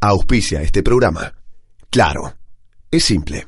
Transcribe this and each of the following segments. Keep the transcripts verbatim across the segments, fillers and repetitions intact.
auspicia este programa. Claro, es simple.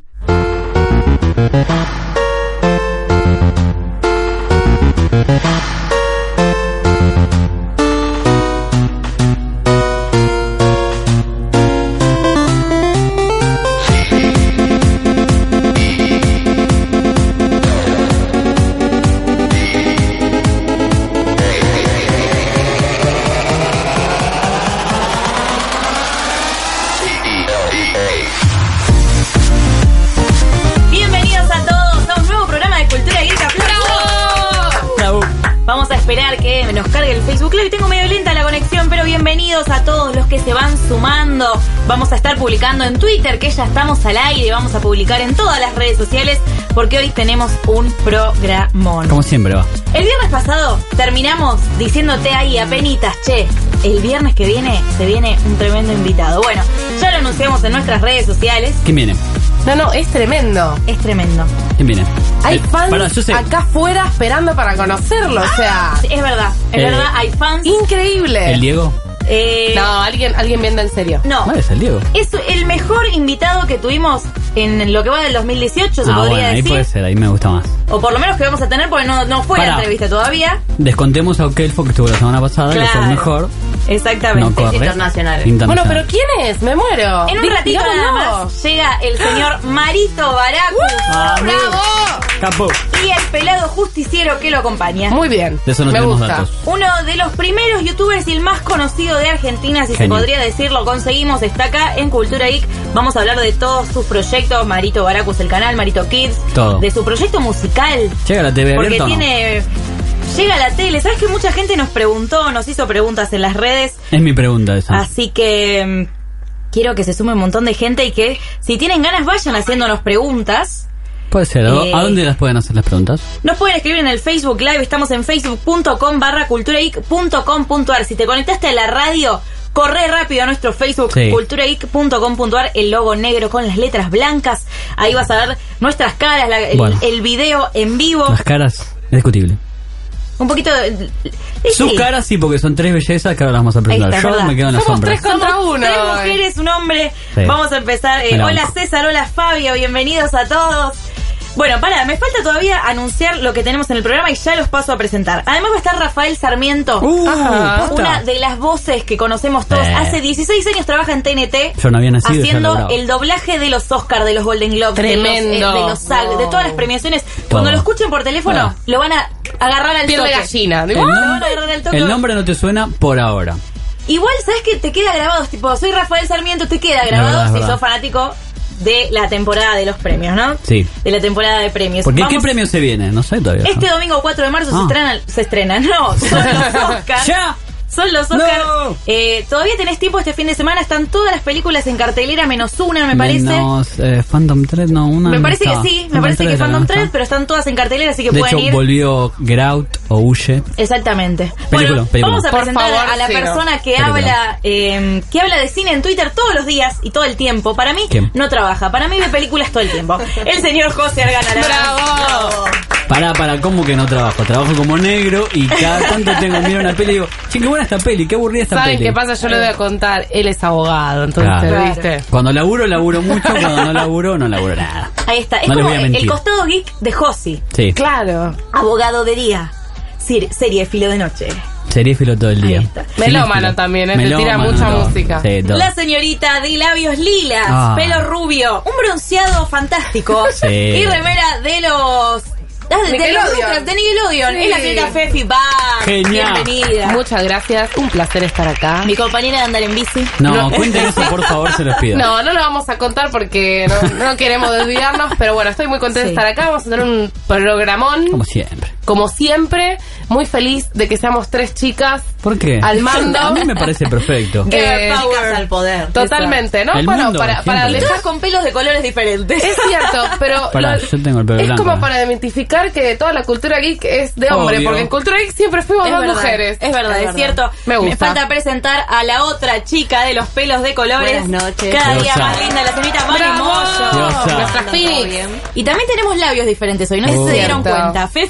Esperar que nos cargue el Facebook Live. Tengo medio lenta la conexión, pero bienvenidos a todos los que se van sumando. Vamos a estar publicando en Twitter, que ya estamos al aire. Vamos a publicar en todas las redes sociales, porque hoy tenemos un programón. Como siempre va. El viernes pasado terminamos diciéndote ahí apenitas, che, el viernes que viene se viene un tremendo invitado. Bueno, ya lo anunciamos en nuestras redes sociales. ¿Quién viene? No, no, es tremendo. Es tremendo. ¿Quién viene? Hay El, fans pará, yo sé. acá afuera esperando para conocerlo, o sea... Sí, es verdad, es Eh, verdad, hay fans. Increíble. ¿El Diego? Eh, No, alguien, alguien viendo en serio. no. ¿Cuál es el Diego? Es el mejor invitado que tuvimos en lo que va del dos mil dieciocho, se Ah, podría bueno, ahí decir. puede ser, ahí me gusta más. O por lo menos que vamos a tener, porque no, no fue Pará. la entrevista todavía. Descontemos a Okelfo, que estuvo la semana pasada, que fue el mejor. Exactamente. No corre. Internacional. Bueno, pero ¿quién es? Me muero. En un ratito nada Digámoslo. más llega el señor Marito Baracus. Ah, ¡Bravo! Capo. Y el pelado justiciero que lo acompaña. Muy bien. De eso no Me tenemos gusta. datos. Uno de los primeros youtubers y el más conocido de Argentina, si Genio. se podría decir, lo conseguimos, está acá en Cultura Geek. Vamos a hablar de todos sus proyectos, Marito Baracus, el canal, Marito Kids, Todo. de su proyecto musical. ¿Llega la T V Porque abierta o no? tiene... Llega a la tele. ¿Sabes que mucha gente nos preguntó, nos hizo preguntas en las redes? Es mi pregunta esa. Así que mm, quiero que se sume un montón de gente y que si tienen ganas vayan haciéndonos preguntas. Puede ser. ¿A Eh, ¿A dónde las pueden hacer las preguntas? Nos pueden escribir en el Facebook Live. Estamos en facebook.com barra culturageek.com.ar. Si te conectaste a la radio, corre rápido a nuestro Facebook, Sí. culturageek.com.ar, el logo negro con las letras blancas. Ahí vas a ver nuestras caras, la- el, Bueno. el video en vivo. Las caras, es discutible. Un poquito de... y Sus sí. caras sí, porque son tres bellezas que ahora las vamos a presentar. Ahí está, Yo ¿verdad? me quedo en las Somos sombras. tres contra uno. Tres mujeres, un hombre. Sí. Vamos a empezar. Eh, Me la hola banco. César, hola Fabio, bienvenidos a todos. Bueno, pará, me falta todavía anunciar lo que tenemos en el programa y ya los paso a presentar. Además va a estar Rafael Sarmiento, Uh, Ajá. posta. una de las voces que conocemos todos. Eh. Hace dieciséis años trabaja en T N T. Yo no había nacido y ya haciendo laburaba. el doblaje de los Oscars, de los Golden Globes, Tremendo. de los, eh, de los SAG, de todas las premiaciones. Cuando lo escuchen por teléfono, Ah. lo van a agarrar al Piel de toque. gallina. El, Digo, Lo van a nombre, agarrar al toque. el nombre no te suena por ahora. Igual, ¿sabes qué? Te queda grabado, es tipo, soy Rafael Sarmiento, te queda grabado verdad, es si verdad. sos fanático de la temporada de los premios, ¿no? Sí. De la temporada de premios. Porque Vamos- ¿qué premio se viene? No sé todavía. Este domingo cuatro de marzo se Ah. estrenan, se estrenan, no, son los Oscars. ¡Ya! Son los Oscars. No. Eh, todavía tenés tiempo este fin de semana, están todas las películas en cartelera, menos una, me parece. Menos, eh, Phantom Thread, no, una. me no parece que estaba. sí, me parece que era, Phantom ¿no Thread, está? pero están todas en cartelera, así que De pueden hecho, ir. volvió Get Out o Huye. Exactamente. Película, bueno, película. vamos a Por presentar favor, a la sí, no. persona que Película. habla eh, que habla de cine en Twitter todos los días y todo el tiempo. Para mí ¿Quién? no trabaja, para mí ve películas todo el tiempo. El señor José Argana. ¡Bravo! Pará, pará, ¿cómo que no trabajo? Trabajo como negro y cada tanto tengo miro una peli y digo, che, qué buena esta peli, qué aburrida esta ¿Saben peli. qué pasa? Yo le voy a contar. Él es abogado, entonces, Claro. ¿viste? Cuando laburo, laburo mucho, cuando no laburo, no laburo nada. Ahí está, es No les como voy a el, mentir. el costado geek de Josi. Sí, Claro. Abogado de día, Sir- serie filo de noche. serífilo todo el día. Ahí está. Melómano Cinéfilo. también, ¿eh? Te tira Melómano, mucha todo. música. Sí, todo. La señorita de labios lilas, Ah. pelo rubio, un bronceado fantástico Sí. y remera de los... ah, De, de los Nickelodeon. Rugrats, de Nickelodeon. Sí. Es la señorita Fefi Bar. Genial. Bienvenida. Muchas gracias. Un placer estar acá. Mi compañera de andar en bici. No, No. cuenten eso, por favor, se los pido. No, no lo vamos a contar porque no, no queremos desviarnos, pero bueno, estoy muy contenta Sí. de estar acá. Vamos a tener un programón, Como siempre. como siempre. Muy feliz de que seamos tres chicas ¿Por qué? al mando. A mí me parece perfecto. Eh, Chicas al poder. Totalmente, ¿no? El bueno, mundo, para, siempre. para Y dejar... todas con pelos de colores diferentes. Es cierto, pero Pará, lo- yo tengo el pelo es blanco, como ¿eh? para identificar que toda la cultura geek es de hombre, Obvio. porque en cultura geek siempre fuimos Es dos verdad, mujeres. Es verdad, es, cierto. Me gusta. falta presentar a la otra chica de los pelos de colores. Buenas noches. Cada día Diosa. más linda, la señorita Mari ¡Bravo! Moyo. Diosa. Nuestra Todo Phoenix. bien. Y también tenemos labios diferentes hoy, no sé si Oh. se dieron Cierto. cuenta. Fefi Son muy lila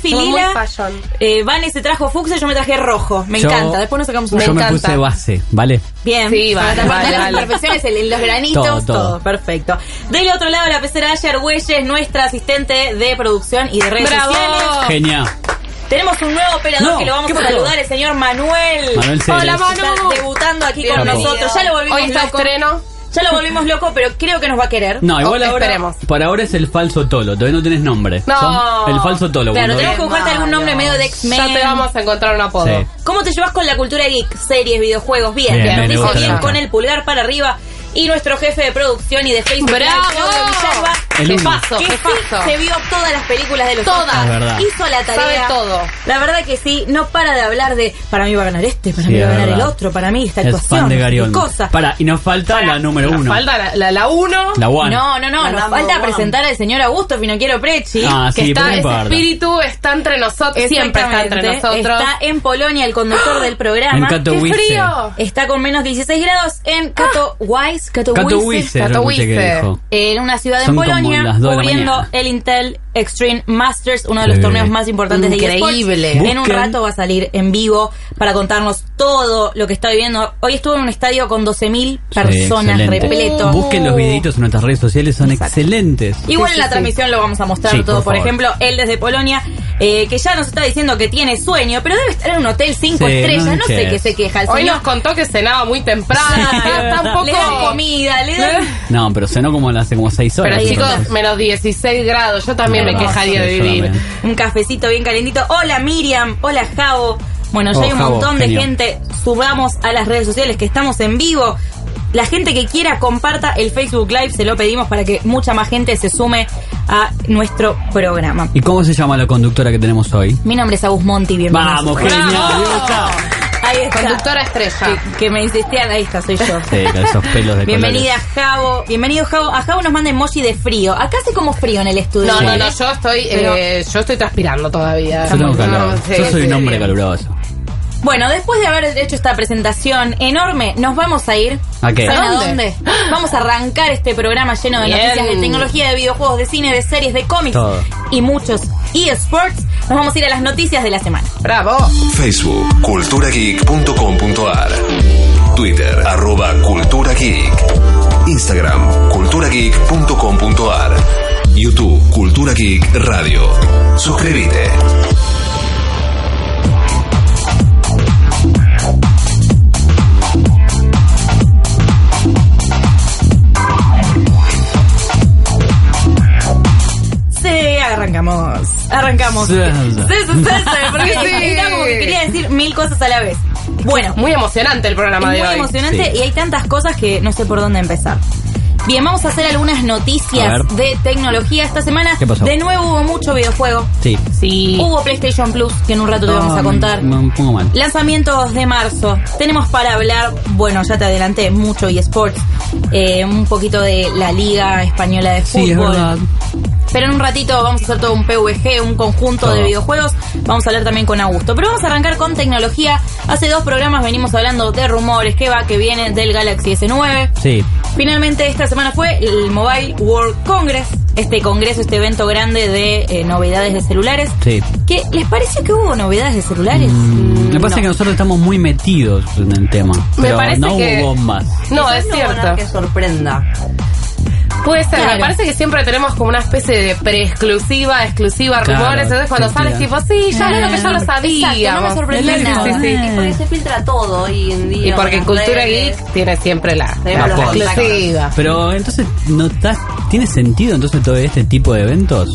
fucsia. High fashion. Eh, Vane se trajo fucsia, yo me traje rojo. Me Yo- encanta. Después nos sacamos un Yo me encanta. puse base, ¿vale? Bien. Sí, vale, Para tapar vale, las vale. imperfecciones, el- los granitos, Todo, todo, todo. perfecto. Del otro lado, la pecera Aya Argüelles, nuestra asistente de producción y de redes ¡Bravo! sociales. Genial. Tenemos un nuevo operador No, que lo vamos ¿qué a pasó? saludar, el señor Manuel. Manuel Ceres. Hola, Manu. Está debutando aquí con Bienvenido. nosotros. Ya lo volvimos Hoy está loco. estreno. Ya lo volvimos loco, pero creo que nos va a querer. No, igual Oh, ahora, esperemos. por ahora es el falso Tolo, todavía no tenés nombre. No. Son el falso Tolo. Claro, cuando- tenemos que buscarte algún nombre medio de X-Men. Ya te vamos a encontrar un apodo. Sí. ¿Cómo te llevas con la cultura geek? Series, videojuegos, bien. Bien, Nos me dice gusta, bien me gusta. con el pulgar para arriba. Y nuestro jefe de producción y de Facebook, ¡Bravo! Claudio Villalba, El ¡Qué uno. paso, que qué sí paso! se vio todas las películas de los Todas. Oscars. Es verdad. Hizo la tarea. Sabe todo. La verdad que sí, no para de hablar de para mí va a ganar este, para Sí, mí va a es ganar el verdad. otro, para mí esta Es actuación. fan de Gary qué Oldman. cosa. Para, y nos falta la número Nos uno. falta la, la, la uno. La one. No, no, no, La nos number falta one. presentar al señor Augusto Finocchiaro Preci. Ah, que sí, pero está, no ese importa. espíritu está entre nosotros. Siempre está entre Exactamente. nosotros. Está en Polonia, el conductor del En programa. Katowice. ¡Qué frío! Está con menos dieciséis grados en Katowice, Katowice, Katowice, lo escuché que Katowice. dijo. en una ciudad Son en como Polonia, las dos de la cubriendo mañana. el Intel Extreme Masters, uno de los Sí. torneos más importantes de Increíble. eSports. En un Busquen. rato va a salir en vivo para contarnos todo lo que está viviendo. Hoy estuvo en un estadio con doce mil Sí, personas, excelente. repleto. Busquen los videitos en nuestras redes sociales, son Exacto. excelentes. Igual Sí, en la sí, transmisión lo vamos a mostrar Sí, todo. por Por, favor. ejemplo, él desde Polonia, eh, que ya nos está diciendo que tiene sueño, pero debe estar en un hotel cinco Sí, estrellas. no No, sé hinches. qué se queja el Hoy señor. nos contó que cenaba muy temprano. Está un poco... Le dan comida, le dan... No, pero cenó como hace como seis horas. Pero chicos, entonces. menos dieciséis grados. Yo también No, me no, quejaría sí, de vivir. solamente. Un cafecito bien calentito. Hola Miriam, hola Javo. Bueno, ya Oh, hay un Javo, montón de genio. gente. Subamos a las redes sociales que estamos en vivo. La gente que quiera comparta el Facebook Live, se lo pedimos para que mucha más gente se sume a nuestro programa. ¿Y cómo se llama la conductora que tenemos hoy? Mi nombre es Agus Monti, bienvenido. Vamos, Bravo. genial. Dios está. Ahí está. Conductora estrella. Que, que me insistían, ahí está, soy yo. Sí, con esos pelos de Bienvenida colores. Javo, bienvenido Javo. A Javo nos manda emoji de frío. Acá hace como frío en el estudio. No, Sí. no, no, yo estoy, Pero- eh, yo estoy transpirando todavía. Yo tengo calor. No, sí, Yo soy sí, un hombre sí. caluroso. Bueno, después de haber hecho esta presentación enorme, nos vamos a ir. ¿A qué? ¿Saben ¿A a dónde? dónde? Vamos a arrancar este programa lleno de Bien. noticias de tecnología, de videojuegos, de cine, de series, de cómics Todo. y muchos eSports. Nos vamos a ir a las noticias de la semana. Bravo. Facebook, culturageek punto com punto ar. Twitter, arroba Cultura Geek. Instagram, culturageek punto com punto ar. YouTube, Cultura Geek Radio. Suscríbete. Sí, arrancamos. Arrancamos. Sí, Sí, sí. sí, sí, sí, porque Sí. era como que quería decir mil cosas a la vez. Bueno, Muy emocionante el programa es de muy hoy. emocionante Sí. y hay tantas cosas que no sé por dónde empezar. Bien, vamos a hacer algunas A noticias ver. de tecnología esta semana. ¿Qué pasó? De nuevo hubo mucho videojuego. Sí. Sí. Hubo PlayStation Plus, que en un rato te No, vamos a me- contar. Me, me pongo mal. Lanzamientos de marzo. Tenemos para hablar, bueno, ya te adelanté, mucho eSports. Eh, un poquito de la Liga Española de Fútbol. Sí, es verdad. Pero en un ratito vamos a hacer todo un P V G, un conjunto Todo. de videojuegos. Vamos a hablar también con Augusto. Pero vamos a arrancar con tecnología. Hace dos programas venimos hablando de rumores, que va, que viene del Galaxy S nueve. Sí. Finalmente esta semana fue el Mobile World Congress, este congreso, este evento grande de eh, novedades de celulares. Sí. ¿Qué, ¿Les pareció que hubo novedades de celulares? Mm, me pasa no. que nosotros estamos muy metidos en el tema. Me Pero parece no que- hubo bombas. No, Quizás es no van a cierto. que sorprenda. Puede ser, Claro. me parece que siempre tenemos como una especie de pre-exclusiva, exclusiva, Claro, rumores, entonces cuando mentira. sales tipo, sí, ya era lo que ya lo sabíamos. Exacto, no me sorprendió Sí, sí, nada. sí, sí. Y porque se filtra todo hoy en día. Y porque las Cultura redes. Geek tiene siempre la, Tenemos la los exclusiva. Pero entonces, ¿no está, ¿tiene sentido entonces todo este tipo de eventos?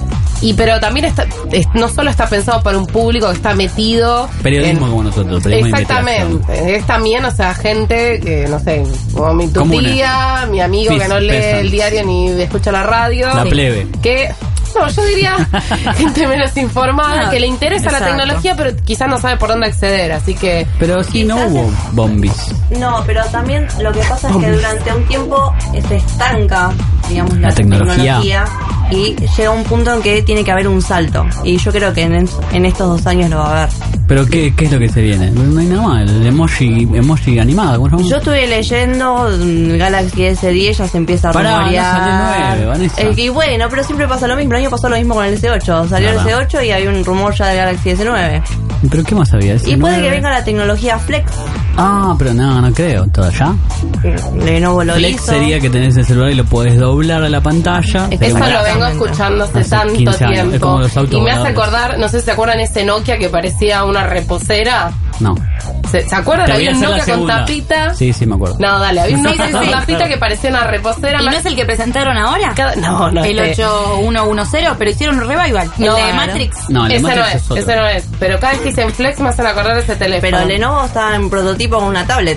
Y pero también está, es- no solo está pensado para un público que está metido Periodismo en- como nosotros, periodismo de investigación. Exactamente, es también, o sea, gente que, no sé, como mi tu Comunes. tía, mi amigo Fis- que no lee peasants. el diario ni escucha la radio. La plebe. Que, no, yo diría gente menos informada, No, que le interesa la exacto. tecnología, pero quizás no sabe por dónde acceder, así que... Pero sí, no Quizás hubo bombis. No, pero también lo que pasa es que durante un tiempo se estanca, digamos, la, La tecnología. tecnología. Y llega un punto en que tiene que haber un salto. Y yo creo que en, en estos dos años lo va a haber. ¿Pero qué, qué es lo que se viene? No hay nada más, el emoji, emoji animado, ¿cómo se llama? Yo estuve leyendo mm, Galaxy S diez, ya se empieza a Pará, rumorear. no sale nueve, Vanessa. Eh, y bueno, pero siempre pasa lo mismo. El año pasó lo mismo con el S ocho. Salió Nada. el S ocho y hay un rumor ya del Galaxy S nueve. ¿Pero qué más había? ¿S Y puede nueve? que venga la tecnología Flex. Ah, pero no, no creo, ¿todavía? Lenovo lo Flex hizo. sería que tenés el celular y lo podés doblar a la pantalla. Es pero Eso bueno, lo vengo Exactamente. escuchando hace Hace tanto quince años, es tiempo. como los autos Y me hace voladores. acordar, no sé si se acuerdan ese Nokia que parecía una reposera. No. ¿Se, ¿se acuerdan? Te voy Había a un hacer la Nokia con segunda. tapita. Sí, sí, me acuerdo. No, dale, había un Sí, Nokia sí, con sí. tapita que parecía una reposera. ¿Y no es el que presentaron ahora? Cada- No, no, El este- ocho uno uno cero, pero hicieron un revival. El No, de claro. Matrix. No, el de Ese no Matrix es, es otro. ese no es. Pero cada vez que dicen Flex me hacen acordar de ese teléfono. Pero Lenovo está en prototipo con una tablet.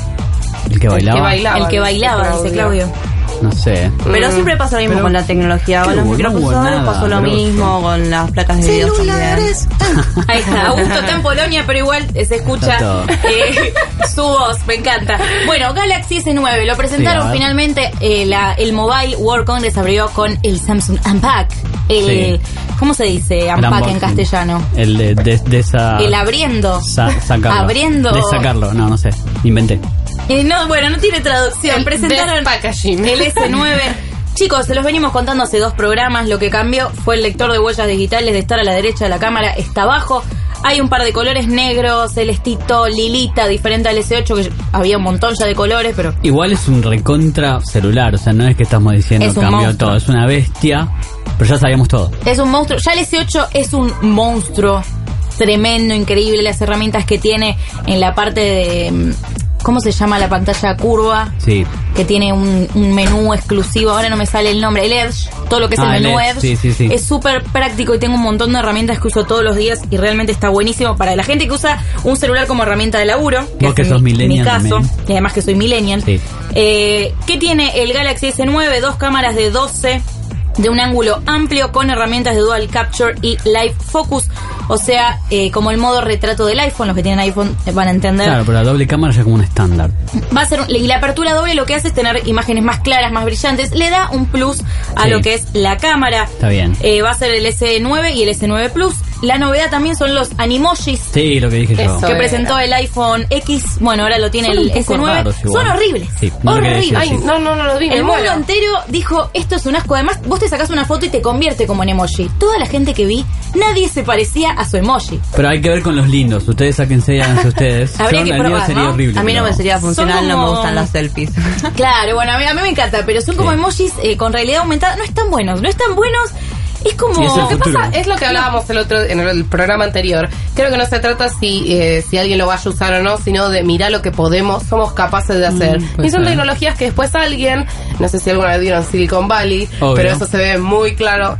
El que bailaba. que bailaba. El que bailaba, dice Claudio. No sé. Pero Mm. siempre pasa lo mismo Pero- con la tecnología. Con ¿Qué los hubo? No hubo microprocesadores nada, pasó lo grosso. mismo, con las placas de video también. Ahí está, Augusto está en Polonia, pero igual eh, se escucha Está todo. eh, su voz, me encanta. Bueno, Galaxy S nueve, lo presentaron Sí, a ver. finalmente, eh, la, el Mobile World Congress abrió con el Samsung Unpack. El, Sí. ¿Cómo se dice El Unpack en unboxing. castellano? El de, de, de esa... El abriendo. sa- sacarlo. Abriendo. De sacarlo, no, no sé. Inventé. Eh, no, bueno, no tiene traducción. El Presentaron Best Packaging. el S nueve. Chicos, se los venimos contando hace dos programas. Lo que cambió fue el lector de huellas digitales de estar a la derecha de la cámara, está abajo. Hay un par de colores negros, celestito, lilita, diferente al S ocho, que había un montón ya de colores, pero Igual es un recontra celular, o sea, no es que estamos diciendo Es un cambió monstruo. todo, es una bestia, pero ya sabíamos todo. es un monstruo. Ya el S ocho es un monstruo tremendo, increíble. Las herramientas que tiene en la parte de... ¿Cómo se llama la pantalla curva? Sí. Que tiene un, un menú exclusivo, ahora no me sale el nombre, el Edge, todo lo que es Ah, el menú el Edge, Edge, sí, sí, sí. es súper práctico y tengo un montón de herramientas que uso todos los días y realmente está buenísimo para la gente que usa un celular como herramienta de laburo, que Vos es que mi- sos mi millennial caso, también. y además que soy millennial. Sí. Eh, ¿Qué tiene el Galaxy S nueve? Dos cámaras de doce de un ángulo amplio con herramientas de Dual Capture y Live Focus, o sea, eh, como el modo retrato del iPhone, los que tienen iPhone van a entender. Claro, pero la doble cámara ya es como un estándar. Va a ser, y la apertura doble lo que hace es tener imágenes más claras, más brillantes, le da un plus a Sí. lo que es la cámara. Está bien. Eh, va a ser el S nueve y el S nueve Plus. La novedad también son los animojis Sí, lo que dije yo. Eso. que era. presentó el iPhone X. Bueno, ahora lo tiene Son el un poco S nueve. raros igual. Son horribles. Sí, no lo quería decir horribles. Ay, no, no, no lo vi. me El mundo muero. entero dijo, esto es un asco. Además, vos te sacás una foto y te convierte como en emoji. Toda la gente que vi, nadie se parecía a su emoji. Pero hay que ver con los lindos. Ustedes sáquense y háganse ustedes. Habría Yo, que el mío probar, sería ¿no? horrible. A mí no pero- me sería funcional, Son no me como- gustan las selfies. Claro, bueno, a mí, a mí me encanta, pero son como Sí. emojis eh, con realidad aumentada. No están buenos, no están buenos. Es como... Sí, es el Lo que futuro. pasa es lo que hablábamos el otro en el programa anterior. Creo que no se trata si eh, si alguien lo vaya a usar o no, sino de mirar lo que podemos, somos capaces de hacer. puede y son ser. tecnologías que después alguien, no sé si alguna vez vieron Silicon Valley, Obvio. pero eso se ve muy claro.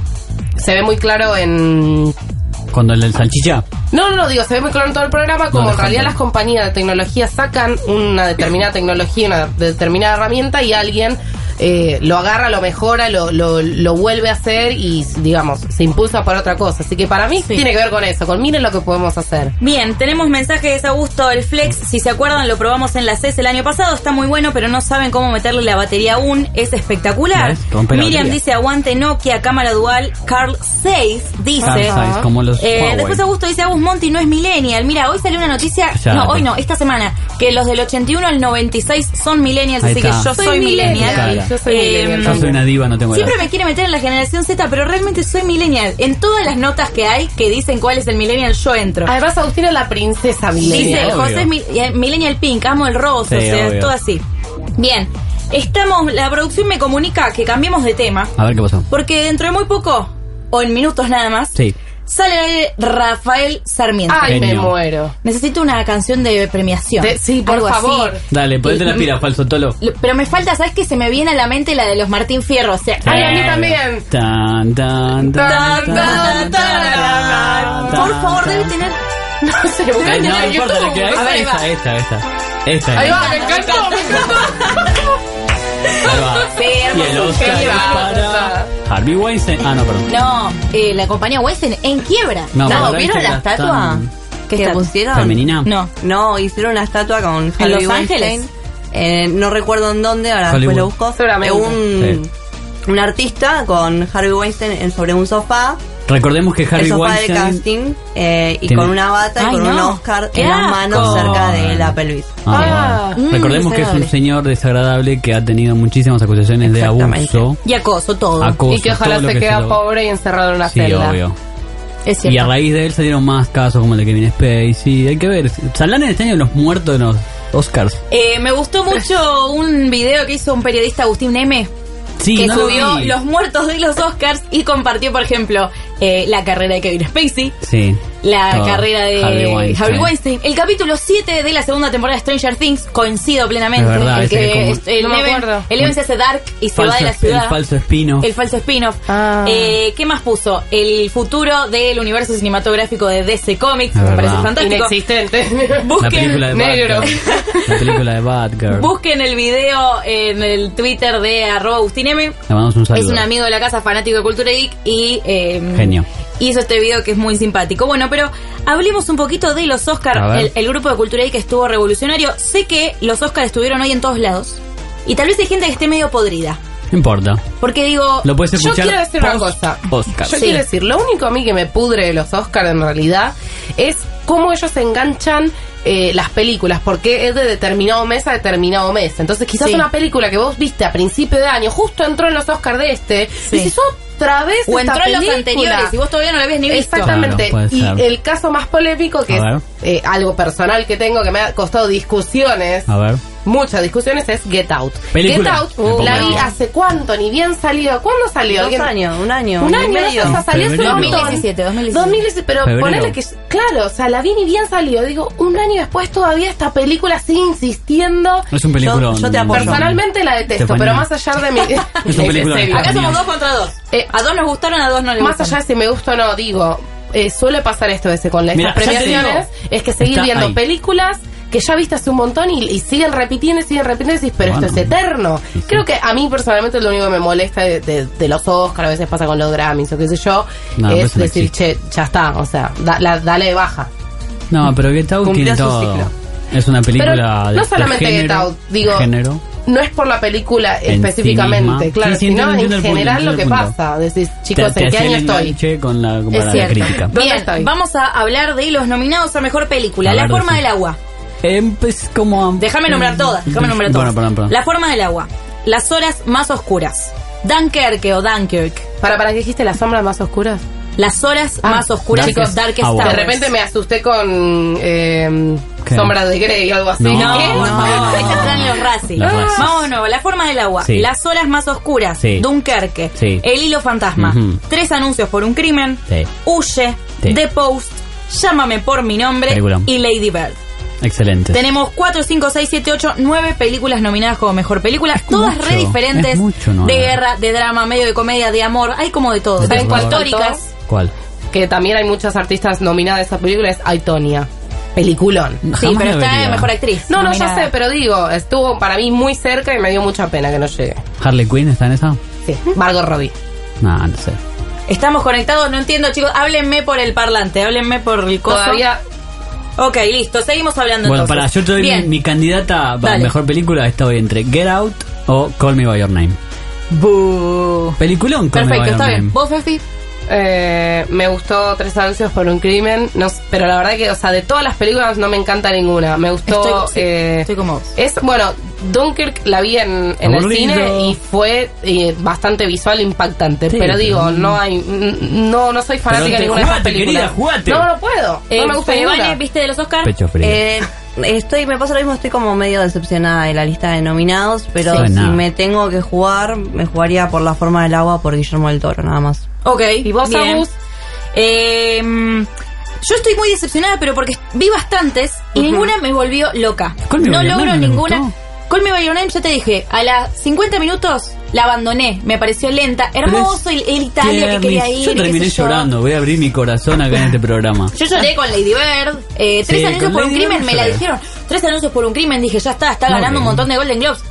Se ve muy claro en Cuando el, el salchicha. No, no, no, digo, se ve muy claro en todo el programa como No, en realidad dejando. las compañías de tecnología sacan una determinada tecnología, una determinada herramienta y alguien eh, lo agarra, lo mejora, lo, lo, lo vuelve a hacer y, digamos, se impulsa por otra cosa. Así que para mí Sí. tiene que ver con eso, con miren lo que podemos hacer. Bien, tenemos mensajes, Augusto, el Flex, si se acuerdan lo probamos en la C E S el año pasado, está muy bueno, pero no saben cómo meterle la batería aún, es espectacular. ¿Ves? Rompe la Miriam batería. dice aguante Nokia, cámara dual, Carl seis dice. Carl Zeiss, como los Eh, Huawei. después Augusto dice, Agus Monti no es millennial. Mira, hoy salió una noticia, Ya, no, hoy pues. no, esta semana, que los del ochenta y uno al noventa y seis son millennials, Ahí así está. que yo Soy soy, millennial. millennial, yo soy Eh, millennial. Yo soy una diva, no tengo Siempre edad. me quiere meter en la generación Z, pero realmente soy millennial. En todas las notas que hay que dicen cuál es el millennial, yo entro. Además, Agustina es la princesa Dice millennial. obvio. José es mi- eh, Millennial Pink, amo el rosa, Sí, o sea, obvio. todo así. Bien, estamos, la producción me comunica que cambiemos de tema, A ver qué pasó. porque dentro de muy poco, o en minutos nada más, Sí. sale al aire Rafael Sarmiento. Ay, me Genio. muero. Necesito una canción de premiación. De- sí, por algo así. favor. Dale, ponete Y- la pila, falso tolo. Lo- Pero me falta, ¿sabes qué? Se me viene a la mente la de los Martín Fierro, o sea... Ay, a mí también. Tan, tan, tan, Tan, tan, tan, tan, tan. Por favor, debe tener... No sé, Ay, buscando no, no en importa, YouTube. le queda A ver, esta, va. esta, esta, esta. Esta Ahí es. va, me encantó, me encantó. Ahí va. Sí, Y el hermoso. Oscar Qué es bárbaro. para Harvey Weinstein. Ah, no, perdón. No, eh, la compañía Weinstein en quiebra. No, No, pero ¿vieron esta la está estatua tan ¿Qué que estatua? pusieron? femenina. No. No, hicieron una estatua con ¿En Harvey Los Weinstein. Ángeles? Eh, no recuerdo en dónde, ahora Hollywood. después lo busco. Seguramente. Eh, un, un artista con Harvey Weinstein en- sobre un sofá Recordemos que Harvey el sofá del Weinstein... casting eh, y tiene- con una bata y Ay, con un no. Oscar ¡Qué en las asco! manos cerca de la pelvis. Ah, Ah, bueno. mm, Recordemos que es un desagradable. señor desagradable que ha tenido muchísimas acusaciones de Exactamente. abuso, Y acoso, todo. acoso, y que ojalá todo lo se que queda lo- pobre y encerrado en una Sí, celda. obvio. Es cierto. Y a raíz de él salieron más casos como el de Kevin Spacey. Hay que ver. ¿Saldrán este año los muertos de los Oscars? Eh, me gustó mucho un video que hizo un periodista, Agustín Neme, Sí, que no lo subió vi. los muertos de los Oscars y compartió, por ejemplo, eh, la carrera de Kevin Spacey, Sí. la Todo. carrera de Harvey Weinstein. Harvey Weinstein, el capítulo siete de la segunda temporada de Stranger Things, coincido plenamente. Es verdad, el ese que que como- es- el No me Eleven- acuerdo. el Eleven se hace dark y se Falso va de la esp- ciudad. El falso espino. El falso spin-off. Ah. Eh, ¿Qué más puso? El futuro del universo cinematográfico de D C Comics. Es Me parece verdad. fantástico. Inexistente. La Busquen, película de negro. Batgirl. La película de Batgirl. busquen el video en el Twitter de arroba Agustín M. Le mandamos un saludo. Es un amigo de la casa, fanático de Cultura Geek y eh, Genio. hizo este video que es muy simpático. Bueno, pero hablemos un poquito de los A Oscars. ver. El, el grupo de Cultura Geek estuvo revolucionario. Sé que los Oscars estuvieron hoy en todos lados. Y tal vez hay gente que esté medio podrida. No importa. Porque digo, Lo puedes Yo escuchar. quiero decir una post cosa. Oscar. Yo Sí. quiero decir, lo único a mí que me pudre de los Oscars en realidad es cómo ellos enganchan eh, las películas, porque es de determinado mes a determinado mes. Entonces quizás Sí. una película que vos viste a principio de año, justo entró en los Oscars de este, Sí. y dices otra vez o esta entró en los película. anteriores y vos todavía no lo habías ni visto. Exactamente. Claro, puede y ser. el caso más polémico, que A es ver. eh, algo personal que tengo, que me ha costado discusiones, A ver. muchas discusiones, es Get Out. Película. Get Out, Uh, la no. vi hace cuánto, ni bien salió. ¿Cuándo salió? Dos ¿Alguien- años, un año. Un y año, medio. o sea, salió hace un Febrero. montón. dos mil diecisiete, dos mil diecisiete. dos mil diecisiete, pero Febrero. ponele que, claro, o sea, la vi ni bien salió. Digo, un año después todavía esta película sigue insistiendo. Es un película. Yo- yo te apoyo. Personalmente la detesto, Estefanía. pero más allá de mi... Es un película de serio. Acá somos Genial. dos contra dos. Eh, a dos nos gustaron, a dos no les Más gustaron. allá de si me gusta o no, digo, eh, suele pasar esto ese con estas Mira, ya te premiaciones, digo, es que seguir está viendo ahí. películas que ya viste hace un montón y, y siguen repitiendo y siguen repitiendo y decís, pero Bueno. esto es eterno. Sí, sí. Creo que a mí personalmente lo único que me molesta de, de- de los Oscars, a veces pasa con los Grammys o qué sé yo, No, pero es eso no decir, existe. che, ya está, o sea, da- la- dale de baja. No, pero Get Out Cumplió tiene su todo. ciclo. Es una película Pero de no solamente de Get género, Out, digo, de género. No es por la película En específicamente, sí claro, misma. Sí, sí, sino entiendo, en entiendo el punto, general lo que entiendo el punto. pasa. Decís, chicos, Te- ¿en te qué hacía año el estoy? enganche con la, con Es la cierto. crítica. ¿Dónde Bien, estoy? vamos a hablar de los nominados a mejor película. A La ver, forma sí. del agua. Eh, pues como... Déjame nombrar todas, déjame nombrar todas. Bueno, perdón, perdón. La forma del agua. Las horas más oscuras. Dunkerque o Dunkirk. ¿Para, para qué dijiste las sombras más oscuras? Las horas Ah, más oscuras. Darkest Darkest Hour. Hours. De repente me asusté con eh, ¿Qué? Sombra de Grey o algo así. No, No, ¿Qué? por no. favor, esas están los Razzie. Los Razzies. Vamos de nuevo, La forma del agua. Sí. Las horas más oscuras. Sí. Dunkerque. Sí. El hilo fantasma. Ujú. Tres anuncios por un crimen. Sí. Huye. Sí. The Post. Llámame por mi nombre. Película. Y Lady Bird. Excelente. Tenemos cuatro, cinco, seis, siete, ocho, nueve películas nominadas como mejor película. Todas mucho, re diferentes. es mucho, ¿no? De guerra, de drama, medio de comedia, de amor. Hay como de todo. De ¿Saben cuál? terror. Históricas. ¿Cuál? Que también hay muchas artistas nominadas a esa película, es Aitonia. Peliculón. Sí, Jamás pero la está vería. de mejor actriz. No, no, ya nominada. sé, pero digo, estuvo para mí muy cerca y me dio mucha pena que no llegue. ¿Harley Quinn está en esa? Sí, Margot Robbie. No, no sé. Estamos conectados, no entiendo, chicos. Háblenme por el parlante, háblenme por el coso. Todavía Ok, listo, seguimos hablando Bueno, entonces. para, yo te doy mi, Bien. mi candidata a Dale. mejor película. Está hoy entre Get Out o Call Me By Your Name. Boo. Peliculón, Call Me Perfecto, By Your está Name. bien. ¿Vos, Fefi? eh, me gustó Tres anuncios por un crimen, no, s- pero la verdad que, o sea, de todas las películas no me encanta ninguna. Me gustó... Estoy- sí, eh, estoy como vos. Es, bueno, Dunkirk la vi en, en el Aburrido. cine y fue eh, bastante visual e impactante. Sí, pero digo, pero- no hay, n- no, no soy fanática de te- ninguna de esas jugate, películas. querida, jugate. No, no puedo. Eh, no me gusta Fede, ninguna. Vane, ¿viste de los Oscars? Pecho frío. Eh, estoy, me pasa lo mismo, estoy como medio decepcionada de la lista de nominados, pero Sí. si Nada. me tengo que jugar, me jugaría por La forma del agua por Guillermo del Toro, nada más. Ok. ¿Y vos, bien. Agus? Eh, yo estoy muy decepcionada, pero porque vi bastantes y ninguna me volvió loca. Call Me No By Your logro Name, ¿me ninguna. gustó? Call Me By Your Name, ya te dije, a las cincuenta minutos la abandoné, me pareció lenta. Hermoso el, el Italia que quería ir. Yo qué terminé sé yo. llorando. Voy a abrir mi corazón acá en este programa. Yo lloré con Lady Bird. Eh, tres Sí, anuncios con por un Lady crimen, Bird me la lloré. dijeron. Tres anuncios por un crimen, dije, ya está, está Ok. ganando un montón de Golden Globes.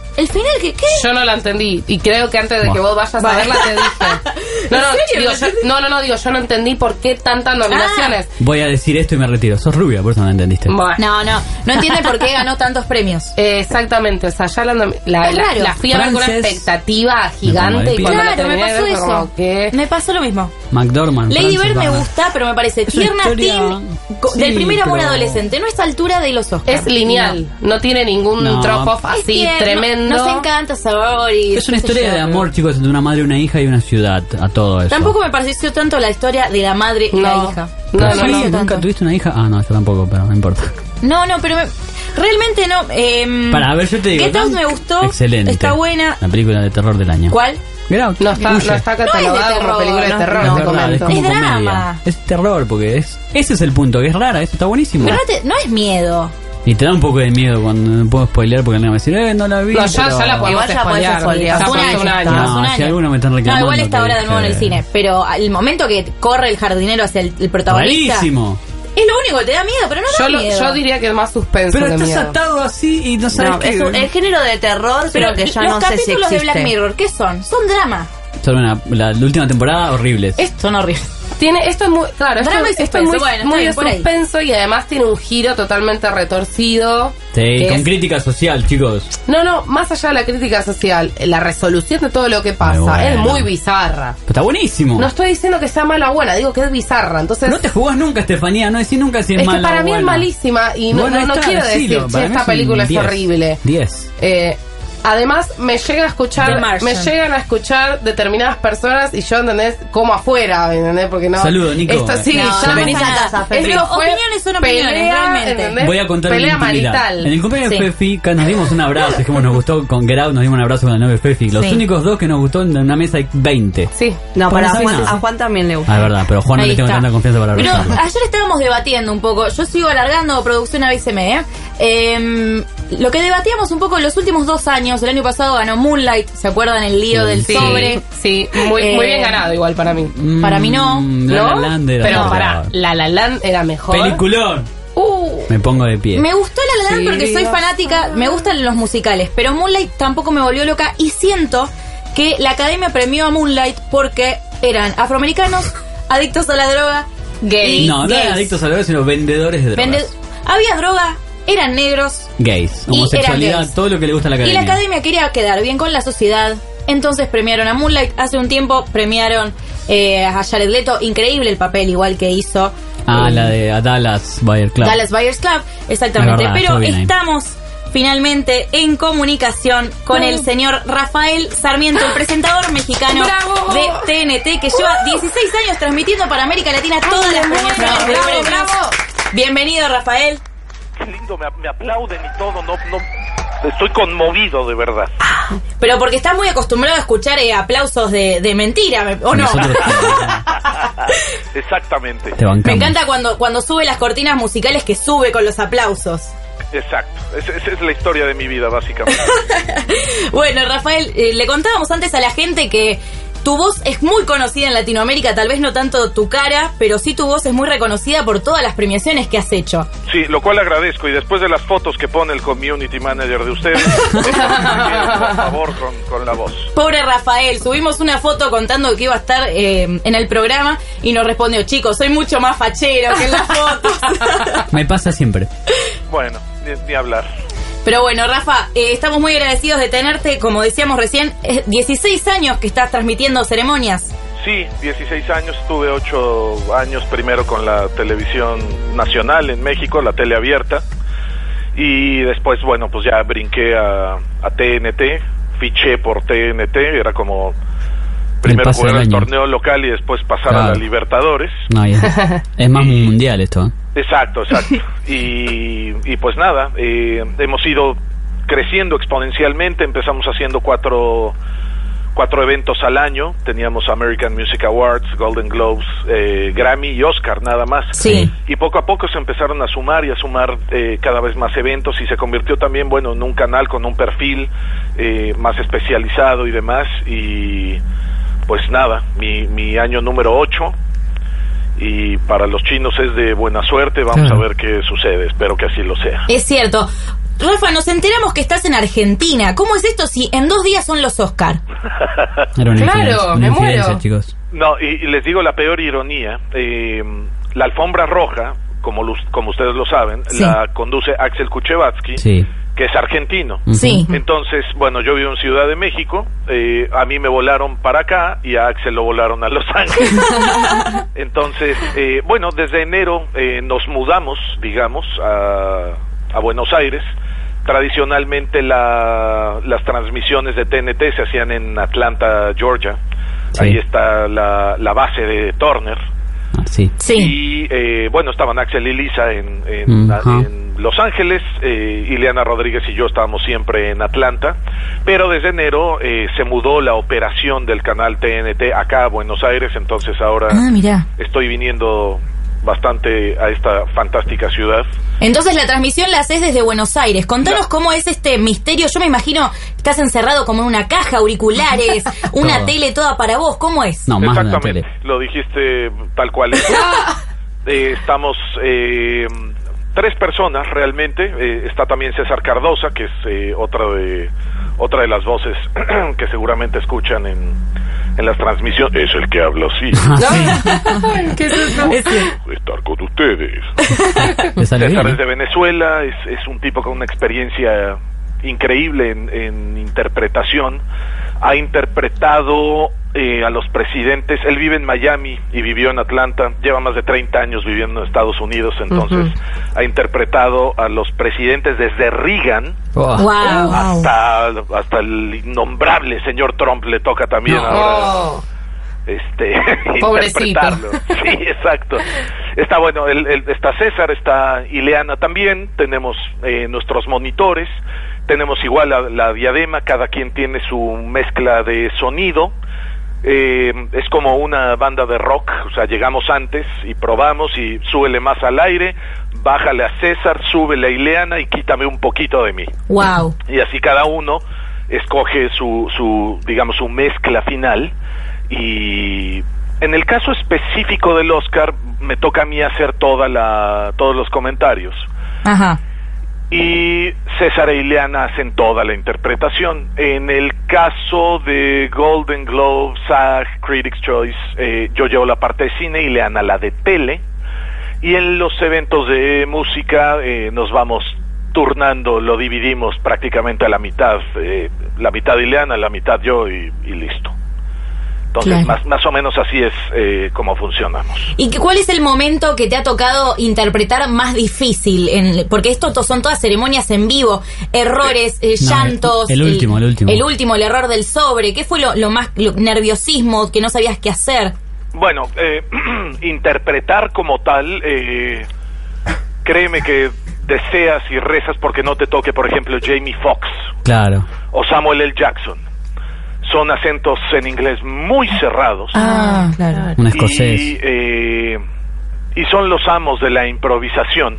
¿El final qué? ¿Qué? Yo no la entendí y creo que antes de que vos vayas a verla te dije. No, no, digo, yo, no, no, no, digo, yo no entendí por qué tantas nominaciones. Ah. Voy a decir esto y me retiro. Sos rubia, por eso no la entendiste. Bueno. No, no, no entiende por qué ganó tantos premios. Eh, exactamente, o sea, ya la, nom- la, Es la, raro. la fui a ver con una Frances- expectativa gigante y Me cuando la Claro, me terminé de pasó ver fue como eso. que... Me pasó lo mismo. McDormand. Lady Frances Bird me Dorman. gusta, pero me parece Es una tierna historia- teen co- Sí, del primer amor pero- adolescente. No es a altura de los Oscars. Es lineal, no tiene ningún No. drop-off Es así tierno, tremendo. Nos encanta saber y Es una qué sé historia yo. de amor, chicos, entre una madre, una hija y una ciudad. A todo eso. Tampoco me pareció tanto la historia de la madre y No. la hija. No, Pero no, sí, no, ¿nunca tanto. tuviste una hija? Ah, no, yo tampoco, pero no importa. No, no, pero me- realmente no. Eh, Para, a ver, yo te digo. Get Out me gustó. Excelente. Está buena. La película de terror del año. ¿Cuál? Get Out. No está, no Huye. está No es catalogada de como terror, película de no, terror, Es te verdad, es comento. como Es comedia. drama. Es terror, porque es ese es el punto, que es rara, eso está buenísimo. Pero no, te- no es miedo. Y te da un poco de miedo cuando no puedo spoilear porque alguien va a decir, eh, no la vi. No, ya, pero- ya la podemos Igual ya podés spoilear. spoilear. Ya Hace un pasó año. un año. No, hace No, un si año. alguno me están No, reclamando. igual está que ahora de nuevo en el dije, cine. Pero al momento que corre el jardinero hacia el, el protagonista. Rarísimo. Es lo único que te da miedo, pero no da Yo, lo- miedo. yo diría que es más suspenso Pero que estás miedo. atado así y no sabes No, qué. es un, el género de terror, pero pero que ya los no sé si capítulos existe. de Black Mirror, ¿qué son? Son drama. Son una- la, la última temporada horribles. Son horribles. Tiene, esto es muy, claro, esto, Drama y esto es suspenso, muy, bueno, está muy bien, de por ahí. suspenso y además tiene un giro totalmente retorcido. Sí, que con es- crítica social, chicos. No, no, más allá de la crítica social, la resolución de todo lo que pasa Muy bueno. es muy bizarra. Pero está buenísimo. No estoy diciendo que sea mala o buena, digo que es bizarra. Entonces, No te jugás nunca, Estefanía, no decís nunca si es, es que mala para o mí es buena. malísima y no, Bueno, no, no está, quiero decir, decilo, che, para mí esta es un película es diez. horrible. diez. Eh, además, me llega a The escuchar, Martian. me llegan a escuchar determinadas personas y yo, ¿entendés? Como afuera, ¿me entendés? Porque no. Saludo, Nico. Esto sí, No, ya no venís pasa a nada. casa, Fefi. Esto fue Opiniones son opiniones, pelea, realmente. ¿entendés? Voy a contar pelea una intimidad. marital. En el cumpleaños Sí. de Fefi, que nos dimos un abrazo, dijimos nos gustó con Get Out, nos dimos un abrazo con el novio de Fefi. Los Sí. únicos dos que nos gustó en una mesa hay veinte. Sí. No, Pues para no sé Juan, nada. a Juan también le gusta. Ah, es verdad, pero Juan no Ahí le tengo está. tanta confianza para Pero abrazarlo. ayer estábamos debatiendo un poco. Yo sigo alargando producción a B C M, ¿eh? Eh, lo que debatíamos un poco en los últimos dos años. El año pasado ganó Moonlight. ¿Se acuerdan el lío del Sí, sobre? sí, muy, muy Eh, bien ganado igual para mí. Mm, para mí no, La ¿No? La Land era Pero mejor. para, La La Land era mejor. Peliculón. Uh, Me pongo de pie. Me gustó La La Land Sí, porque soy Dios. fanática. Me gustan los musicales. Pero Moonlight tampoco me volvió loca. Y siento que la academia premió a Moonlight porque eran afroamericanos, adictos a la droga, Gay. y No, no gays. eran adictos a la droga, sino vendedores de drogas. Vende- Había droga, eran negros. Gays. Y Homosexualidad, eran gays. todo lo que le gusta a la Y academia. la academia quería quedar bien con la sociedad. Entonces premiaron a Moonlight. Hace un tiempo premiaron eh, a Jared Leto. Increíble el papel, igual que hizo Ah, eh, la de a Dallas Buyer Club. Dallas Buyers Club. Exactamente. Es verdad, Pero estuvo bien ahí. estamos finalmente en comunicación con el señor Rafael Sarmiento, el presentador mexicano ¡Bravo! de T N T, que lleva dieciséis años transmitiendo para América Latina todas las premiaciones de ¡Bravo, premios. bravo! Bienvenido, Rafael. Qué lindo, me, me aplauden y todo, no, no, estoy conmovido de verdad. Pero porque estás muy acostumbrado a escuchar eh, aplausos de, de mentira, ¿me- ¿o no? Nosotros Exactamente, te bancamos. Me encanta cuando, cuando sube las cortinas musicales que sube con los aplausos. exacto, esa, esa es la historia de mi vida básicamente. Bueno, Rafael, eh, le contábamos antes a la gente que tu voz es muy conocida en Latinoamérica, tal vez no tanto tu cara, pero sí tu voz es muy reconocida por todas las premiaciones que has hecho. Sí, lo cual agradezco y después de las fotos que pone el community manager de ustedes, por favor con, con la voz. Pobre Rafael, subimos una foto contando que iba a estar eh, en el programa y nos respondió, chicos, soy mucho más fachero que en las fotos. Me pasa siempre. Bueno, ni, ni hablar. Pero bueno, Rafa, eh, estamos muy agradecidos de tenerte, como decíamos recién, es dieciséis años que estás transmitiendo ceremonias. Sí, dieciséis años, tuve ocho años primero con la televisión nacional en México, la tele abierta, y después, bueno, pues ya brinqué a, a T N T, fiché por T N T, era como primero pase jugar del el año. torneo local y después pasar Claro. a la Libertadores. No, ya. Es más un mundial esto. ¿eh? Exacto, exacto. Y, y pues nada, eh, hemos ido creciendo exponencialmente, empezamos haciendo cuatro, cuatro eventos al año, teníamos American Music Awards, Golden Globes, eh, Grammy y Oscar nada más. Sí. Y poco a poco se empezaron a sumar y a sumar eh, cada vez más eventos y se convirtió también, bueno, en un canal con un perfil eh, más especializado y demás. Y pues nada, mi, mi año número ocho. Y para los chinos es de buena suerte, vamos Claro. a ver qué sucede, espero que así lo sea. Es cierto. Rafa, nos enteramos que estás en Argentina. ¿Cómo es esto si en dos días son los Oscar? Era una Claro, infidencia, una me infidencia, muero. chicos. No, y, y les digo la peor ironía. Eh, la alfombra roja, como, los- como ustedes lo saben, Sí. la conduce Axel Kuchevatsky, Sí. que es argentino. Sí. Entonces, bueno, yo vivo en Ciudad de México, eh, a mí me volaron para acá y a Axel lo volaron a Los Ángeles. Entonces, eh, bueno, desde enero eh, nos mudamos, digamos, a, a Buenos Aires. Tradicionalmente la, las transmisiones de T N T se hacían en Atlanta, Georgia. Sí. Ahí está la, la base de Turner. Ah, sí. Sí. Y eh, bueno, estaban Axel y Lisa en, en, Ajá. en Los Ángeles, eh, Ileana Rodríguez y yo estábamos siempre en Atlanta, pero desde enero eh, se mudó la operación del canal T N T acá a Buenos Aires, entonces ahora Ah, mirá. estoy viniendo bastante a esta fantástica ciudad. Entonces la transmisión la haces desde Buenos Aires. Contanos La- cómo es este misterio. Yo me imagino, estás encerrado como en una caja, auriculares, una Todo. tele toda para vos. ¿Cómo es? No, más de una Exactamente, tele. lo dijiste tal cual. Eh, estamos eh, tres personas realmente. Eh, está también César Cardosa, que es eh, otra de otra de las voces que seguramente escuchan en, en las transmisiones. Es el que habla así. Ay, ¿qué es eso? Estar con ustedes. ¿Le sale César bien? es de Venezuela, es, es un tipo con una experiencia increíble en, en interpretación. Ha interpretado eh, a los presidentes. Él vive en Miami y vivió en Atlanta. Lleva más de treinta años viviendo en Estados Unidos. Entonces ha interpretado a los presidentes desde Reagan Oh. Wow. hasta, hasta el innombrable señor Trump. Le toca también No. ahora Oh, este Pobrecito. interpretarlo. Sí, exacto. Está bueno, el, el- está César, está Ileana también, tenemos eh, nuestros monitores, tenemos igual la, la diadema, cada quien tiene su mezcla de sonido. Eh, es como una banda de rock, o sea, llegamos antes y probamos y súbele más al aire, bájale a César, súbele a Ileana y quítame un poquito de mí. Wow. Y así cada uno escoge su, su, digamos, su mezcla final. Y en el caso específico del Oscar, me toca a mí hacer toda la, todos los comentarios. Ajá. Y César e Ileana hacen toda la interpretación. En el caso de Golden Globe, SAG, Critics' Choice, eh, yo llevo la parte de cine, Ileana la de tele. Y en los eventos de música eh, nos vamos turnando, lo dividimos prácticamente a la mitad, eh, la mitad Ileana, la mitad yo y, y listo. Entonces, Claro. más, más o menos así es eh, como funcionamos. ¿Y qué- cuál es el momento que te ha tocado interpretar más difícil? En, porque esto to- son todas ceremonias en vivo, errores, eh, No, llantos. el- el último, el último. El último, el error del sobre. ¿Qué fue lo, lo más lo- nerviosismo que no sabías qué hacer? Bueno, eh, interpretar como tal, eh, créeme que deseas y rezas porque no te toque, por ejemplo, Jamie Foxx Claro. o Samuel L. Jackson. Son acentos en inglés muy cerrados. Ah, claro. Un escocés. Y, eh, y son los amos de la improvisación.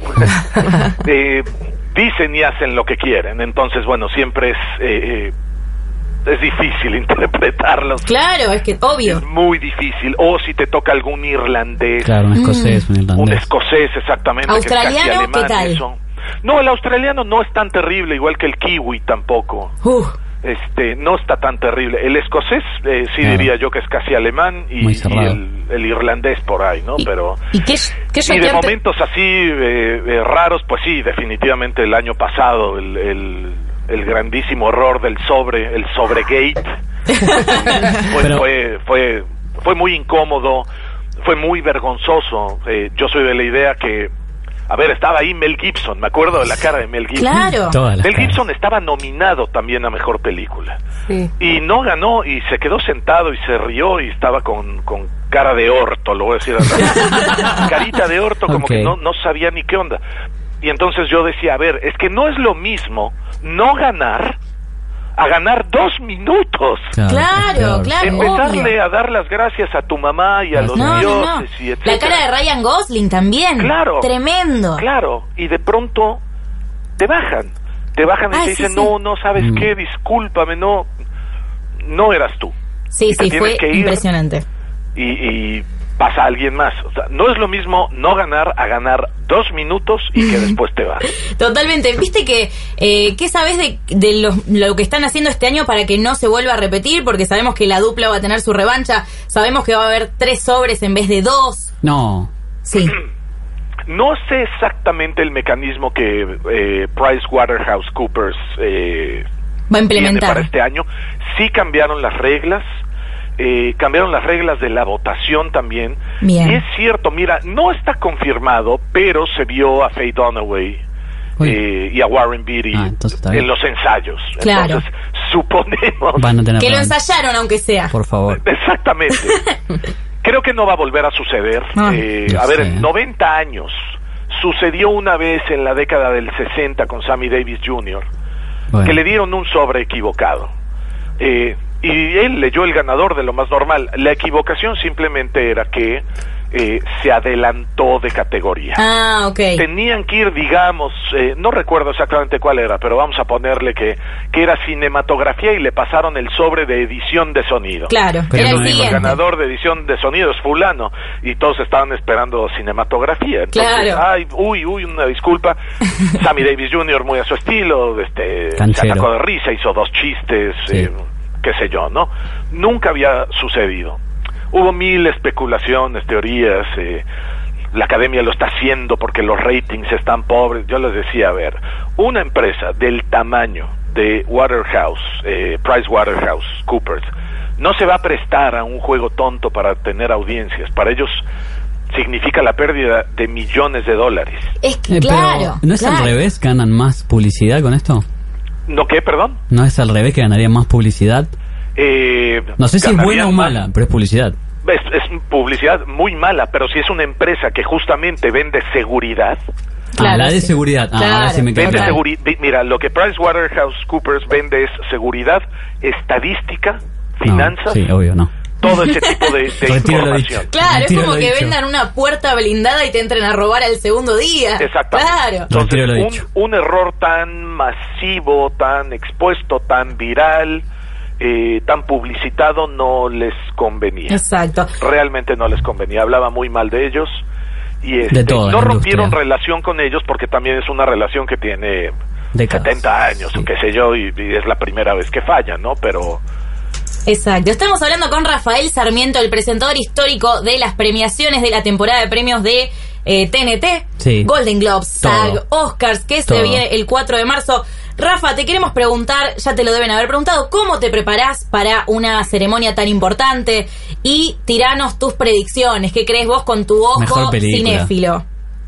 Eh, dicen y hacen lo que quieren. Entonces, bueno, siempre es... eh, eh, es difícil interpretarlos. Claro, es que obvio. Es muy difícil. O si te toca algún irlandés, Claro, un escocés, un un irlandés. escocés exactamente, ¿Australiano? que es casi alemán, ¿Qué tal? eso. No, el australiano no es tan terrible, igual que el kiwi tampoco. Uf. Este, no está tan terrible. El escocés, eh, sí Claro. diría yo que es casi alemán y, Muy y cerrado. el, el irlandés por ahí, ¿no? ¿Y, Pero ¿y qué, qué y de choqueante- momentos así eh, eh, raros, pues sí, definitivamente el año pasado el, el, el grandísimo horror del sobre, el sobregate, pues Pero- fue, fue, fue muy incómodo, fue muy vergonzoso. Eh, yo soy de la idea que, a ver, estaba ahí Mel Gibson, me acuerdo de la cara de Mel Gibson. Claro. Todas las Mel caras. Gibson estaba nominado también a Mejor Película. sí. Y no ganó y se quedó sentado y se rió y estaba con, con cara de orto, lo voy a decir así. Carita de orto, como Ok. que no, no sabía ni qué onda. Y entonces yo decía, a ver, es que no es lo mismo no ganar a ganar dos minutos. Claro, Claro, es peor. claro. Empezarle obvio. a dar las gracias a tu mamá y a los No, no, dioses no. y etcétera. La cara de Ryan Gosling también. Claro. Tremendo. Claro, y de pronto te bajan, te bajan y Ah, te sí, dicen, sí. no, no, ¿sabes Mm. qué? Discúlpame, no, no eras tú. Sí, Y te sí, tienes fue que ir. impresionante. Y, y pasa alguien más. O sea, no es lo mismo no ganar a ganar dos minutos y que después te vas. Totalmente. ¿Viste que eh, qué sabes de, de los, lo que están haciendo este año para que no se vuelva a repetir? Porque sabemos que la dupla va a tener su revancha. Sabemos que va a haber tres sobres en vez de dos. No. Sí. No sé exactamente el mecanismo que eh, PricewaterhouseCoopers eh, va a implementar para este año. Sí cambiaron las reglas, eh, cambiaron las reglas de la votación también. Bien. Y es cierto, mira, no está confirmado, pero se vio a Faye Dunaway eh, y a Warren Beatty ah, en los ensayos. Claro. Entonces, suponemos Van a tener que lo plan. ensayaron, aunque sea. Por favor. Exactamente. Creo que no va a volver a suceder. Ah, eh, yo a ver, sé. en noventa años sucedió una vez en la década del sesenta con Sammy Davis junior Bueno. que le dieron un sobre equivocado. Eh, y él leyó el ganador de lo más normal. La equivocación simplemente era que eh, se adelantó de categoría. Ah, ok. Tenían que ir, digamos, eh, no recuerdo exactamente cuál era, pero vamos a ponerle que, que era cinematografía y le pasaron el sobre de edición de sonido. Claro, Pero era no el es El siguiente. ganador de edición de sonido es fulano y todos estaban esperando cinematografía. Entonces, Claro. ay, uy, uy, una disculpa. Sammy Davis junior muy a su estilo, este, se Canchero. atacó de risa, hizo dos chistes, Sí. eh, qué sé yo, ¿no? Nunca había sucedido. Hubo mil especulaciones, teorías, eh, la academia lo está haciendo porque los ratings están pobres. Yo les decía, a ver, una empresa del tamaño de Waterhouse, eh, PricewaterhouseCoopers, no se va a prestar a un juego tonto para tener audiencias. Para ellos significa la pérdida de millones de dólares. Es que, Eh, pero, claro. ¿no es claro. al revés? ¿Ganan más publicidad con esto? ¿No qué, perdón? ¿No es al revés que ganarían más publicidad? Eh, No sé si es buena ganarían o más- mala, pero es publicidad. Es, es publicidad muy mala, pero si es una empresa que justamente vende seguridad, Claro, ah, la de sí. seguridad. Ah, Claro. ahora sí me queda vende claro. seguri- vi- mira, lo que PricewaterhouseCoopers vende es seguridad, estadística, No, finanzas, sí, obvio, no. todo ese tipo de, de Retiro lo información. dicho. Claro, es Retiro como lo que dicho. vendan una puerta blindada y te entren a robar al segundo día. Exactamente. Claro. Entonces, Retiro lo un, dicho. un error tan masivo, tan expuesto, tan viral, eh, tan publicitado, no les convenía. Exacto. Realmente no les convenía. Hablaba muy mal de ellos y este, De toda no la rompieron industria. relación con ellos porque también es una relación que tiene Décadas. setenta años, Sí. o qué sé yo, y, y es la primera vez que fallan, ¿no? Pero Exacto. Estamos hablando con Rafael Sarmiento, el presentador histórico de las premiaciones de la temporada de premios de eh, T N T, Sí. Golden Globes, Todo. SAG, Oscars, que se Todo. viene el cuatro de marzo. Rafa, te queremos preguntar, ya te lo deben haber preguntado, ¿cómo te preparás para una ceremonia tan importante? Y tiranos tus predicciones. ¿Qué crees vos con tu ojo Mejor película. cinéfilo?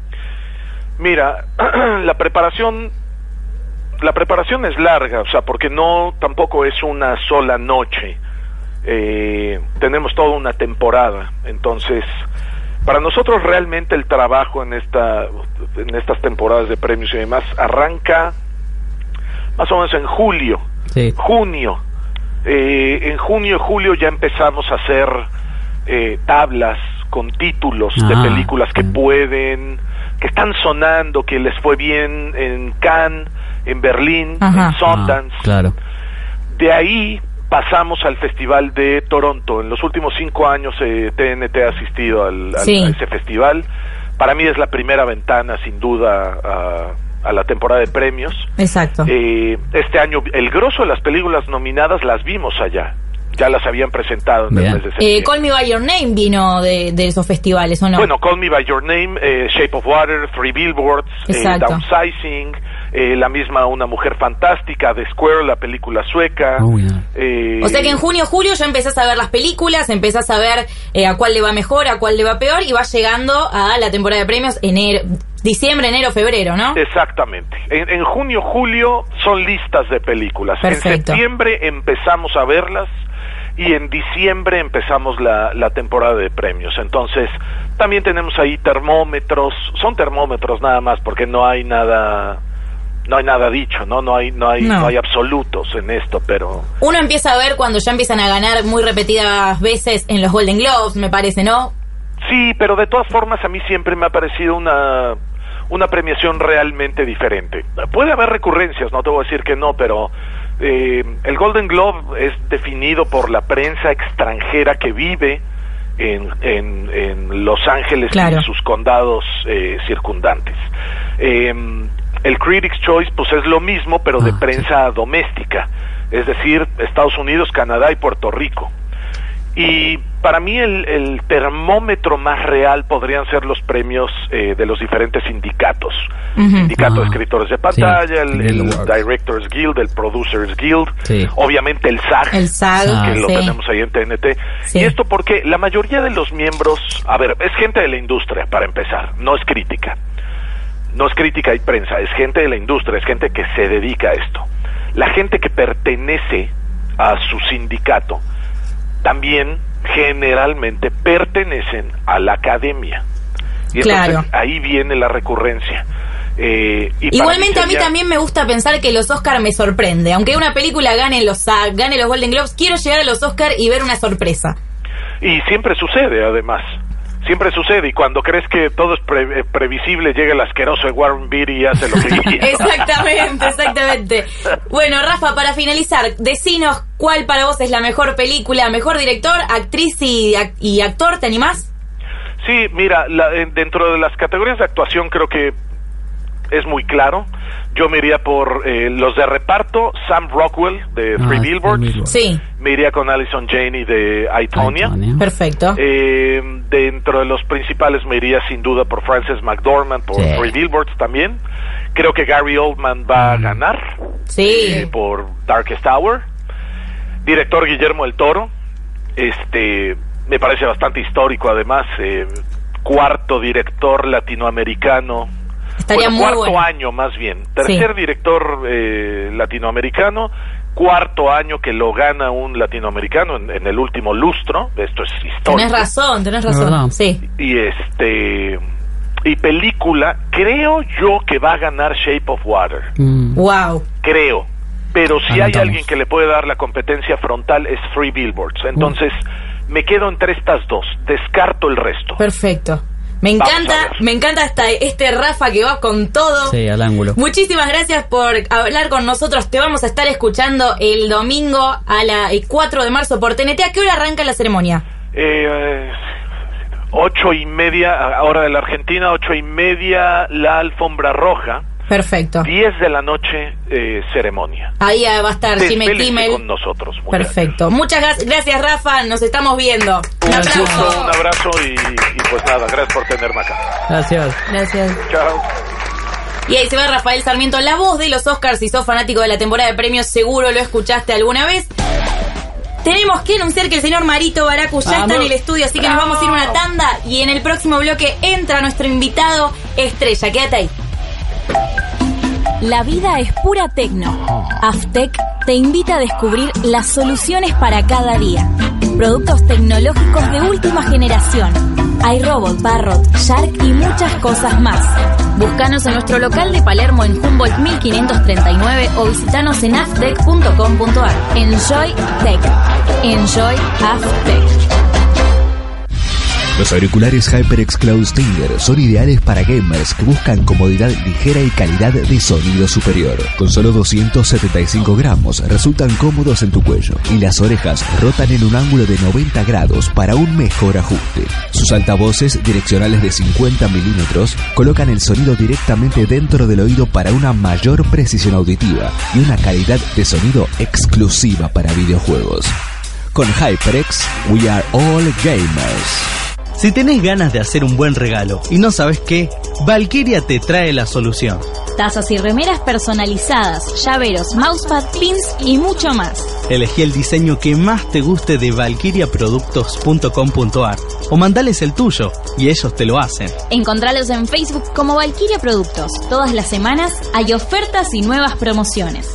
mira, la preparación la preparación es larga, o sea, porque no tampoco es una sola noche. Eh, tenemos toda una temporada, entonces para nosotros realmente el trabajo en esta en estas temporadas de premios y demás arranca más o menos en julio, Sí. junio. Eh, en junio y julio ya empezamos a hacer eh, tablas con títulos de Ah, películas que mm. pueden, que están sonando, que les fue bien en Cannes, en Berlín, Ajá. en Sundance. Ah, claro. De ahí pasamos al Festival de Toronto. En los últimos cinco años eh, T N T ha asistido al, al- Sí. a ese festival. Para mí es la primera ventana, sin duda, a, a la temporada de premios. Exacto. Eh, este año, el grosso de las películas nominadas las vimos allá. Ya las habían presentado en Bien. el mes de septiembre. Eh, Call Me By Your Name vino de, de esos festivales, ¿o no? Bueno, Call Me By Your Name, eh, Shape of Water, Three Billboards, eh, Exacto. Downsizing, eh, la misma Una Mujer Fantástica, The Square, la película sueca. Uy, no. eh, O sea que en junio, julio ya empezás a ver las películas, empezás a ver eh, a cuál le va mejor, a cuál le va peor, y vas llegando a la temporada de premios enero, diciembre, enero, febrero, ¿no? Exactamente. En, en junio, julio son listas de películas. Perfecto. En septiembre empezamos a verlas y en diciembre empezamos la, la temporada de premios. Entonces, también tenemos ahí termómetros, son termómetros nada más porque no hay nada no hay nada dicho, ¿no? No hay no hay No. no, hay absolutos en esto, pero Uno empieza a ver cuando ya empiezan a ganar muy repetidas veces en los Golden Globes, me parece, ¿no? sí, pero de todas formas a mí siempre me ha parecido una una premiación realmente diferente. Puede haber recurrencias, no te voy a decir que no, pero eh, el Golden Globe es definido por la prensa extranjera que vive en, en, en Los Ángeles Claro. y sus condados eh, circundantes. Eh, el Critics' Choice pues es lo mismo, pero de Ah, prensa doméstica, es decir, Estados Unidos, Canadá y Puerto Rico. Y para mí el, el termómetro más real podrían ser los premios eh, de los diferentes sindicatos. Ujú. Sindicato de Ah, escritores de pantalla, sí, el, Guild el Awards. Directors Guild, el Producers Guild, Sí. obviamente el SAG, El SAG, que lo sí. tenemos ahí en T N T. Sí. Y esto porque la mayoría de los miembros, a ver, es gente de la industria, para empezar, no es crítica. No es crítica y prensa, es gente de la industria, es gente que se dedica a esto. La gente que pertenece a su sindicato también generalmente pertenecen a la academia. Y entonces Claro. ahí viene la recurrencia. Eh, y para Igualmente a mí sería- también me gusta pensar que los Oscar me sorprende. Aunque una película gane los SAG, gane los Golden Globes, quiero llegar a los Oscar y ver una sorpresa. Y siempre sucede, además. Siempre sucede, y cuando crees que todo es pre- eh, previsible, llega el asqueroso de Warren Beatty y hace lo que quiere. Exactamente, exactamente. Bueno, Rafa, para finalizar, decinos cuál para vos es la mejor película, mejor director, actriz y, ac- y actor, ¿te animás? Sí, mira, la- en- dentro de las categorías de actuación creo que es muy claro. Yo me iría por eh, los de reparto, Sam Rockwell de Ah, Three Three Billboards. Billboards. Sí, Me iría con Allison Janney de I, Tonya. Antonia. perfecto. Eh, dentro de los principales me iría sin duda por Frances McDormand por Sí. Three Billboards también. Creo que Gary Oldman va a ganar Sí. eh, por Darkest Hour. Director Guillermo del Toro. Este me parece bastante histórico, además. eh, cuarto director latinoamericano. Estaría Bueno, muy cuarto bueno. año más bien. Tercer director eh, latinoamericano. Cuarto año que lo gana un latinoamericano en, en el último lustro. Esto es histórico. Tenés razón, tenés verdad. razón. Sí. Y este y película, creo yo que va a ganar Shape of Water. Mm. Wow. Creo. Pero si hay Anotamos. alguien que le puede dar la competencia frontal es Three Billboards. Entonces, me quedo entre estas dos. Descarto el resto. Perfecto. Me Vamos a encanta, ver. me encanta esta, este Rafa que va con todo. Sí, al ángulo. Muchísimas gracias por hablar con nosotros. Te vamos a estar escuchando el domingo a la el cuatro de marzo por T N T. ¿A qué hora arranca la ceremonia? Eh, ocho y media, hora de la Argentina, ocho y media, la alfombra roja. Perfecto. Diez de la noche, eh, ceremonia. Ahí va a estar Jimmy Desvélense Kimmel. con nosotros. muchachos. Perfecto. Muchas gra- gracias, Rafa. Nos estamos viendo. Un Un abrazo. gusto, un abrazo y, y pues nada, gracias por tenerme acá. Gracias. Gracias. Chao. Y ahí se va Rafael Sarmiento, la voz de los Oscars. Si sos fanático de la temporada de premios, seguro lo escuchaste alguna vez. Tenemos que anunciar que el señor Marito Baracu ya está en el estudio, así que nos vamos a ir a una tanda y en el próximo bloque entra nuestro invitado estrella. Quédate ahí. La vida es pura tecno. Aftec te invita a descubrir las soluciones para cada día. Productos tecnológicos de última generación. iRobot, Parrot, Shark y muchas cosas más. Búscanos en nuestro local de Palermo en Humboldt mil quinientos treinta y nueve o visitanos en aftec punto com punto ar. Enjoy Tech. Enjoy Aftec. Los auriculares HyperX Cloud Stinger son ideales para gamers que buscan comodidad ligera y calidad de sonido superior. Con solo doscientos setenta y cinco gramos resultan cómodos en tu cuello y las orejas rotan en un ángulo de noventa grados para un mejor ajuste. Sus altavoces direccionales de cincuenta milímetros colocan el sonido directamente dentro del oído para una mayor precisión auditiva y una calidad de sonido exclusiva para videojuegos. Con HyperX, we are all gamers. Si tenés ganas de hacer un buen regalo y no sabes qué, Valkyria te trae la solución. Tazas y remeras personalizadas, llaveros, mousepad, pins y mucho más. Elegí el diseño que más te guste de valkyria productos punto com punto ar o mandales el tuyo y ellos te lo hacen. Encontralos en Facebook como Valkyria Productos. Todas las semanas hay ofertas y nuevas promociones.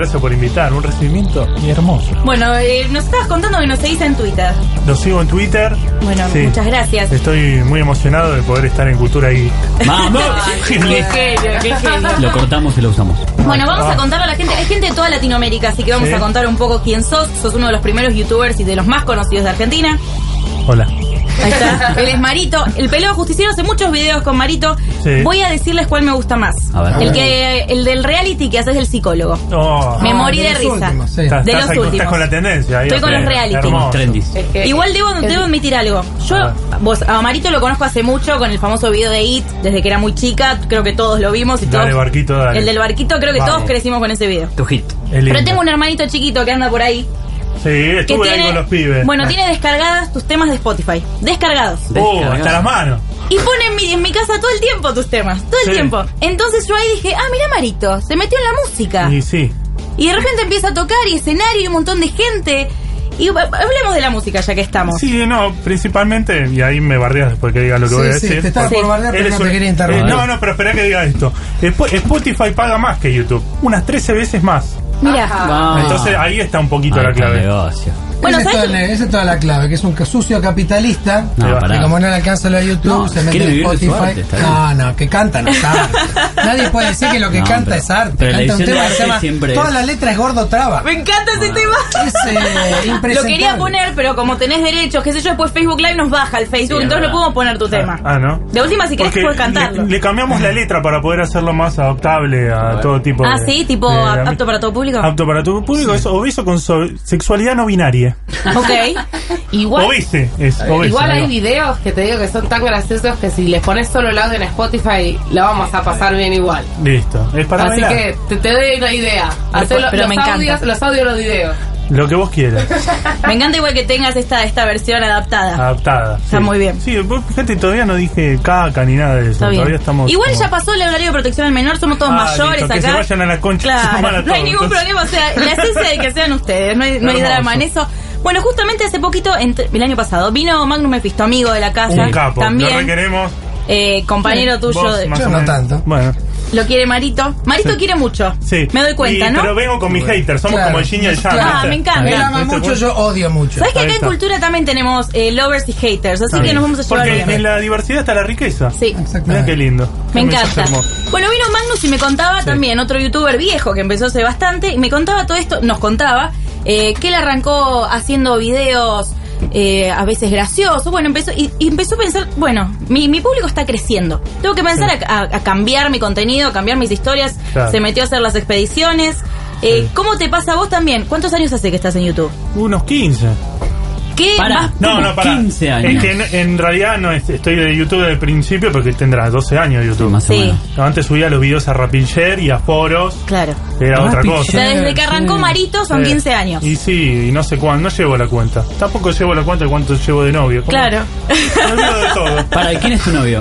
gracias por invitar. Un recibimiento hermoso. Bueno, eh, nos estabas contando que nos seguís en Twitter. Lo sigo en Twitter. Bueno, Sí. muchas gracias. Estoy muy emocionado de poder estar en Cultura Geek. ¡Vamos! Qué genio, qué genio. Lo cortamos y lo usamos. Bueno, vamos a contarle a la gente. Hay gente de toda Latinoamérica, así que vamos Sí. a contar un poco quién sos. Sos uno de los primeros youtubers y de los más conocidos de Argentina. Hola. Ahí está. Él es Marito. El peleo justiciero hace muchos videos con Marito. Sí. Voy a decirles cuál me gusta más. A ver. El que, el del reality que haces del psicólogo. Oh. Me Ah, morí de los risa. últimos, sí. Estás, de estás los ahí- últimos. estás con la tendencia. Ahí, Estoy con ok. los reality. Hermoso. Trendis. Es que- Igual debo, debo admitir algo. Yo, A ver. vos, a Marito lo conozco hace mucho con el famoso video de It, desde que era muy chica. Creo que todos lo vimos y Dale, todos. barquito, dale. El del barquito, creo que Vamos. todos crecimos con ese video. Tu hit. Es lindo. Pero tengo un hermanito chiquito que anda por ahí. Sí, Que estuve ahí tiene, con los pibes. bueno, tiene descargadas tus temas de Spotify. Descargados. Uh, hasta las manos. Y pone en mi, en mi casa todo el tiempo tus temas. Todo el Sí. tiempo. Entonces yo ahí dije, ah, mira Marito, se metió en la música. Y sí. Y de repente empieza a tocar y escenario y un montón de gente. Y ha- hablemos de la música ya que estamos. Sí, no, principalmente, y ahí me bardeas después que diga lo que Sí, voy a sí, decir. te estaba Sí. por bardear, Él pero es no te un- quería eh, interrumpir. no, no, pero espera que diga esto. Spo- Spotify paga más que YouTube, unas trece veces más. Mira. Ah. Entonces ahí está un poquito Ahí la está el clave. negocio. Bueno, esa, es ¿sabes toda, qué? la- esa es toda la clave, que es un sucio capitalista. No, Que pará. Que como no le alcanza lo de YouTube, No, se mete quiere en vivir de su Spotify. arte, está bien. No, no, que canta no es arte. Nadie puede decir que lo que No, canta pero- es arte. pero la Canta un edición de tema que se arte llama. siempre Toda es- la letra es gordo traba. Me encanta ese tema. Es eh, Lo impresentable. quería poner, pero como tenés derechos, qué sé yo, después Facebook Live nos baja el Facebook, Sí, entonces es no podemos poner tu tema. Ah, ¿no? De última, si querés, Porque puedes cantarlo. Le, le cambiamos la letra para poder hacerlo más adaptable a todo tipo Ah, de... sí, tipo de- ap- apto para todo público. Apto para todo público, es obeso con so- sexualidad no binaria. Ok. Igual, Obese, es obeso. igual hay digo. videos que te digo que son tan graciosos que si les pones solo el audio en Spotify, la vamos a pasar bien igual. Listo, es para Así bailar. que te, te doy una idea. Hacer lo- pero los me encanta. audios, los audios, los videos. Lo que vos quieras, Me encanta igual que tengas esta, esta versión adaptada. adaptada. Está sí. muy bien. Sí, vos fíjate, todavía no dije caca ni nada de eso. Está bien. Todavía estamos Igual como- ya pasó el horario de protección al menor, somos todos Ah, mayores listo, que acá. se vayan a la concha de su Claro, madre no hay todos, ningún entonces. problema, o sea, la esencia de que sean ustedes, no hay, no hay Hermoso. drama en eso. Bueno, justamente hace poquito, entre- el año pasado, vino Magnus Mephisto, amigo de la casa. Un capo, lo También, requeremos. eh, compañero tuyo. Vos, de- más Yo o no menos. tanto. Bueno, Lo quiere Marito. Marito Sí. quiere mucho. sí. Me doy cuenta, Y- ¿no? Pero vengo con mis haters, somos Claro. como el yin y el yang. Claro. Ah, ¿viste? me encanta. Él ama ¿Viste? mucho, yo odio mucho. ¿Sabes que Ahí acá en está. Cultura también tenemos eh, lovers y haters? Así Está que bien. nos vamos a llevar Porque bien. en la diversidad está la riqueza. Sí. Exactamente. Mirá qué lindo. Me Qué mensaje encanta. hermoso. Bueno, vino Magnus y me contaba Sí. también, otro youtuber viejo que empezó hace bastante, y me contaba todo esto, nos contaba, eh, que él arrancó haciendo videos eh, a veces graciosos, bueno, empezó y, y empezó a pensar, bueno, mi, mi público está creciendo, tengo que pensar Sí. a, a- a cambiar mi contenido, a cambiar mis historias, Claro. se metió a hacer las expediciones. Eh, Sí. ¿Cómo te pasa a vos también? ¿Cuántos años hace que estás en YouTube? Unos quince. ¿Qué Pará. vas- No, no, para. quince años. Es que en, en realidad no es- estoy de YouTube desde el principio porque tendrá doce años de YouTube. Más o Sí. menos. Antes subía los videos a Rapincher y a foros, Claro. que era otra Rapincher. O cosa. sea, desde que arrancó Sí. Marito son Sí. quince años. Y sí, y no sé cuándo, no llevo la cuenta. Tampoco llevo la cuenta de cuánto llevo de novio. ¿Cómo? Claro. Me olvido de todo. Para, ¿quién es tu novio?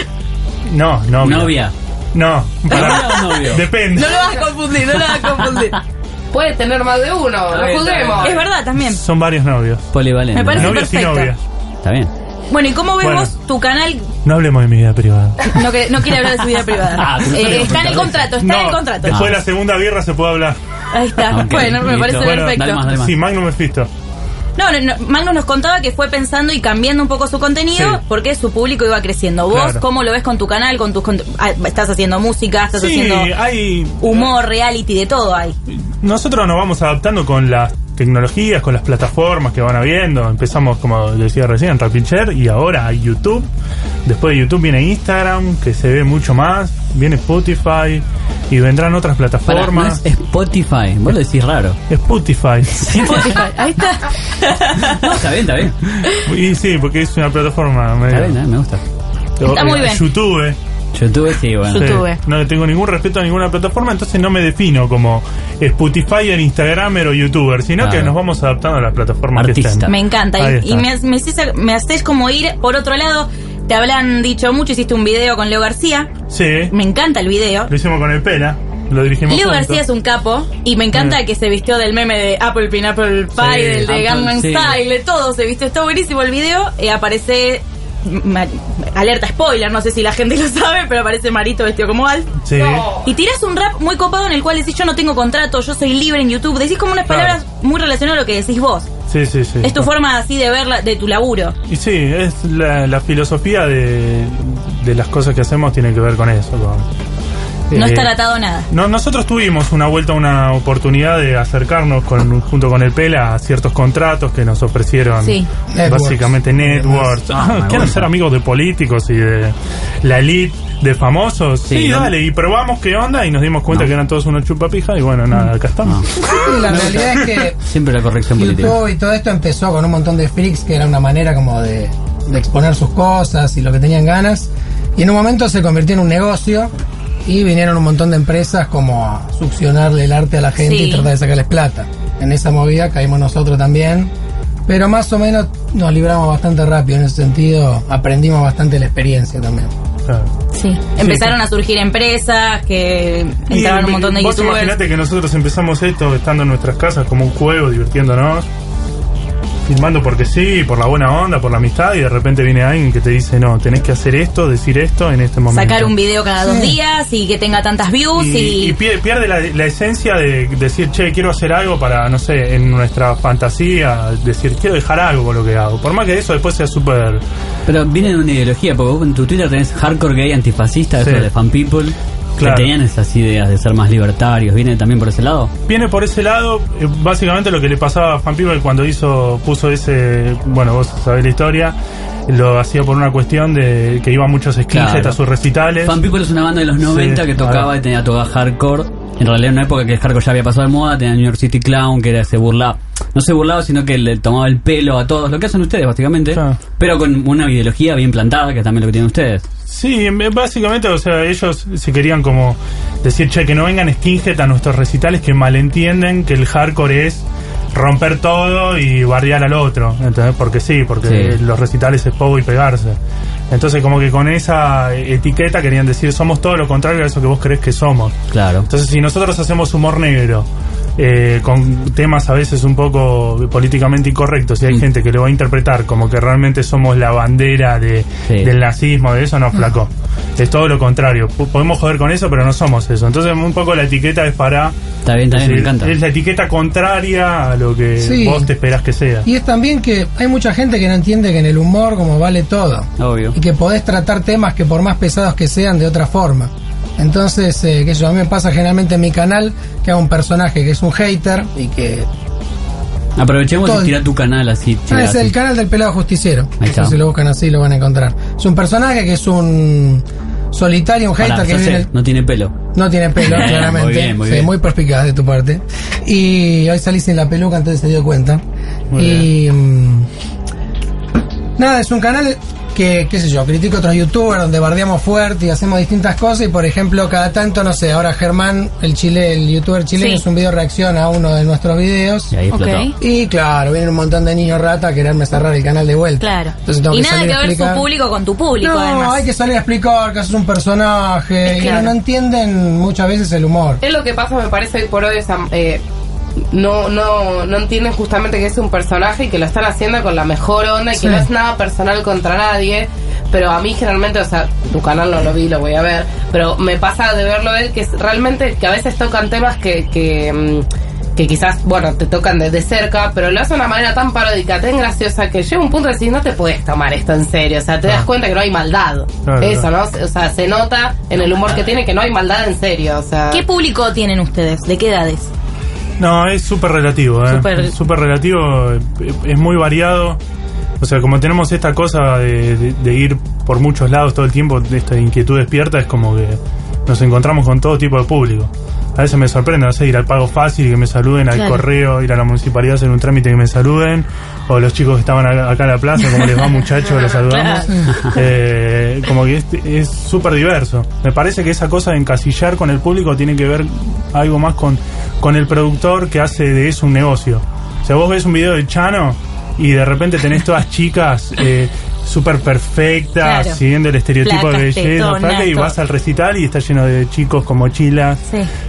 No, novia. Novia. No, para. ¿Novia o novio? Depende. No lo vas a confundir, no lo vas a confundir. Puede tener más de uno, no bien, está juzguemos. Es verdad también. Son varios novios. Polivalente. Me parece Novios y perfecto. novias. Está bien. Bueno, ¿y cómo ves Bueno. vos tu canal? No hablemos de mi vida privada. No, que, no quiere hablar de su vida privada. Ah, pero Eh, solo está en el por contrato, está en el contrato. Después de la segunda birra se puede hablar. Ahí está. Ok, bueno, me listo. parece Bueno, perfecto. dale más, dale más. Sí, Magnum Mephisto. No, no, no, Magnus nos contaba que fue pensando y cambiando un poco su contenido Sí. porque su público iba creciendo. ¿Vos Claro. cómo lo ves con tu canal? Con tus cont- ah, estás haciendo música, estás Sí, haciendo hay. humor, reality, de todo hay. Nosotros nos vamos adaptando con las tecnologías, con las plataformas que van habiendo. Empezamos, como decía recién, Rapincher y ahora hay YouTube. Después de YouTube viene Instagram, que se ve mucho más. Viene Spotify y vendrán otras Para, no plataformas. es Spotify. Vos lo decís raro. Spotify. Ahí está. No, está bien, está bien. Y sí, porque es una plataforma medio- Está bien, eh, me gusta. Está muy bien. YouTube. YouTube, sí, bueno. YouTube. Sí, no le tengo ningún respeto a ninguna plataforma, entonces no me defino como Spotify, en Instagramer o YouTuber, sino Claro. que nos vamos adaptando a las plataformas que Artista. estén. Me encanta. Ahí Y, y está. me, me, haces- me haces como ir por otro lado. Te habrán dicho mucho, hiciste un video con Leo García. Sí, Me encanta el video. lo hicimos con el Pela, lo dirigimos Leo juntos. García es un capo y me encanta Mm. que se vistió del meme de Apple Pineapple Pie, Sí, del de Apple, Gangnam sí. Style, de todo se vistió. Está buenísimo el video. Eh, aparece ma- alerta spoiler, no sé si la gente lo sabe, pero aparece Marito vestido como Alf. Sí. No. Y tirás un rap muy copado en el cual decís yo no tengo contrato, yo soy libre en YouTube. Decís como unas Claro. palabras muy relacionadas a lo que decís vos. Sí, sí, sí. Es tu forma así de ver la- de tu laburo. Y sí, es la, la filosofía de, de las cosas que hacemos tiene que ver con eso. Con, No eh, estar atado a nada. No, nosotros tuvimos una vuelta, una oportunidad de acercarnos con, junto con el Pela a ciertos contratos que nos ofrecieron, Sí. básicamente networks. Ah, Ah, me ¿Quieren gusta. ser amigos de políticos y de la elite de famosos? Sí, Sí, ¿no? dale, y probamos qué onda y nos dimos cuenta No. que eran todos unos chupapija y bueno, nada, acá estamos. Sí, la realidad es que Siempre la corrección política. YouTube y todo esto empezó con un montón de freaks que era una manera como de, de exponer sus cosas y lo que tenían ganas. Y en un momento se convirtió en un negocio y vinieron un montón de empresas como a succionarle el arte a la gente Sí. y tratar de sacarles plata. En esa movida caímos nosotros también. Pero más o menos nos libramos bastante rápido en ese sentido. Aprendimos bastante la experiencia también. Claro. Sí. Empezaron a surgir empresas que Y, entraban un montón de vos youtubers. imaginate que nosotros empezamos esto estando en nuestras casas como un juego, divirtiéndonos, filmando porque sí, por la buena onda, por la amistad, y de repente viene alguien que te dice, no, tenés que hacer esto, decir esto en este momento. Sacar un video cada dos días y que tenga tantas views Y, y, y pierde, pierde la, la esencia de decir, che, quiero hacer algo para, no sé, en nuestra fantasía, decir, quiero dejar algo con lo que hago. Por más que eso después sea súper... Pero viene de una ideología, porque vos en tu Twitter tenés hardcore gay antifascista, Sí. eso de fan people, Claro. que tenían esas ideas de ser más libertarios. ¿Viene también por ese lado? Viene por ese lado, eh, básicamente lo que le pasaba a Fan People cuando hizo, puso ese, bueno, vos sabés la historia, lo hacía por una cuestión de que iban muchos skinheads Claro. a sus recitales. Fan People es una banda de los noventa Sí, que tocaba claro. y tenía toda hardcore. En realidad en una época que el hardcore ya había pasado de moda, tenía New York City Clown, que era ese burlado. No se burlaba, sino que le tomaba el pelo a todos, lo que hacen ustedes básicamente, Claro. pero con una ideología bien plantada, que es también lo que tienen ustedes. Sí, eh, básicamente, o sea, ellos se querían como decir, che, que no vengan skinhead a nuestros recitales que malentienden que el hardcore es romper todo y bardear al otro, ¿entendés? Porque sí, porque Sí. los recitales es pogo y pegarse. Entonces como que con esa etiqueta querían decir, somos todo lo contrario a eso que vos creés que somos. Claro. Entonces si nosotros hacemos humor negro, eh, con temas a veces un poco políticamente incorrectos, y hay Mm. gente que lo va a interpretar como que realmente somos la bandera de, Sí. del nazismo, de eso no, flaco. Es todo lo contrario. P- podemos joder con eso, pero no somos eso. Entonces un poco la etiqueta es para... Está bien, está bien, me decir, encanta. es la etiqueta contraria a lo que Sí. vos te esperás que sea. Y es también que hay mucha gente que no entiende que en el humor como vale todo. Obvio. Y que podés tratar temas que por más pesados que sean de otra forma. Entonces, eh, qué sé yo, a mí me pasa generalmente en mi canal que hago un personaje que es un hater y que... Aprovechemos Todo y el- tira tu canal así. Ah, tira es el así. canal del pelado justiciero. Ahí está. Si lo buscan así lo van a encontrar. Es un personaje que es un solitario, un hater Pará, que ya vive en sé, el... no tiene pelo. No tiene pelo, Bien, claramente. muy bien, muy Sí, bien. muy perspicaz de tu parte. Y hoy salí sin la peluca, antes se dio cuenta. Muy y mm, nada, es un canal que, qué sé yo, critico a otros youtubers donde bardeamos fuerte y hacemos distintas cosas. Y por ejemplo, cada tanto, no sé, ahora Germán, el chile, el youtuber chileno, Sí. es un video reacción a uno de nuestros videos. Y ahí explotó. Ok. Y claro, vienen un montón de niños rata a quererme cerrar el canal de vuelta. Claro. Entonces tengo Y que nada salir que a ver explicar. su público con tu público, No, además. hay que salir a explicar que haces un personaje. Es Y claro. no entienden muchas veces el humor. Es lo que pasa, me parece, hoy por hoy, esa, eh, no, no, no entienden justamente que es un personaje y que lo están haciendo con la mejor onda y Sí. que no es nada personal contra nadie. Pero a mí generalmente, o sea, tu canal no lo vi, lo voy a ver, pero me pasa de verlo él que es realmente que a veces tocan temas que, que, mm, que quizás, bueno, te tocan desde cerca, pero lo hace de una manera tan paródica, tan graciosa, que llega un punto de decir, no te puedes tomar esto en serio, o sea, te das cuenta que no hay maldad. Claro, Eso, claro. ¿no? O sea, se nota en el humor que tiene que no hay maldad en serio, o sea... ¿Qué público tienen ustedes? ¿De qué edades? No, es súper relativo, ¿eh? Súper- Es súper relativo, eh, es muy variado. O sea, como tenemos esta cosa de, de- de ir por muchos lados todo el tiempo, de esta inquietud despierta, es como que nos encontramos con todo tipo de público. A veces me sorprende, no sé, ir al pago fácil y que me saluden, al Claro. correo, ir a la municipalidad a hacer un trámite y que me saluden, o los chicos que estaban acá acá en la plaza, como les va muchachos, los saludamos. Eh, como que es es súper diverso. Me parece que esa cosa de encasillar con el público tiene que ver algo más con, con el productor que hace de eso un negocio. O sea, vos ves un video de Chano y de repente tenés todas chicas eh, súper perfectas, Claro. siguiendo el estereotipo Flacas, de belleza, tetonas, flaca, y todo. vas al recital y está lleno de chicos con mochilas. Sí.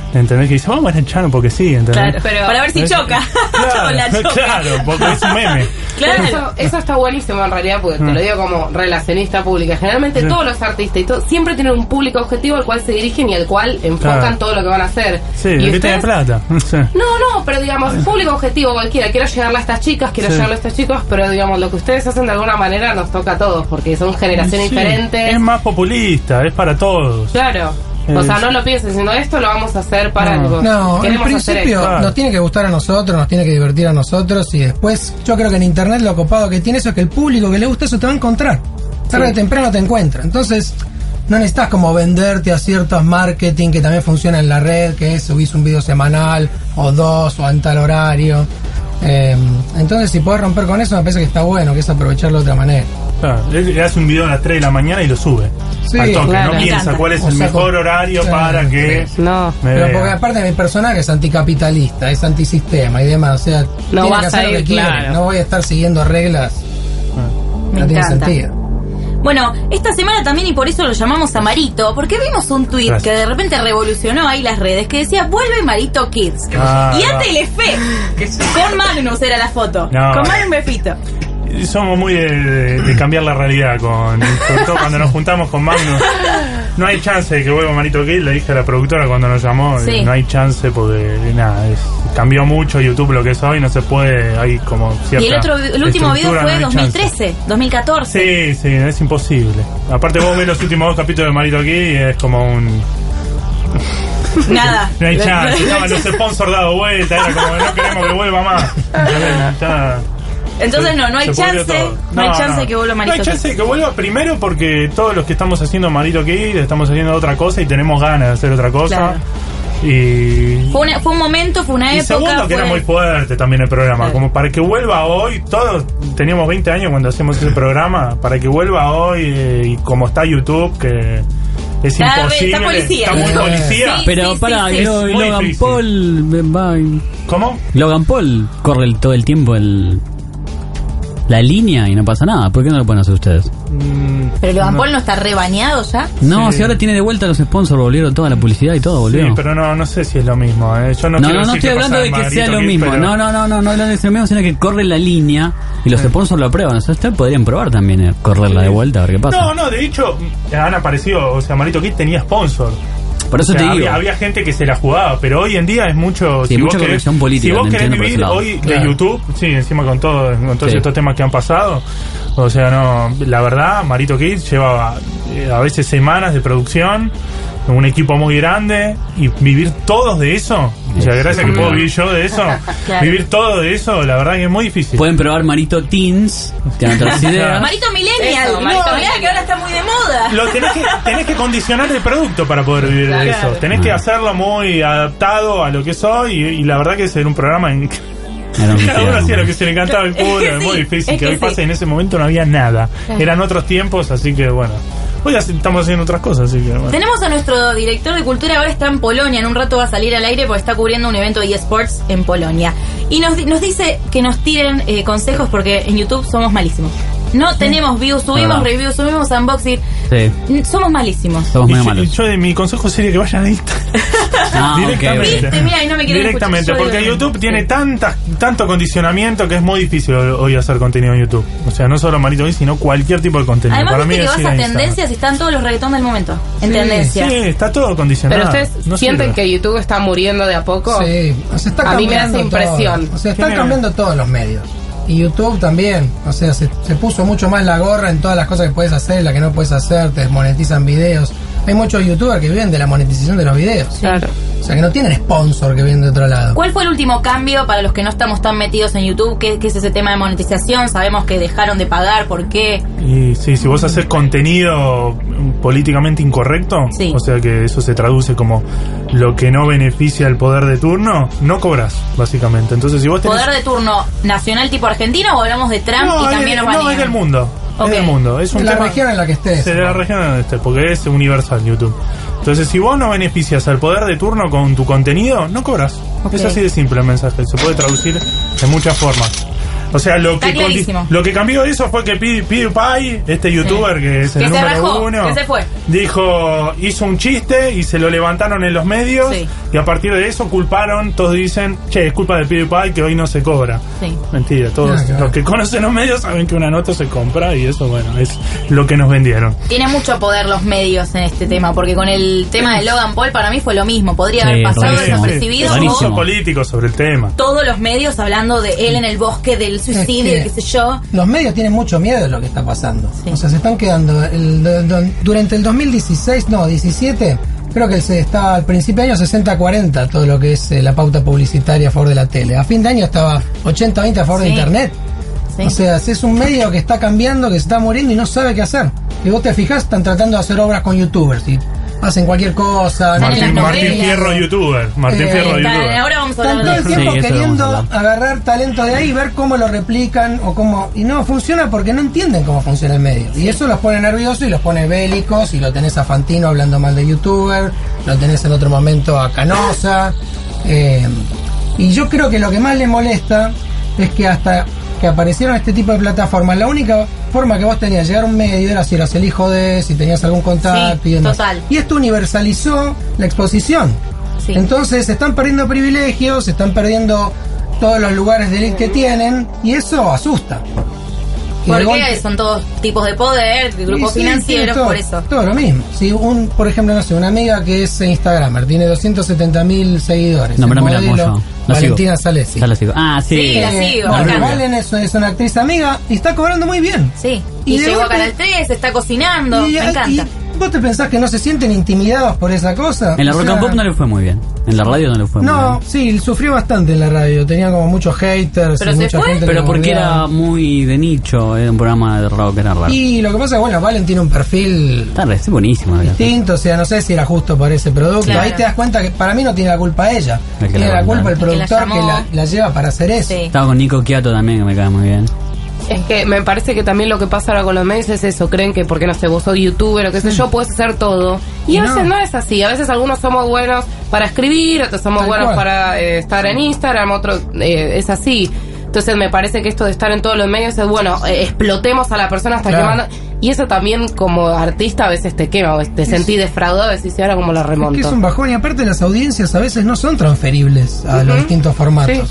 ¿Entendés? Que dice, vamos a Chano porque sí, ¿entendés? Claro, pero para ver si choca. Claro, la choca. claro, porque es un meme. Claro. Eso, eso está buenísimo en realidad, porque te lo digo como relacionista pública. Generalmente sí. todos los artistas y todo, siempre tienen un público objetivo al cual se dirigen y al cual enfocan claro. todo lo que van a hacer. Sí, y el que ustedes... tiene plata. Sí. No, no, pero digamos, público objetivo cualquiera. Quiero llegarle a estas chicas, quiero sí. llegarle a estos chicos, pero digamos, lo que ustedes hacen de alguna manera nos toca a todos, porque son generaciones sí. diferentes. Es más populista, es para todos. Claro. O sea, no lo pienses diciendo esto lo vamos a hacer para... No, no en queremos principio hacer nos tiene que gustar a nosotros, nos tiene que divertir a nosotros y después yo creo que en internet lo copado que tiene eso es que el público que le gusta eso te va a encontrar. Tarde o temprano te encuentra. Entonces no necesitas como venderte a ciertos marketing que también funciona en la red, que es subís un video semanal o dos o en tal horario. Eh, entonces si podés romper con eso me parece que está bueno, que es aprovecharlo de otra manera. Claro, él hace un video a las tres de la mañana y lo sube. Sí, al toque, claro. no piensa cuál es el sea, mejor horario claro, para que sí. no. me Pero vea. porque aparte mi personaje es anticapitalista, es antisistema y demás, o sea, no tiene vas que hacer a ir, lo que quiere, claro. no voy a estar siguiendo reglas. Me no encanta. tiene sentido. Bueno, esta semana también, y por eso lo llamamos a Marito, porque vimos un tweet Gracias. que de repente revolucionó ahí las redes, que decía, vuelve Marito Kids. Ah, y a no. Telefe, con Magnus era la foto, No. con Magnus Befito. Somos muy de, de, de cambiar la realidad, con sobre todo cuando nos juntamos con Magnus. No hay chance de que vuelva Marito Kids, le dije a la productora cuando nos llamó, Sí. no hay chance porque nada, es, cambió mucho YouTube lo que es hoy, no se puede, hay como cierta Y el otro, el último video estructura, fue no hay dos mil chance. trece, dos mil catorce. Sí, sí, es imposible. Aparte vos ves los últimos dos capítulos de Marito Kids y es como un... Nada. No hay chance, estaban los sponsors dado vuelta, era como no queremos que vuelva más. Ya, Entonces no, no hay se pudrió chance, todo. no, hay chance de que vuelva Marito No hay chance Kids. de que vuelva primero porque todos los que estamos haciendo Marito Kids estamos haciendo otra cosa y tenemos ganas de hacer otra cosa. Claro. Y Fue, una- fue un momento, fue una y época. segundo que fue- era muy fuerte también el programa, Claro. como para que vuelva hoy, todos teníamos veinte años cuando hacemos ese programa, para que vuelva hoy eh, y como está YouTube que es Está re- imposible, está policía. está muy Sí. policía. Sí, Pero sí, para, sí, sí. Lo- Es muy Logan difícil. Paul va y- ¿Cómo? Logan Paul corre el- todo el tiempo el la línea y no pasa nada. ¿Por qué no lo pueden hacer ustedes? Mm, Pero Logan Paul no está rebañado ya. No, Sí. si ahora tiene de vuelta los sponsors, volvieron toda la publicidad y todo, volvió. sí, pero no, no sé si es lo mismo. eh. Yo no, No, quiero no, no decir estoy que hablando pasa de en que Marito sea lo Kids, mismo. pero- No, no, no, no, no hablando de ser lo mismo, sino que corre la línea y los sponsors lo aprueban. O sea, ustedes podrían probar también eh, correrla de vuelta a ver qué pasa. No, no, de hecho, han aparecido, o sea, Marito Kids tenía sponsor. Por eso O sea, te digo. había, había gente que se la jugaba, pero hoy en día es mucho. Sí, si mucha vos querés, corrección política, si vos no querés entiendo por ese vivir lado. hoy de Claro. YouTube, sí, encima con todo, con todos Sí. estos temas que han pasado, o sea, no, la verdad, Marito Kids llevaba eh, a veces semanas de producción, un equipo muy grande y vivir todos de eso. O sea, gracias que puedo vivir yo de eso, Claro. vivir todo de eso, la verdad que es muy difícil. Pueden probar Marito Teens, tienen otras ideas. Marito Millennial, Eso, no, Marito mirá Millennial. que ahora está muy de moda. Lo tenés que, tenés que condicionar el producto para poder vivir de Claro. eso. Tenés que hacerlo muy adaptado a lo que soy y, y la verdad que es en un programa en que Era un cada uno infierno. hacía lo que se le encantaba el culo, Es que es muy sí, difícil. es Que que hoy sí. pasa y en ese momento no había nada. Claro. Eran otros tiempos, así que bueno. Hoy ya estamos haciendo otras cosas, así que bueno. Tenemos a nuestro director de cultura, ahora está en Polonia, en un rato va a salir al aire porque está cubriendo un evento de eSports en Polonia. Y nos, di- nos dice que nos tiren eh, consejos porque en YouTube somos malísimos. No tenemos views, subimos Verdad. reviews, subimos unboxing. Sí, N- Somos malísimos. somos Y medio yo, malos. yo de mi consejo sería que vayan a Instagram. Ah, ok, Directamente. Viste, mira, y no me quieren Directamente, escuchar. Yo porque digo- YouTube tiene Sí. tantas, tanto condicionamiento que es muy difícil hoy hacer contenido en YouTube. O sea, no solo Marito Kids, sino cualquier tipo de contenido. Además, Para mí viste que es vas ir a Instagram. tendencias y están todos los reggaetón del momento. En Sí, tendencia. Sí, está todo condicionado. Pero ustedes No sienten sirve. que YouTube está muriendo de a poco. Sí, o sea, está A mí me cambiando hace impresión. todo. O sea, están Tiene- cambiando todos los medios. Y YouTube también. O sea, se, se puso mucho más la gorra en todas las cosas que puedes hacer, las que no puedes hacer, te desmonetizan videos. Hay muchos youtubers que viven de la monetización de los videos. Claro. O sea, que no tienen sponsor que vienen de otro lado. ¿Cuál fue el último cambio para los que no estamos tan metidos en YouTube? ¿Qué, qué es ese tema de monetización? Sabemos que dejaron de pagar, ¿por qué? Y sí, si vos haces contenido políticamente incorrecto, Sí. o sea que eso se traduce como lo que no beneficia al poder de turno, no cobras, básicamente. Entonces, si vos tenés... ¿Poder de turno nacional tipo Argentina o hablamos de Trump no, y es, también del- nos no, banean? es del mundo. Ok. Es del mundo. Es un En la tema- región en la que estés. Sí, de la región donde estés, porque es universal YouTube. Entonces, si vos no beneficias al poder de turno con tu contenido, no cobras. Ok. Es así de simple el mensaje. Se puede traducir de muchas formas. O sea, lo Está que, clarísimo. condi- lo que cambió eso fue que Pew- PewDiePie, este youtuber Sí. que es Que el se número rajó, uno, que se fue. dijo, hizo un chiste y se lo levantaron en los medios Sí. y a partir de eso culparon, todos dicen, che, es culpa de PewDiePie que hoy no se cobra. Sí. Mentira, todos Ah, claro. los que conocen los medios saben que una nota se compra y eso, bueno, es lo que nos vendieron. Tiene mucho poder los medios en este tema, porque con el tema de Logan Paul para mí fue lo mismo. Podría Sí, haber pasado rarísimo. desapercibido Es un uso o político sobre el tema. todos los medios hablando de él en el bosque del suicidio, Es que- qué sé yo. Los medios tienen mucho miedo de lo que está pasando. O sea, se están quedando. El, do- do- durante el dos mil dieciséis, no, diecisiete, creo que se estaba al principio de año sesenta cuarenta, todo lo que es eh, la pauta publicitaria a favor de la tele. A fin de año estaba ochenta veinte a favor de Sí. internet. Sí. O sea, es un medio que está cambiando, que se está muriendo y no sabe qué hacer. Y vos te fijás, están tratando de hacer obras con youtubers y hacen cualquier cosa. no Martín, tienen Martín novelas. Fierro youtuber. Martín Eh, Fierro Está- youtuber. ahora vamos a Están hablar todo de el eso. tiempo Sí, eso queriendo vamos a agarrar talento de ahí y ver cómo lo replican o cómo... Y no funciona porque no entienden cómo funciona el medio. Y eso los pone nerviosos y los pone bélicos. Y lo tenés a Fantino hablando mal de youtuber. Lo tenés en otro momento a Canosa. eh, y yo creo que lo que más les molesta es que hasta que aparecieron este tipo de plataformas, la única forma que vos tenías de llegar a un medio era si eras el hijo de, si tenías algún contacto Sí, y demás. total. Y esto universalizó la exposición. Sí. Entonces se están perdiendo privilegios, se están perdiendo todos los lugares de elite que tienen y eso asusta. Y de Porque golpe- son todos tipos de poder, de grupos y sí, financieros, tiene todo, por eso. Todo lo mismo. Si un, por ejemplo, no sé, una amiga que es Instagramer, tiene doscientos setenta mil seguidores. Nombrámela el como modelo yo. La Valentina sigo. Salesi. Ya la sigo. Ah, sí. Sí, la sigo, Bueno, me encanta. Valen es, es una actriz amiga y está cobrando muy bien. Sí. Y Y, de llegó a golpe- Canal tres, está cocinando, Y- me encanta. y ¿vos te pensás que no se sienten intimidados por esa cosa? En la O Rock sea, and Pop no le fue muy bien. En la radio no le fue muy No, bien. sí, sufrió bastante en la radio. Tenía como muchos haters. Pero y se mucha fue. gente que Pero lo porque odiaba. era muy de nicho, era un programa de rock, era raro. Y lo que pasa es que, bueno, Valen tiene un perfil Está re, es buenísimo. la verdad. distinto, o sea, no sé si era justo para ese producto. Claro. Ahí te das cuenta que para mí no tiene la culpa ella. El que Tiene la la mandó. culpa el El que la productor que llamó. la, la lleva para hacer eso. Sí. Estaba con Nico Quiato también, que me cae muy bien. Es que me parece que también lo que pasa ahora con los medios es eso, creen que porque no sé, vos sos youtuber o qué sé yo, puedes hacer todo. Y a No. veces no es así, a veces algunos somos buenos para escribir, otros somos Tal buenos cual. para eh, estar en Instagram, otros eh, es así. Entonces me parece que esto de estar en todos los medios es bueno, eh, explotemos a la persona hasta Claro. que manda. Y eso también como artista a veces te quema, te sentís defraudado, decís, ¿y ahora cómo lo Es remonto? que es un bajón y aparte las audiencias a veces no son transferibles a los Ujú. distintos formatos. Sí.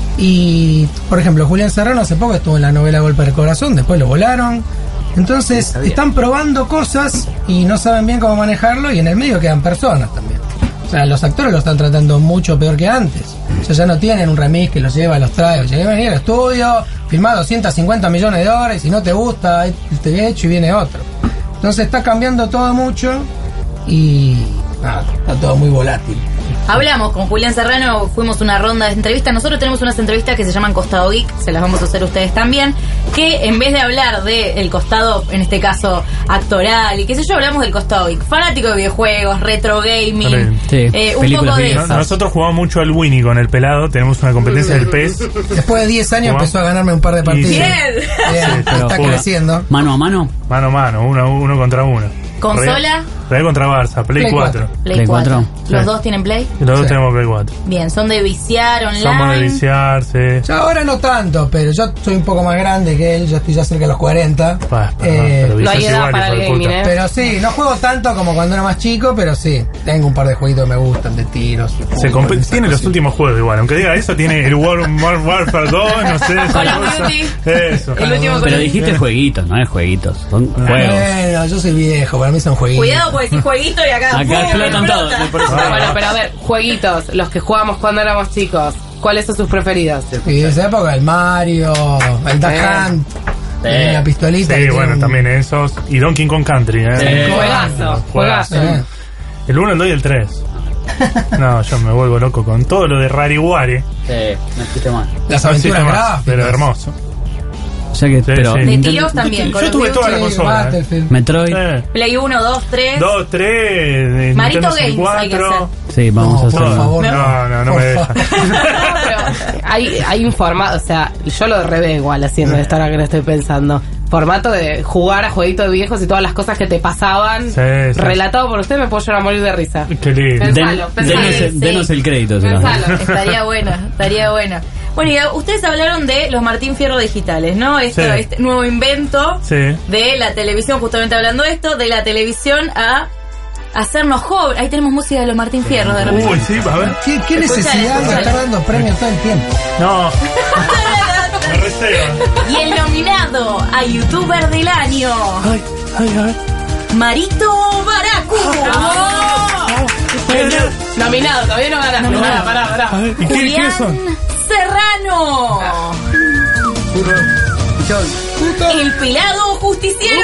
Y, por ejemplo, Julián Serrano hace poco estuvo en la novela Golpe del Corazón, después lo volaron. Entonces, están probando cosas y no saben bien cómo manejarlo y en el medio quedan personas también. O sea, los actores lo están tratando mucho peor que antes. O sea, ya no tienen un remix que los lleva, los trae. Llegué a venir al estudio, filmar doscientos cincuenta millones de horas y si no te gusta, te he hecho y viene otro. Entonces está cambiando todo mucho y nada, está todo muy volátil. Hablamos con Julián Serrano, fuimos una ronda de entrevistas. Nosotros tenemos unas entrevistas que se llaman Costado Geek, se las vamos a hacer ustedes también. Que en vez de hablar del costado, en este caso actoral y qué sé yo, hablamos del costado geek. Fanático de videojuegos, retro gaming, Sí, eh, un películas poco de viejas. eso. No- Nosotros jugamos mucho al Winnie con el pelado, tenemos una competencia del P E S. Después de diez años Jugamos. empezó a ganarme un par de partidos. Bien. Bien, Sí, pero está juega. creciendo. Mano a mano. Mano a mano, uno, uno contra uno. ¿Consola? Real, Real contra Barça, Play, Play cuatro. Play Play cuatro. cuatro. ¿Los Sí. dos tienen Play? Y los dos Sí. tenemos Play cuatro. Bien, son de viciar online. Somos de viciarse. Ya ahora no tanto, pero yo soy un poco más grande que él, yo estoy ya cerca de los cuarenta. Pa, perdón, Eh, pero no hay viciarse edad igual, para hijo el de gaming, puta. ¿eh? Pero sí, no juego tanto como cuando era más chico, pero sí, tengo un par de jueguitos que me gustan, de tiros. y Se fútbol, comp- esas tiene los cositas. últimos juegos igual, aunque diga eso, tiene el War, War Warfare dos, no sé, esa Call of cosa. Duty. Eso. El último Pero Call of dijiste jueguitos, no es jueguitos. Son juegos. Bueno, yo soy viejo, para mí son jueguitos. Cuidado porque decís jueguito y acá. Acá ¡pum! explotan explota. todo. por eso- Ah. Bueno, pero a ver, jueguitos, los que jugábamos cuando éramos chicos, ¿cuáles son sus preferidos? Y de esa época el Mario, el Duck Hunt, eh, la pistolita. Sí, que bueno, tiene un- también esos. Y Donkey Kong Country, ¿eh? Sí. Juegazo, juegazo. Eh, El uno, el dos y el tres. No, yo me vuelvo loco con todo lo de Rariware. Sí, no existe más. Las No existe aventuras más, gráficas. pero hermoso. O sea que, Sí, pero sí. De Nintendo- tiros también. Call Yo of tuve Duty. toda la Sí, consola. ¿eh? Battlefield. Metroid. Eh, Play uno, dos, tres. dos, tres, de Marito Nintendo Games hay que sesenta y cuatro. Sí, vamos No, a hacer. por favor. No, no, no Por me deja. favor. No, pero hay, hay un formato, o sea, yo lo revés igual haciendo esto ahora que lo estoy pensando. Formato de jugar a jueguitos de viejos y todas las cosas que te pasaban. Sí, sí. Relatado por usted me puedo llorar a morir de risa. Qué lindo. Pensalo, Den- pensalo. denos, el- Sí. denos el crédito. se lo- Pensalo. Estaría bueno, estaría bueno. Bueno, y ustedes hablaron de los Martín Fierro digitales, ¿no? Esto, Sí. Este nuevo invento Sí. de la televisión, justamente hablando de esto, de la televisión a hacernos jóvenes. Ahí tenemos música de los Martín Fierro de repente. Uy, sí, a ver. ¿Qué, qué Escuchale, necesidad de escuchale. estar dando premios todo el tiempo? No. Me receba. Y el nominado a YouTuber del año, Ay, ay, ay. Marito Baracu. Nominado, todavía no ganaste. Nominado. Pará, pará, pará. ¿Y qué, Julián quiénes son? Serrano. El pelado justiciero.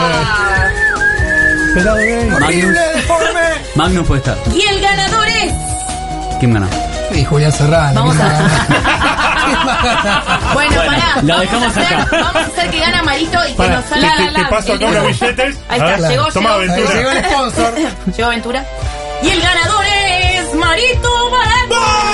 Pelado gay. Magnus, deforme! Magnus puede estar. Y el ganador es... ¿Quién ganó? Y Julián Serrano. Vamos ¿quién a- va ganar? Bueno, pará. la vamos dejamos a hacer, acá. Vamos a hacer que gana Marito y que Pará, nos salga te- te- la... te paso el acá unos beso. billetes. Ahí A está, ver, llegó, toma, llegó. Aventura. Llegó el sponsor. Llegó Aventura. Y el ganador es Marito Baracu.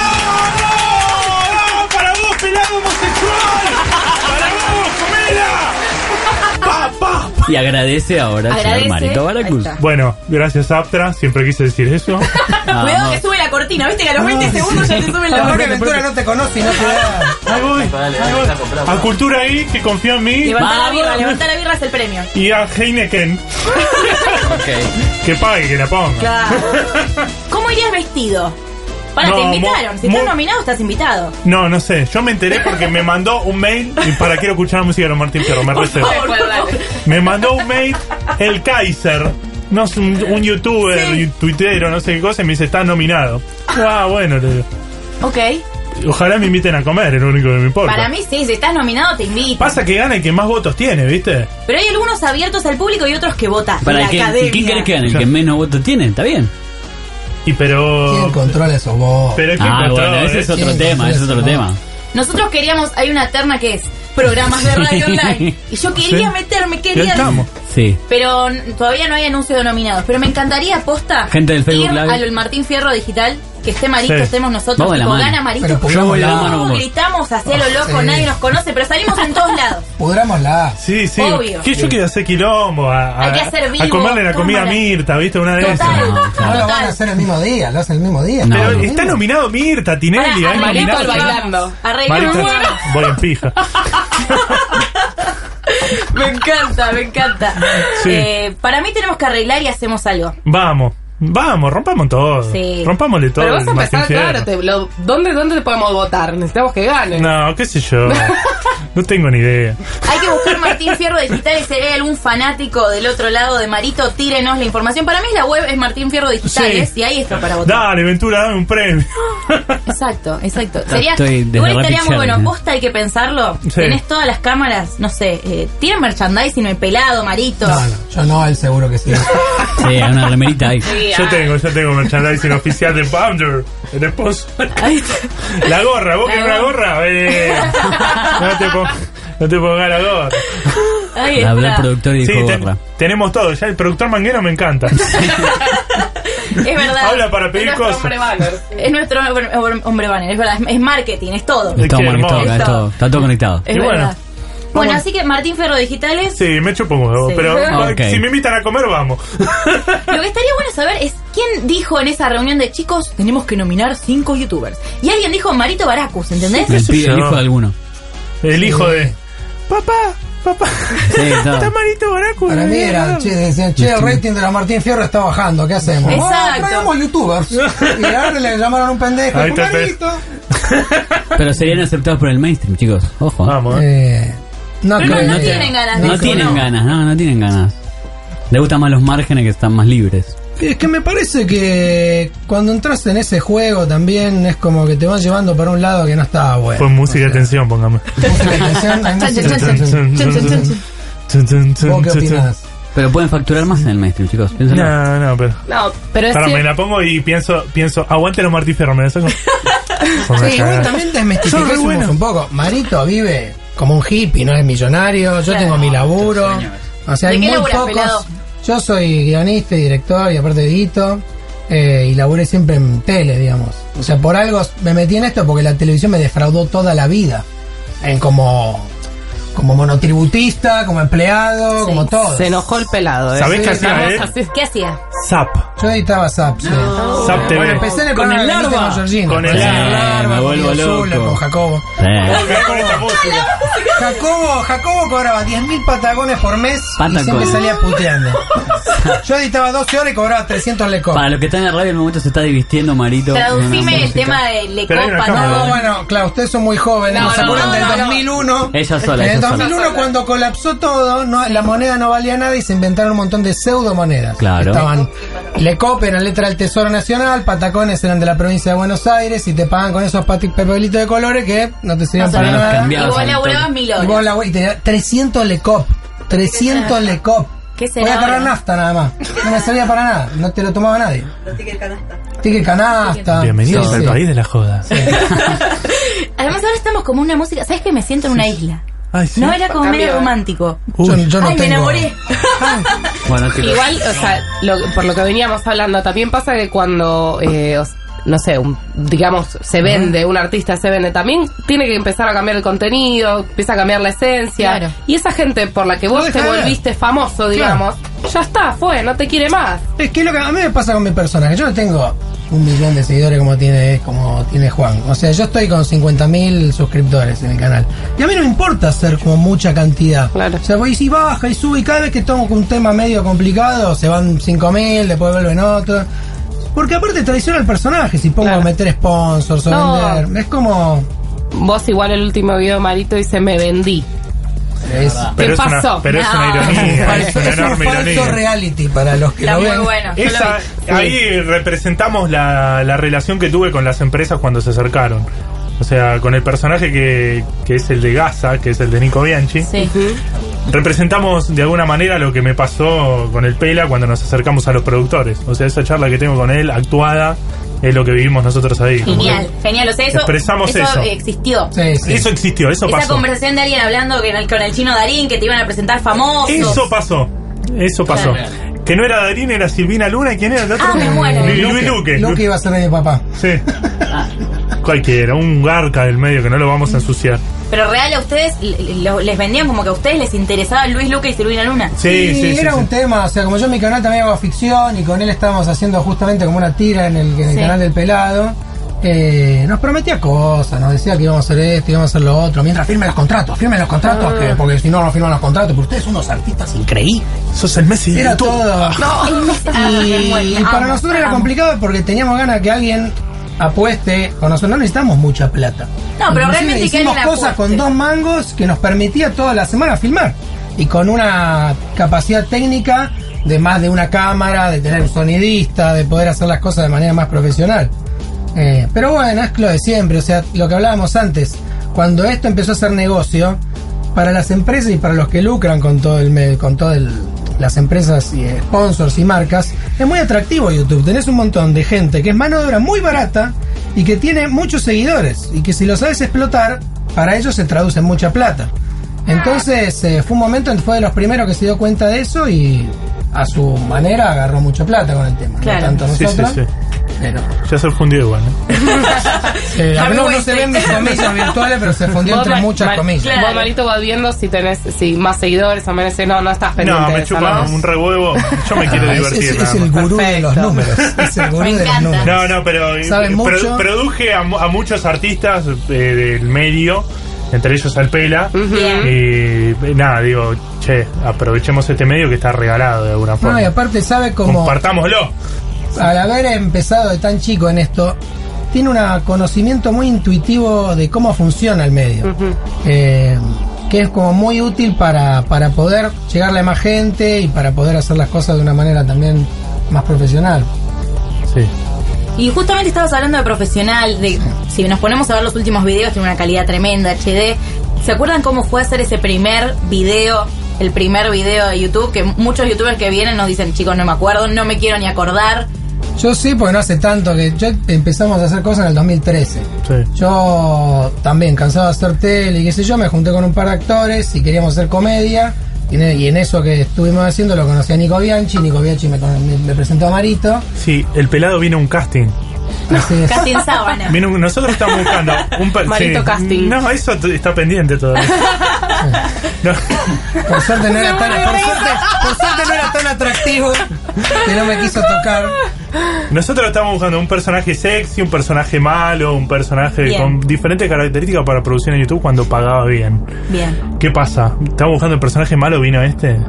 ¡Vamos! ¡Para vos, pelado homosexual! ¡Para vos, comela! ¡Pa, pa! Y agradece ahora al señor Agradece. Marito Ahí Baracus. está. Bueno, gracias Aptra, siempre quise decir eso. Cuidado Vamos. que sube la cortina, viste que a los veinte segundos ya te suben la Porque cortina. Ventura no te conoce y no te da. Ahí voy, ahí voy. A Cultura ahí, que confía en mí. Levanta la Vamos. birra, levanta la birra es el premio. Y a Heineken, Ok. que pague, que la ponga. Claro. ¿Cómo irías vestido? Para, No, te invitaron. mo- Si estás mo- nominado, estás invitado. No, no sé. Yo me enteré porque me mandó un mail y para quiero escuchar la música de los Martín Fierro, me recebo. favor, Bueno, dale. Me mandó un mail el Kaiser, no es un, un youtuber, Sí. un tuitero, no sé qué cosa, y me dice, estás nominado. Ah, bueno, le digo. Ok. Ojalá me inviten a comer, es lo único que me importa. Para mí sí, si estás nominado te invito. Pasa que gana el que más votos tiene, ¿viste? Pero hay algunos abiertos al público y otros que votan. ¿Para la quién, academia. ¿quién querés que gane? El que menos votos tiene, está bien. Y pero... ¿Quién controla esos votos? Pero es que Ah, control, bueno, ese es ¿eh? otro ¿Quién tema, ese es otro controla tema. eso? Nosotros queríamos, hay una terna que es programas de radio Sí. online. Y yo quería Sí. meterme, Ya quería... estamos. Sí. Pero n- todavía no hay anuncio de nominados. Pero me encantaría, posta, Gente del Facebook ir Live. al Martín Fierro Digital, que esté Marito, Sí. estemos nosotros, Vamos de la tipo, mano. gana Marito. Pero Yo voy de la pudrámosla. mano con vos. Gritamos hacia lo loco, Sí. nadie nos conoce, pero salimos en todos lados. Pudrámosla. Sí, sí. Obvio. Que yo quería hacer quilombo, a, a, Hay que hacer vivo, a comerle la comida a cámara. Mirta, ¿viste? Una de esas. Total. No, No claro. lo van a Total. hacer el mismo día, lo hacen el mismo día. No, Pero no. está nominado Mirta, Tinelli, Pará, hay Marito nominados. al bailando. Arreglamos. Marita, voy en pija. Me encanta, me encanta. Sí. Eh, para mí tenemos que arreglar y hacemos algo. Vamos, vamos, rompamos todo. Sí. Rompámosle todo. Pero vas a el Martín empezar, claro, Fierro. te, lo, ¿dónde, ¿dónde te podemos votar? Necesitamos que ganes. No, qué sé yo. No tengo ni idea. Hay que buscar Martín Fierro Digital y si hay algún fanático del otro lado de Marito, tírenos la información. Para mí la web es Martín Fierro Digitales Sí. y ahí está para votar. Dale, Ventura, dame un premio. Exacto, exacto. Sería, Estoy desde igual Rapid estaría muy bueno. Challenge, ¿eh? Posta hay que pensarlo. Sí. Tenés todas las cámaras, no sé, eh, tienen merchandising, el pelado, Marito. No, no, yo no, él seguro que sí. Sí, hay una remerita ahí. Sí, Yo ah. tengo, yo tengo merchandising oficial de Pounder, el sponsor. Ahí está. La gorra, ¿vos La querés una gorra. gorra? Eh, no te pongas no te pongas la gorra. Ahí Habló el está. productor y Sí, dijo ten- gorra. tenemos todo. Ya el productor manguero me encanta. Es verdad. Habla para pedir Es nuestro cosas. hombre banner. Es nuestro hombre, hombre banner, es verdad. Es, es marketing, es todo. Qué Está conectado, hermoso. acá, es todo, está todo conectado. Es Y bueno. verdad. Bueno, así que Martín Fierro Digitales. Sí, me chupo un huevo, Sí. pero Ok. si me invitan a comer, vamos. Lo que estaría bueno saber es quién dijo en esa reunión de chicos, tenemos que nominar cinco youtubers. Y alguien dijo Marito Baracus, ¿entendés? El, sé pibe, el yo. hijo de alguno. El hijo de... Papá, papá. Sí, todo. Está Marito Baracu. Para mí era, che, decían, che, el rating de la Martín Fierro está bajando, ¿qué hacemos? Exacto. Ah, traigamos youtubers. Y ahora le llamaron un pendejo. Ahí está, Marito. Pero serían aceptados por el mainstream, chicos. Ojo. Vamos, eh. Eh, no, No, creo. no tienen ganas de No eso, tienen no. ganas, no, no tienen ganas. Le gustan más los márgenes que están más libres. Es que me parece que cuando entras en ese juego también es como que te van llevando para un lado que no estaba bueno. Pon música de O sea, tensión, póngame. música de tensión, hay Chan, música de chan, chan, tensión. chan, chan, chan, chan. Chun, chun, chun, ¿Vos qué chun, chun. opinás? Pero pueden facturar más en el mainstream, chicos. Piénsenlo. No, no, pero... No, pero es Para, me cierto. la pongo y pienso, pienso, aguante los Martín Fierro, me la saco. Por una Sí, igual cagada. también Son re desmistificamos buenos. un poco. Marito vive como un hippie, no es millonario. Yo Claro. tengo mi laburo. O sea, ¿De hay qué muy laburás, pocos. pelado? Yo soy guionista y director y aparte edito. Eh, y laburé siempre en tele, digamos. O sea, por algo me metí en esto porque la televisión me defraudó toda la vida. En como, como monotributista, como empleado, Sí. como todo. Se enojó el pelado, ¿eh? ¿Sabés Sí, qué hacía vamos él? así. ¿Qué hacía? Zap. Yo editaba Zap, sí. No. Zap T V. Bueno, empecé en el Con programa el de Benito Larva. Georgina. Con el Con Larva. Larva, Me con vuelvo Azul, loco. con Jacobo. Eh. Con esta música. Jacobo, Jacobo cobraba diez mil patagones por mes y Patagones. siempre salía puteando. Yo editaba doce horas y cobraba trescientos lecos. Para los que están en radio, en el momento se está divistiendo, Marito. Traducime el tema de Le Pero hay una Copa, cámara. No, ¿no? bueno, claro, ustedes son muy jóvenes, No, ¿no se no, acuerdan no, del no, no. dos mil uno? Ella sola, En el ella sola. dos mil uno, cuando colapsó todo, no, la moneda no valía nada y se inventaron un montón de pseudomonedas. Claro. Estaban Lecop, eran letra del Tesoro Nacional, Patacones eran de la provincia de Buenos Aires y te pagan con esos pati- papelitos de colores que no te sirvían No para sabías nada. cambiar. Y vos al laburabas toque. mil Y vos horas. la y tenía trescientos Lecop. trescientos Lecop. ¿Qué será Voy a cargar ahora? nafta nada más. No me servía para nada. No te lo tomaba nadie. Ticket canasta. Bienvenidos Sí, al sí. país de la joda. Además ahora estamos como una música, ¿sabes que me siento en una isla? Ay, sí. No, era como Cambio. medio romántico. Yo, yo no Ay, me tengo. enamoré. Bueno, chicos. Igual, o sea, lo- por lo que veníamos hablando, también pasa que cuando, eh, os- no sé, un- digamos, se vende, un artista se vende, también tiene que empezar a cambiar el contenido, empieza a cambiar la esencia. Claro. Y esa gente por la que No vos deja te de ver. volviste famoso, digamos, ya está, fue, no te quiere más. Es que es lo que a mí me pasa con mi personaje. Yo no tengo un millón de seguidores como tiene como tiene Juan. O sea, yo estoy con cincuenta mil suscriptores en el canal. Y a mí no me importa hacer como mucha cantidad. Claro. O sea, voy y baja y sube y cada vez que tomo un tema medio complicado se van cinco mil, después vuelven otros. Porque aparte traiciona al personaje si pongo Claro. a meter sponsors o No. vender. Es como... Vos igual el último video, Marito, dice, me vendí. Es, Pero es pasó? una, pero es una No. ironía, es falso, una es un enorme falso ironía. reality para los que Está lo muy ven. bueno. yo lo Esa, vi. ahí representamos la, la relación que tuve con las empresas cuando se acercaron. O sea, con el personaje que, que es el de Gaza, que es el de Nico Bianchi, Sí. representamos de alguna manera lo que me pasó con el Pela cuando nos acercamos a los productores. O sea, esa charla que tengo con él, actuada, es lo que vivimos nosotros ahí. Como Genial, genial. O sea, eso, Expresamos eso. existió. Sí, sí. que Eso existió, eso Esa pasó. conversación de alguien hablando con el, con el chino Darín, que te iban a presentar famosos. Eso pasó. Eso pasó. Claro. Que no era Darín, era Silvina Luna. ¿Y quién era el otro? Ah, me muero. Luis Luis Luque. Luque iba a ser de mi papá. Sí. Cualquiera, un garca del medio que no lo vamos a ensuciar. Pero real a ustedes le- lo- les vendían como que a ustedes les interesaba Luis Luque y Silvina Luna. Sí, sí, sí. era sí. un tema, o sea, como yo en mi canal también hago ficción y con él estábamos haciendo justamente como una tira en el, en el Sí. canal del Pelado. Eh, nos prometía cosas, nos decía que íbamos a hacer esto, íbamos a hacer lo otro. Mientras firmen los contratos, firmen los contratos, que, porque si no, no firman los contratos. Pero ustedes son unos artistas increíbles. Sos el Messi de Era YouTube. todo. Ah, Y, me muero. y para Amo, nosotros era amo. complicado porque teníamos ganas que alguien apueste con nosotros. No necesitamos mucha plata. No, pero Inclusive realmente que hicimos alguien cosas apueste. con dos mangos que nos permitía toda la semana filmar. Y con una capacidad técnica de más de una cámara, de tener un sonidista, de poder hacer las cosas de manera más profesional. Eh, pero bueno, es lo de siempre. O sea, lo que hablábamos antes, cuando esto empezó a ser negocio, para las empresas y para los que lucran con todo el me- con todo el las empresas y eh, sponsors y marcas, es muy atractivo YouTube. Tenés un montón de gente que es mano de obra muy barata y que tiene muchos seguidores y que si lo sabes explotar, para ellos se traduce en mucha plata. Entonces eh, fue un momento en que fue de los primeros que se dio cuenta de eso y a su manera agarró mucha plata con el tema. Claro. No tanto Sí, nosotros. sí, sí. Pero, Ya se fundió igual, ¿eh? eh, Harvey no, no se Weinstein. ven mis comillas virtuales, pero se fundió Vos, entre Ma- muchas Ma- comillas. Claro. Vos, Marito, vas viendo si tenés si más seguidores o menos. No, no estás pendiente No, de me eso, chupa ¿no? un rehuevo. Yo me quiero Ah, es, divertir. es- es nada el más. gurú de los Perfecto. números. Es el gurú Me de los encanta. números. No, no, pero Saben eh, mucho. produ- produje a, mu- a muchos artistas eh, del medio, entre ellos al Pela. Bien. Y eh, nada, digo, che, aprovechemos este medio que está regalado de alguna forma. No, y aparte sabe cómo, Compartámoslo. al haber empezado de tan chico en esto, tiene un conocimiento muy intuitivo de cómo funciona el medio. Eh, que es como muy útil para, para poder llegarle a más gente y para poder hacer las cosas de una manera también más profesional. Sí. Y justamente estabas hablando de profesional, de si nos ponemos a ver los últimos videos, tiene una calidad tremenda, H D. ¿Se acuerdan cómo fue hacer ese primer video, el primer video de YouTube? Que muchos youtubers que vienen nos dicen, chicos, no me acuerdo, no me quiero ni acordar. Yo sí, porque no hace tanto que yo empezamos a hacer cosas en el dos mil trece. Sí. Yo también, cansado de hacer tele y qué sé yo, me junté con un par de actores y queríamos hacer comedia. Y en, y en eso que estuvimos haciendo lo conocí a Nico Bianchi. Nico Bianchi me, me, me presentó a Marito. Sí, el pelado vino a un casting. Así es. Casting sábana. Vino- nosotros estamos buscando un per- Marito casting. No, eso t- está pendiente todavía. No. Por suerte no era tan, por suerte, por suerte no era tan atractivo que no me quiso tocar. Nosotros estamos buscando un personaje sexy, un personaje malo, un personaje Bien. con diferentes características para producir en YouTube cuando pagaba bien. Bien. ¿Qué pasa? ¿Estamos buscando el personaje malo? ¿Vino este?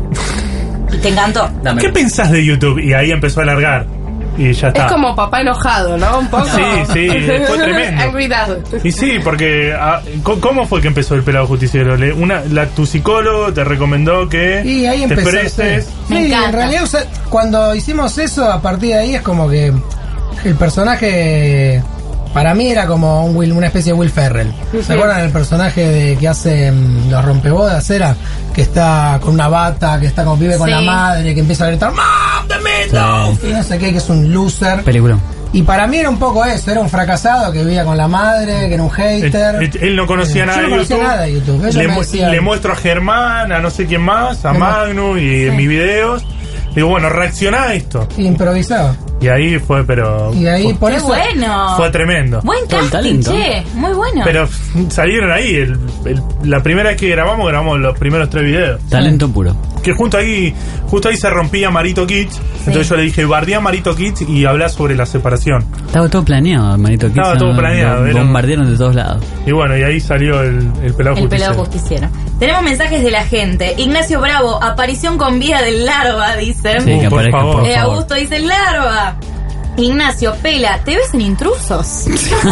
¿Y te encantó? Dame. ¿Qué pensás de YouTube? Y ahí empezó a alargar. Y ya está. Es como papá enojado, ¿no? Un poco. Sí, sí, fue tremendo. Angry Dad. Y sí, porque ah, co- ¿cómo fue que empezó el pelado justiciero? Le- Una, la, tu psicólogo te recomendó que Y ahí te empezó. expreses. Sí, Me Sí, encanta. en realidad o sea, cuando hicimos eso, a partir de ahí es como que el personaje para mí era como un Will, una especie de Will Ferrell. ¿Se acuerdan del personaje de que hace mm, los rompebodas? Era que está con una bata, que está como vive con Sí. la madre, que empieza a gritar ¡Mom, the meatloaf! Y no sé qué, que es un loser. Película. Y para mí era un poco eso, era un fracasado que vivía con la madre, que era un Él, hater. él- él no conocía Eh, nada yo no de conocía YouTube. nada de YouTube. Ella Le, me mu- decía- le muestro a Germán, a no sé quién más, a Le mu- Magnus y en Sí. mis videos. Digo, bueno, reacciona a esto. Improvisado. Y ahí fue, pero. Y ahí fue, por ¡Qué eso. bueno! fue tremendo. Buen Todo el casting, talento. che. Muy bueno. Pero salieron ahí. el- el- la primera vez que grabamos, grabamos los primeros tres videos. Talento puro. Que justo ahí justo ahí se rompía Marito Kids. Entonces yo le dije, bardea Marito Kids y habla sobre la separación. Estaba todo planeado, Marito. Estaba Kids, todo ¿no? planeado, Lo era- Bombardearon de todos lados. Y bueno, y ahí salió el, el pelado El pelado justiciero. justiciero. Tenemos mensajes de la gente. Ignacio Bravo, aparición con vida del larva, dicen. Sí, que Uh, por aparezca, favor. por Eh, favor. Augusto dice larva. Ignacio, Pela, ¿te ves en Intrusos?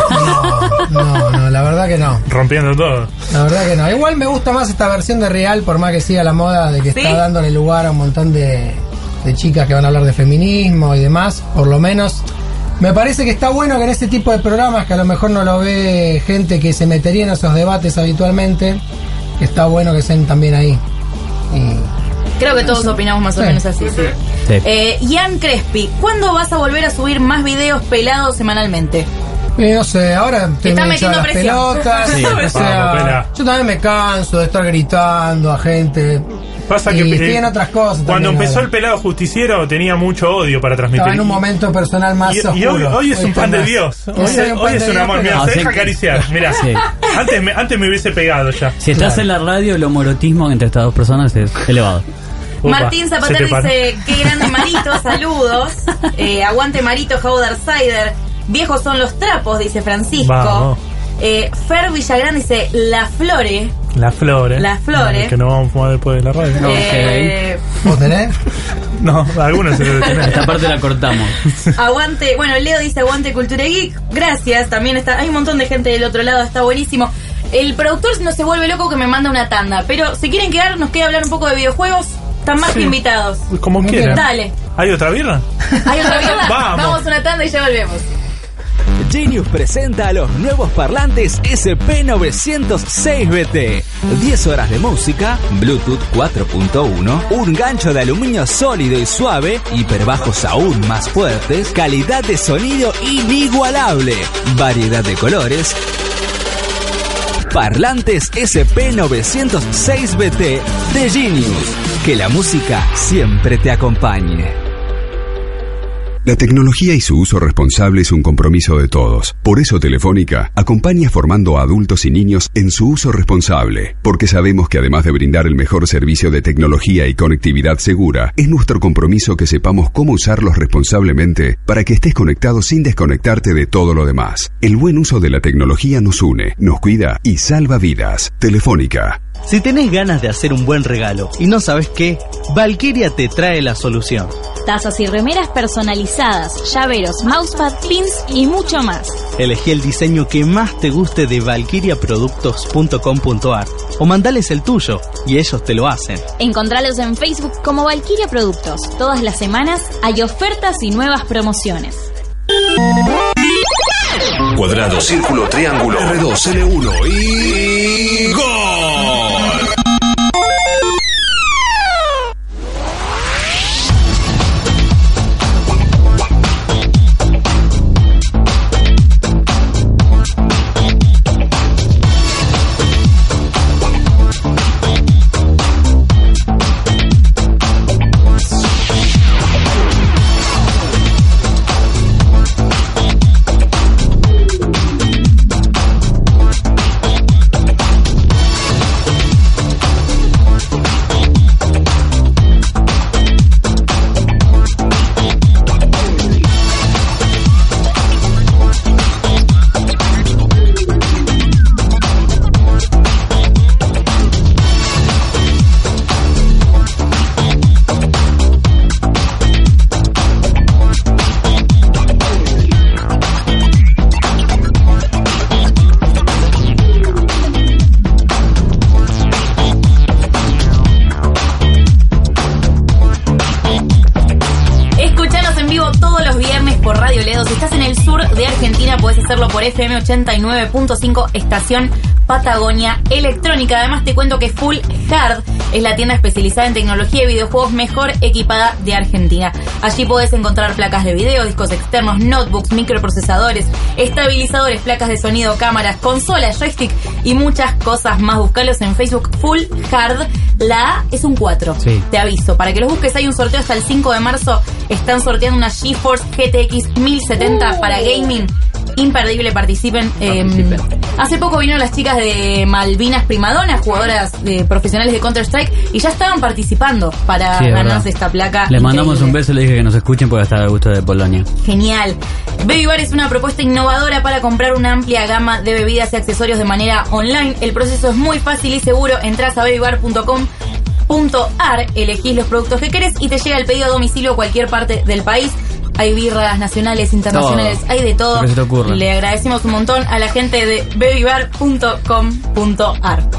No, no, no, la verdad que no. Rompiendo todo. La verdad que no. Igual me gusta más esta versión de Real, por más que siga la moda de que ¿Sí? está dándole lugar a un montón de, de chicas que van a hablar de feminismo y demás, por lo menos. Me parece que está bueno que en este tipo de programas, que a lo mejor no lo ve gente que se metería en esos debates habitualmente, que está bueno que estén también ahí. Y Creo que todos opinamos más o Sí. menos así. Sí. Sí. Eh, Ian Crespi, ¿cuándo vas a volver a subir más videos pelados semanalmente? Y no sé, ahora Te te está me echan metiendo las presión. pelotas. Sí. o sea, Vamos, Pela. yo también me canso de estar gritando a gente. Pasa y que estoy eh, en otras cosas. cuando también empezó ahora. el pelado justiciero tenía mucho odio para transmitir. Estaba en un momento personal más y, y oscuro. hoy, hoy es un está pan de más- Dios. Hoy, Hoy soy un hoy pan es de un Dios, amor. pero- Mira, No, se sí. deja acariciar. Mira, Sí. antes, me, antes me hubiese pegado ya. Si estás Claro. en la radio, el homorotismo entre estas dos personas es elevado. Upa, Martín se Zapater te paró. dice, qué grande Marito, saludos. Eh, aguante Marito, Howard Sider. Viejos son los trapos, dice Francisco. Vamos. Eh, Fer Villagrán dice, La Flore. Las flores. Las flores. Que no vamos a fumar después de la radio. No, Eh, ¿Vos tenés? No, algunos se deben tener. Esta parte la cortamos. Aguante, bueno, Leo dice aguante Cultura Geek, gracias, también está, hay un montón de gente del otro lado, está buenísimo. El productor no se vuelve loco que me manda una tanda, pero si quieren quedar, nos queda hablar un poco de videojuegos, están más Sí. que invitados. Como quieran. Dale, ¿Hay otra birra? hay otra birra, Vamos. vamos a una tanda y ya volvemos. Genius presenta los nuevos parlantes S P novecientos seis B T. diez horas de música, Bluetooth cuatro punto uno, un gancho de aluminio sólido y suave, hiperbajos aún más fuertes, calidad de sonido inigualable, variedad de colores. Parlantes S P novecientos seis B T de Genius. Que la música siempre te acompañe. La tecnología y su uso responsable es un compromiso de todos. Por eso Telefónica acompaña formando a adultos y niños en su uso responsable, porque sabemos que además de brindar el mejor servicio de tecnología y conectividad segura, es nuestro compromiso que sepamos cómo usarlos responsablemente para que estés conectado sin desconectarte de todo lo demás. El buen uso de la tecnología nos une, nos cuida y salva vidas. Telefónica. Si tenés ganas de hacer un buen regalo y no sabes qué, Valkyria te trae la solución. Tazas y remeras personalizadas, llaveros, mousepad, pins y mucho más. Elegí el diseño que más te guste de valkyria productos punto com punto ar o mandales el tuyo y ellos te lo hacen. Encontralos en Facebook como Valkyria Productos. Todas las semanas hay ofertas y nuevas promociones. Cuadrado, círculo, triángulo, R dos, L uno y ¡gol! hacerlo por F M ochenta y nueve punto cinco, estación Patagonia Electrónica. Además te cuento que Full Hard es la tienda especializada en tecnología y videojuegos mejor equipada de Argentina. Allí podés encontrar placas de video, discos externos, notebooks, microprocesadores, estabilizadores, placas de sonido, cámaras, consolas, joystick y muchas cosas más. Buscalos en Facebook. Full Hard. La A es un cuatro. Sí. Te aviso. Para que los busques, hay un sorteo hasta el cinco de marzo. Están sorteando una GeForce G T X mil setenta uh. para gaming. Imperdible, participen. participen. Eh, hace poco vinieron las chicas de Malvinas Primadonas, jugadoras de, profesionales de Counter-Strike, y ya estaban participando para sí, ganarse esta placa. Les mandamos un beso y les dije que nos escuchen porque está a gusto de Polonia. Genial. Baby Bar es una propuesta innovadora para comprar una amplia gama de bebidas y accesorios de manera online. El proceso es muy fácil y seguro. Entrás a baby bar punto com punto a r, elegís los productos que querés y te llega el pedido a domicilio a cualquier parte del país. Hay birras nacionales, internacionales, todo. Hay de todo. Le agradecemos un montón a la gente de baby bar punto com punto a r.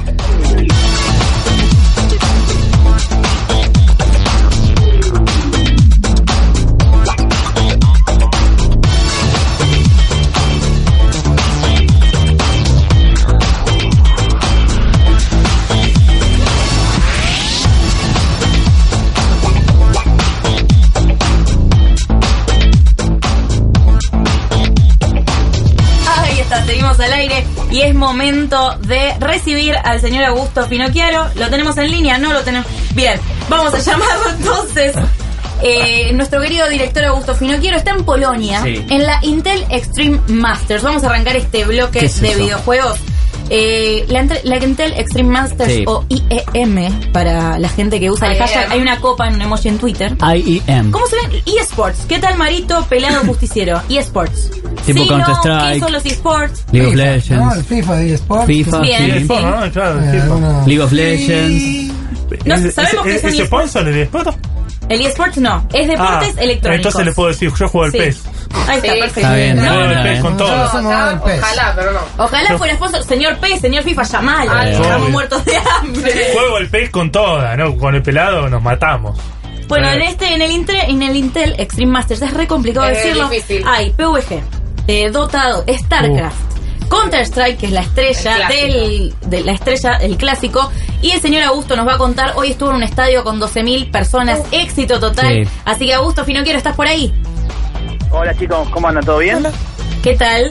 Seguimos al aire y es momento de recibir al señor Augusto Finocchiaro. ¿Lo tenemos en línea? No lo tenemos. Bien, vamos a llamarlo entonces. Eh, nuestro querido director Augusto Finocchiaro está en Polonia, sí. en la Intel Extreme Masters. Vamos a arrancar este bloque de eso? videojuegos. Eh, la, la Intel Extreme Masters, sí. o I E M para la gente que usa el hashtag. Hay una copa en un emoji en Twitter. I E M. ¿Cómo se ven? eSports. ¿Qué tal, Marito? Pelado justiciero. eSports. Tipo sí, Counter-Strike. No, ¿qué son los eSports? League of Legends. No, el FIFA de eSports. FIFA, Bien, sí. sí. No, claro, Eh, FIFA. alguna- League of Legends. No, ¿Es- sabemos es- que son ¿Ese eSports. sponsor el eSports? El eSports no, es deportes Ah, electrónicos. entonces le puedo decir, yo juego al Sí. P E S. Ahí está, Sí, perfecto. Está bien, No, está Juego bien, al P E S está con bien. todo. Nosotros somos del P E S. Ojalá, pero no. Ojalá fuera sponsor. Señor P, señor FIFA, llamalo. Ah, Estamos obvio. muertos de hambre. Juego al P E S con toda, ¿no? Con el pelado nos matamos. Bueno, Eh. en este, en el Intel, en el Intel Extreme Masters es re complicado Es decirlo. difícil. Hay P V G, eh, Dota dos, StarCraft, Counter-Strike, que es la estrella El clásico. del, de la estrella, el clásico, y el señor Augusto nos va a contar. Hoy estuvo en un estadio con doce mil personas, éxito total. Sí. Así que Augusto Finocchiaro, ¿estás por ahí? Hola chicos, ¿cómo andan? ¿Todo bien? ¿Qué tal?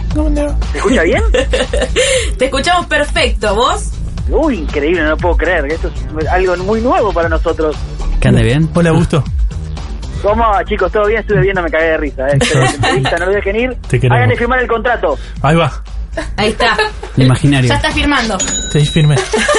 ¿Se escucha bien? Te escuchamos perfecto, ¿vos? Uy, increíble, no lo puedo creer. Esto es algo muy nuevo para nosotros. ¿Qué ande bien? Hola, Augusto. ¿Cómo, chicos? ¿Todo bien? Estuve viendo, me cagué de risa. Eh. Excelente entrevista, no lo dejen ir. Te queremos. Hagan de firmar el contrato. Ahí va. Ahí está. Imaginario. Ya está firmando. Te firme.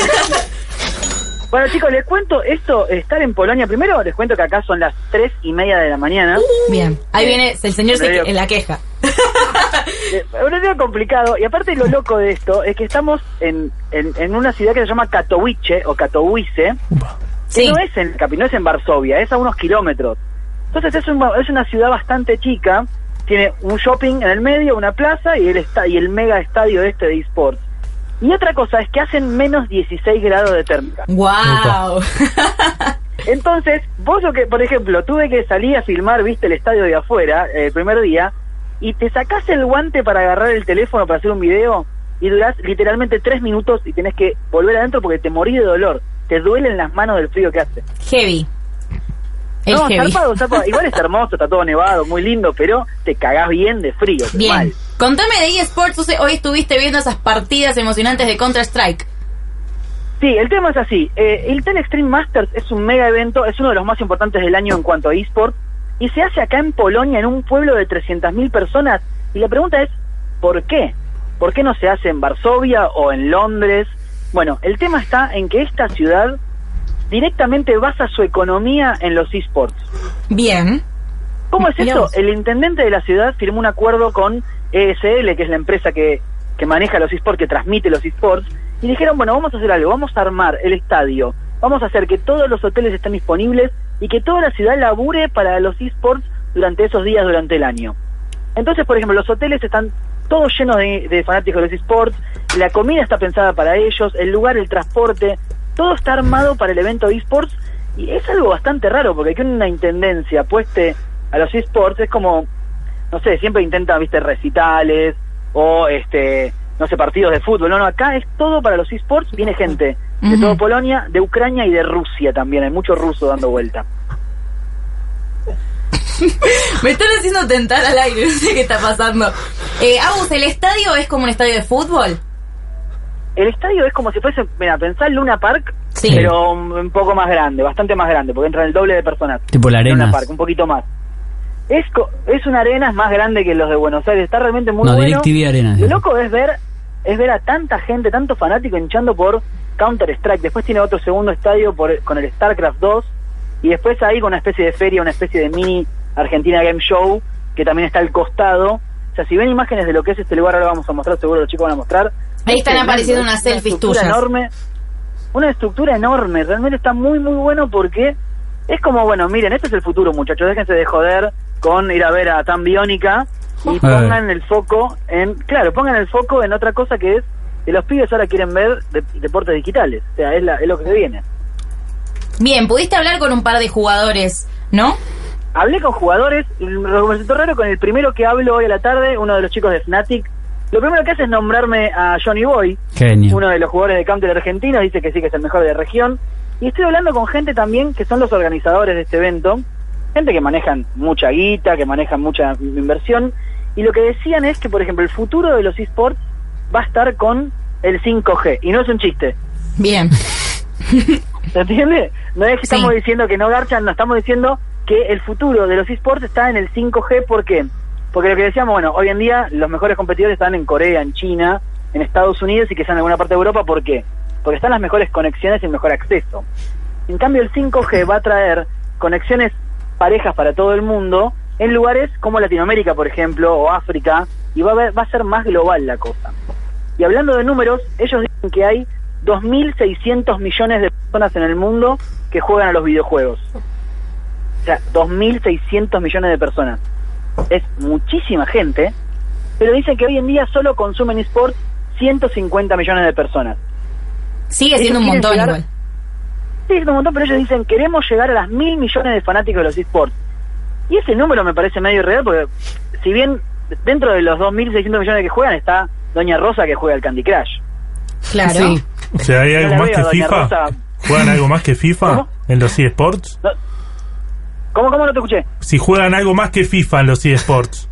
Bueno, chicos, les cuento esto, estar en Polonia. Primero, les cuento que acá son las tres y media de la mañana. Bien. Ahí viene el señor se, en la queja. Eh, Un día complicado. Y aparte lo loco de esto es que estamos en, en, en una ciudad que se llama Katowice o Katowice, que Sí. no es en Capi, no es en Varsovia, es a unos kilómetros. Entonces es, un, es una ciudad bastante chica, tiene un shopping en el medio, una plaza y el, esta, y el mega estadio este de eSports. Y otra cosa es que hacen menos dieciséis grados de térmica. ¡Wow! Entonces, vos lo que, por ejemplo, tuve que salir a filmar, viste, el estadio de afuera, eh, el primer día, y te sacás el guante para agarrar el teléfono para hacer un video, y durás literalmente tres minutos y tenés que volver adentro porque te morís de dolor. Te duelen las manos del frío que hace. Heavy. El no, heavy. zarpado, zarpado. Igual es hermoso, está todo nevado, muy lindo, pero te cagás bien de frío. Bien. Mal. Contame de eSports. Hoy estuviste viendo esas partidas emocionantes de Counter-Strike. Sí, el tema es así. Eh, el Intel Extreme Masters es un mega evento, es uno de los más importantes del año en cuanto a eSport, y se hace acá en Polonia, en un pueblo de trescientas mil personas. Y la pregunta es, ¿por qué? ¿Por qué no se hace en Varsovia o en Londres? Bueno, el tema está en que esta ciudad directamente basa su economía en los eSports. Bien. ¿Cómo es Mirá eso? vos. El intendente de la ciudad firmó un acuerdo con E S L, que es la empresa que, que maneja los eSports, que transmite los eSports, y dijeron, bueno, vamos a hacer algo, vamos a armar el estadio, vamos a hacer que todos los hoteles estén disponibles y que toda la ciudad labure para los eSports durante esos días, durante el año. Entonces, por ejemplo, los hoteles están todos llenos de, de fanáticos de los eSports, la comida está pensada para ellos, el lugar, el transporte, todo está armado para el evento eSports, y es algo bastante raro, porque que una intendencia apueste a los eSports es como, no sé, siempre intentan, viste, recitales, o este no sé, partidos de fútbol. No, no, acá es todo para los eSports. Viene gente de Ujú. todo Polonia, de Ucrania y de Rusia también. Hay mucho ruso dando vuelta. Me están haciendo tentar al aire, no sé qué está pasando. Eh, Agus, ¿el estadio es como un estadio de fútbol? El estadio es como si fuese, mira, pensá el Luna Park, Sí. pero un, un poco más grande, bastante más grande, porque entran el doble de personas. Tipo la Luna Arenas. Park, un poquito más. Es co- es una arena, es más grande que los de Buenos Aires, está realmente muy No, bueno. DirecTV Arenas. Lo loco es ver es ver a tanta gente, tanto fanático hinchando por Counter Strike. Después tiene otro segundo estadio por, con el StarCraft dos, y después ahí con una especie de feria, una especie de mini Argentina Game Show, que también está al costado. O sea, si ven imágenes de lo que es este lugar, ahora vamos a mostrar, seguro los chicos van a mostrar. Ahí están Es apareciendo tremendo, unas es una selfies estructura tuyas. enorme, una estructura enorme, realmente está muy muy bueno, porque es como, bueno, miren, este es el futuro, muchachos, déjense de joder con ir a ver a Tan Biónica y Eh. pongan el foco en, claro, pongan el foco en otra cosa, que es que los pibes ahora quieren ver de- deportes digitales, o sea, es, la, es lo que se viene. Bien, pudiste hablar con un par de jugadores, ¿no? Hablé con jugadores, y me resultó raro con el primero que hablo hoy a la tarde, uno de los chicos de Fnatic. Lo primero que hace es nombrarme a Johnny Boy, Genio. uno de los jugadores de Counter argentino, dice que sí, que es el mejor de la región. Y estoy hablando con gente también que son los organizadores de este evento, gente que manejan mucha guita, que manejan mucha inversión, y lo que decían es que, por ejemplo, el futuro de los eSports va a estar con el cinco G, y no es un chiste. Bien. ¿Se entiende? No es que estamos diciendo que no garchan, no, estamos diciendo que el futuro de los eSports está en el cinco G. ¿Por qué? Porque lo que decíamos, bueno, hoy en día los mejores competidores están en Corea, en China, en Estados Unidos y quizá en alguna parte de Europa. ¿Por qué? Porque están las mejores conexiones y el mejor acceso. En cambio, el cinco G va a traer conexiones parejas para todo el mundo en lugares como Latinoamérica, por ejemplo, o África, y va a, ver, va a ser más global la cosa. Y hablando de números, ellos dicen que hay dos mil seiscientos millones de personas en el mundo que juegan a los videojuegos. O sea, dos mil seiscientos millones de personas. Es muchísima gente, pero dicen que hoy en día solo consumen eSports ciento cincuenta millones de personas. Sigue Ellos siendo un quieren montón llegar- igual. Sí, es un montón, pero ellos dicen, queremos llegar a las mil millones de fanáticos de los eSports. Y ese número me parece medio irreal, porque si bien dentro de los dos mil seiscientos millones que juegan está Doña Rosa, que juega al Candy Crush. Claro. Sí. O sea, ¿hay Yo algo la más veo que a Doña FIFA? Rosa. ¿Juegan algo más que FIFA ¿Cómo? en los eSports? No. ¿Cómo, cómo no te escuché? Si juegan algo más que FIFA en los eSports.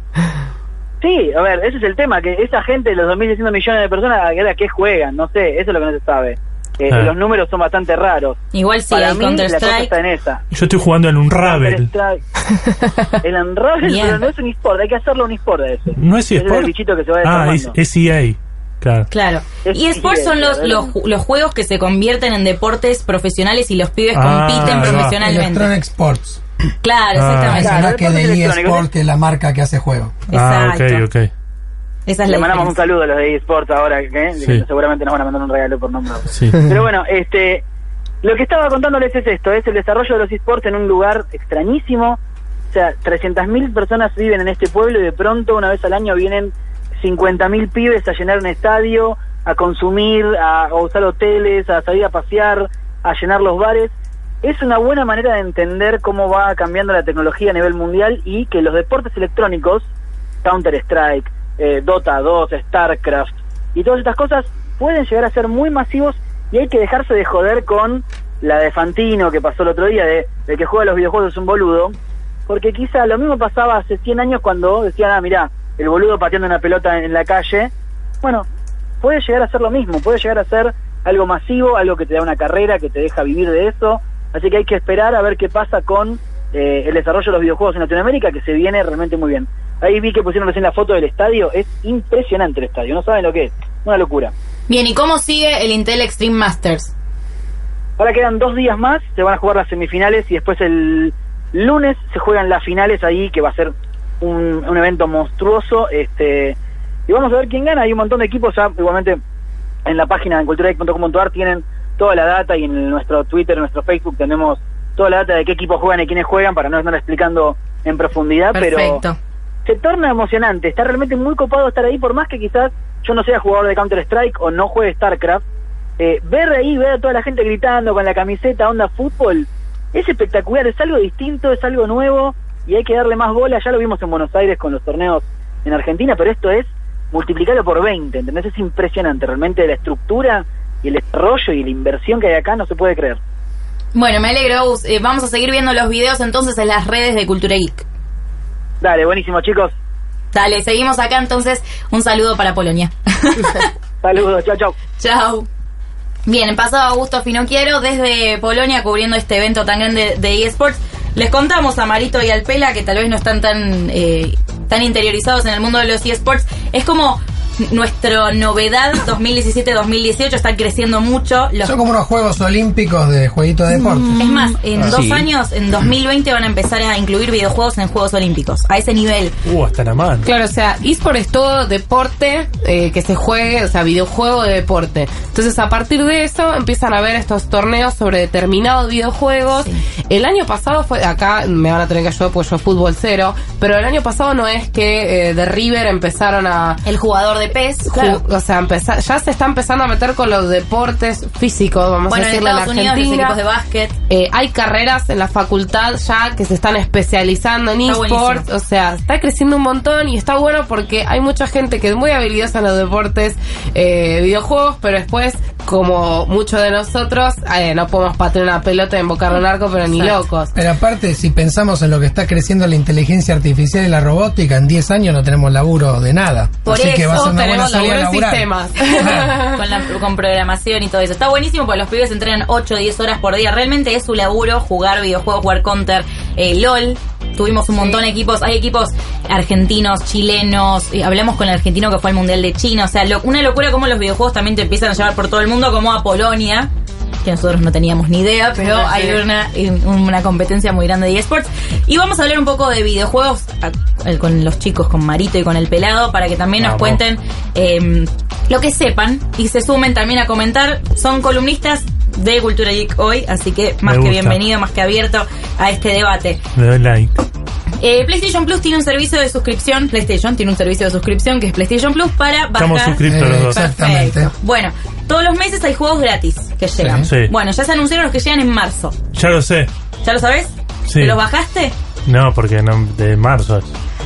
Sí, a ver, ese es el tema, que esa gente, los dos mil seiscientos millones de personas, ¿a qué juegan? No sé, eso es lo que no se sabe. Eh, Ah. Los números son bastante raros. Igual sí, Para hay mí, la cosa Counter-Strike. está en esa. Yo estoy jugando en un Ravel. Counter-Strike. El Unravel, Bien. pero no es un eSport, hay que hacerlo un eSport de ese. ¿No es Ese eSport? el bichito que se va Ah, desarmando. es, es E A. Claro. Claro. Es- Y eSports sí, son es- los, es- los, ju- los juegos que se convierten en deportes profesionales y los pibes Ah, compiten ahí va. profesionalmente. Electronic Sports. Claro, Ah. exactamente. Claro, Más que deportes de electrónicos. eSport, que es la marca que hace juego. Ah, ok, Exacto. ok. Esa es Le la mandamos un diferencia. saludo a los de eSports ahora, ¿eh? que Sí. seguramente nos van a mandar un regalo por nombre. Sí. Pero bueno, este, lo que estaba contándoles es esto, es el desarrollo de los eSports en un lugar extrañísimo. O sea, trescientas mil personas viven en este pueblo y de pronto una vez al año vienen cincuenta mil pibes a llenar un estadio, a consumir, a, a usar hoteles, a salir a pasear, a llenar los bares. Es una buena manera de entender cómo va cambiando la tecnología a nivel mundial y que los deportes electrónicos, Counter-Strike, eh, Dota dos, StarCraft y todas estas cosas pueden llegar a ser muy masivos, y hay que dejarse de joder con la de Fantino que pasó el otro día, de, de que juega los videojuegos es un boludo, porque quizá lo mismo pasaba hace cien años cuando decían, ah, mirá, el boludo pateando una pelota en la calle. Bueno, puede llegar a ser lo mismo, puede llegar a ser algo masivo, algo que te da una carrera, que te deja vivir de eso, así que hay que esperar a ver qué pasa con eh, el desarrollo de los videojuegos en Latinoamérica, que se viene realmente muy bien. Ahí vi que pusieron recién la foto del estadio, es impresionante el estadio, no saben lo que es, una locura. Bien, ¿y cómo sigue el Intel Extreme Masters? Ahora quedan dos días más, se van a jugar las semifinales y después el lunes se juegan las finales ahí, que va a ser un, un evento monstruoso, este y vamos a ver quién gana. Hay un montón de equipos, ya igualmente en la página en cultura punto com punto a r tienen toda la data, y en nuestro Twitter, en nuestro Facebook tenemos toda la data de qué equipos juegan y quiénes juegan, para no estar explicando en profundidad. Perfecto. Pero se torna emocionante, está realmente muy copado estar ahí, por más que quizás yo no sea jugador de Counter-Strike o no juegue StarCraft. Eh, ver ahí, ver a toda la gente gritando con la camiseta onda fútbol, es espectacular, es algo distinto, es algo nuevo, y hay que darle más bola. Ya lo vimos en Buenos Aires con los torneos en Argentina, pero esto es multiplicarlo por veinte, ¿entendés? Es impresionante, realmente la estructura y el desarrollo y la inversión que hay acá no se puede creer. Bueno, me alegro, Gus. Eh, vamos a seguir viendo los videos entonces en las redes de Cultura Geek. Dale, buenísimo, chicos. Dale, seguimos acá entonces. Un saludo para Polonia. Saludos, chao, chao. Chao. Bien, pasado Augusto Finocchiaro desde Polonia cubriendo este evento tan grande de eSports. Les contamos a Marito y al Pela que tal vez no están tan eh, tan interiorizados en el mundo de los eSports. Es como nuestra novedad dos mil diecisiete dos mil dieciocho, están creciendo mucho. Los... Son como unos Juegos Olímpicos de jueguito de deporte. Es más, en Ah, dos sí. años, en dos mil veinte, van a empezar a incluir videojuegos en Juegos Olímpicos. A ese nivel. Uh, hasta la mano. Claro, o sea, eSport es todo deporte eh, que se juegue, o sea, videojuego de deporte. Entonces, a partir de eso, empiezan a haber estos torneos sobre determinados videojuegos. Sí. El año pasado fue, acá me van a tener que ayudar porque yo fútbol cero, pero el año pasado no es que eh, de River empezaron a... El jugador de P E S, claro. O sea, empezar, ya se está empezando a meter con los deportes físicos, vamos bueno, a decirlo, en Estados Unidos, Argentina. los equipos de básquet. Eh, hay carreras en la facultad ya que se están especializando en Está eSports, buenísimo. o sea, está creciendo un montón y está bueno porque hay mucha gente que es muy habilidosa en los deportes, eh, videojuegos, pero después, como muchos de nosotros, eh, no podemos patear una pelota y invocar un arco, pero ni Exacto. locos. Pero aparte, si pensamos en lo que está creciendo la inteligencia artificial y la robótica, en diez años no tenemos laburo de nada. Por Así que va a ser una buena tenemos salida laburo en laboral. sistemas. con, la, con programación y todo eso. Está buenísimo porque los pibes entrenan ocho o diez horas por día. Realmente es su laburo jugar videojuegos, jugar Counter, eh, LOL. Tuvimos un montón de equipos. Hay equipos argentinos, chilenos. eh, Hablamos con el argentino que fue al Mundial de China. O sea, lo, una locura como los videojuegos también te empiezan a llevar por todo el mundo, como a Polonia, que nosotros no teníamos ni idea, pero Sí. hay una, una competencia muy grande de eSports. Y vamos a hablar un poco de videojuegos a- eh, con los chicos, con Marito y con el Pelado, para que también nos Vamos. cuenten eh, lo que sepan y se sumen también a comentar. Son columnistas de Cultura Geek hoy, así que más Me que gusta. bienvenido, más que abierto a este debate. Le doy like. Eh, PlayStation Plus tiene un servicio de suscripción. PlayStation tiene un servicio de suscripción que es PlayStation Plus para bajar. Estamos suscriptos Eh, los dos. exactamente. Perfecto. Bueno, todos los meses hay juegos gratis que llegan. Sí. Bueno, ya se anunciaron los que llegan en marzo. Ya lo sé. ¿Ya lo sabés? Sí. ¿Te los bajaste? No, porque no, de marzo.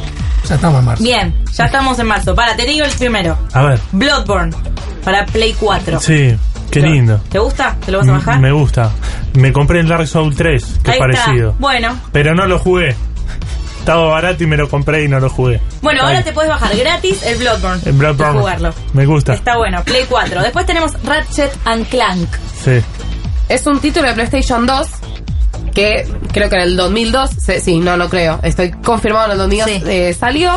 Ya estamos en marzo. Bien, ya estamos en marzo. Para, te digo el primero. A ver. Bloodborne para Play cuatro. Sí, qué lindo. ¿Te gusta? ¿Te lo vas a bajar? Me gusta. Me compré el Dark Souls tres, que Ahí es parecido. está. Bueno, Pero no lo jugué. Estaba barato y me lo compré y no lo jugué. bueno, Ahí. ahora te puedes bajar gratis el Bloodborne. En Bloodborne. Y jugarlo. Me gusta. Está bueno, Play cuatro. Después tenemos Ratchet and Clank. Sí. Es un título de PlayStation dos que creo que en el dos mil dos, se- sí, no, no creo, estoy confirmado en el dos mil dos, Sí. eh, salió.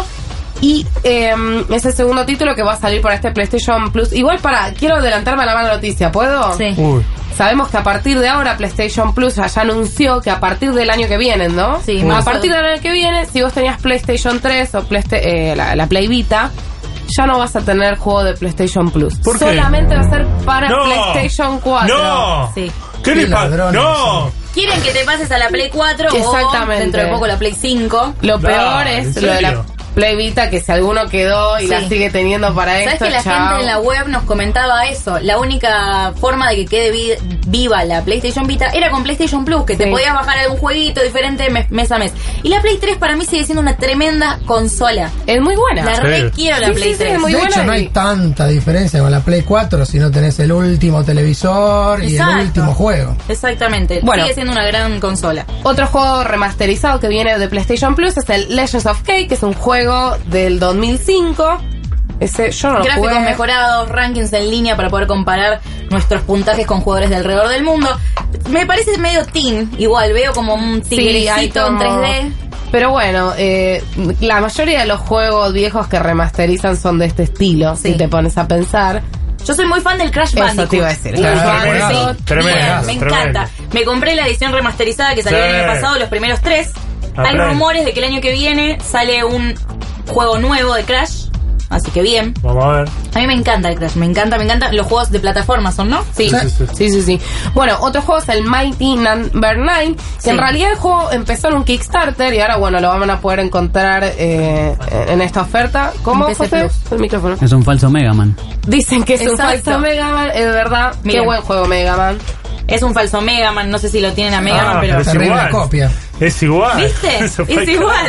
Y eh, es el segundo título que va a salir para este PlayStation Plus. Igual para, quiero adelantarme a la mala noticia, ¿puedo? Sí. Uy. Sabemos que a partir de ahora PlayStation Plus ya anunció que a partir del año que viene, ¿no? Sí, a marzo. partir del año que viene, si vos tenías PlayStation tres o Playsta- eh, la, la Play Vita, ya no vas a tener juego de PlayStation Plus. ¿Por qué? Solamente va a ser para No. PlayStation cuatro. ¡No! Sí. ¿Qué Qué le pasa? ladrones ¡No! Quieren que te pases a la Play cuatro Exactamente. o dentro de poco la Play cinco. Lo No, peor ¿en es lo de la serio? Play Vita, que si alguno quedó y Sí. la sigue teniendo para ¿Sabes esto, que la chao. gente en la web nos comentaba eso? La única forma de que quede vi- viva la PlayStation Vita era con PlayStation Plus, que te Sí. podías bajar algún jueguito diferente mes, mes a mes. Y la Play tres para mí sigue siendo una tremenda consola. Es muy buena. La Sí. re quiero la Sí, Play sí, sí, tres. es muy de buena hecho, no y- hay tanta diferencia con la Play cuatro si no tenés el último televisor y Exacto. el último juego. Exactamente. Bueno. Sigue siendo una gran consola. Otro juego remasterizado que viene de PlayStation Plus es el Legends of K, que es un juego del dos mil cinco. Ese yo no lo Gráficos jugué. mejorados, rankings en línea para poder comparar nuestros puntajes con jugadores de alrededor del mundo. Me parece medio teen, igual, veo como un Sí, hay tigrecito en como- tres D. Pero bueno, eh, la mayoría de los juegos viejos que remasterizan son de este estilo, Sí. si te pones a pensar. Yo soy muy fan del Crash Eso Bandicoot. te iba a decir. Y Claro, Crash tremendo, Bandicoot, tremendo, bien, me tremendo. encanta. Me compré la edición remasterizada que salió Sí. el año pasado, los primeros tres. Ah, Hay claro. rumores de que el año que viene sale un juego nuevo de Crash, así que bien. Vamos a ver. A mí me encanta el Crash, me encanta, me encanta. Los juegos de plataforma son, ¿no? Sí, Sí, sí, sí. sí, sí, sí. Bueno, otro juego es el Mighty Number nueve, que Sí. en realidad el juego empezó en un Kickstarter y ahora, bueno, lo van a poder encontrar eh, en esta oferta. ¿Cómo, En P C José? Plus. El micrófono. Es un falso Mega Man. Dicen que es un Exacto. falso Mega Man, es verdad. Bien. Qué buen juego Mega Man. Es un falso Mega Man, no sé si lo tienen a Mega Ah, Man, pero... es Terrible igual. copia. Es igual. ¿Viste? Eso fue Es igual.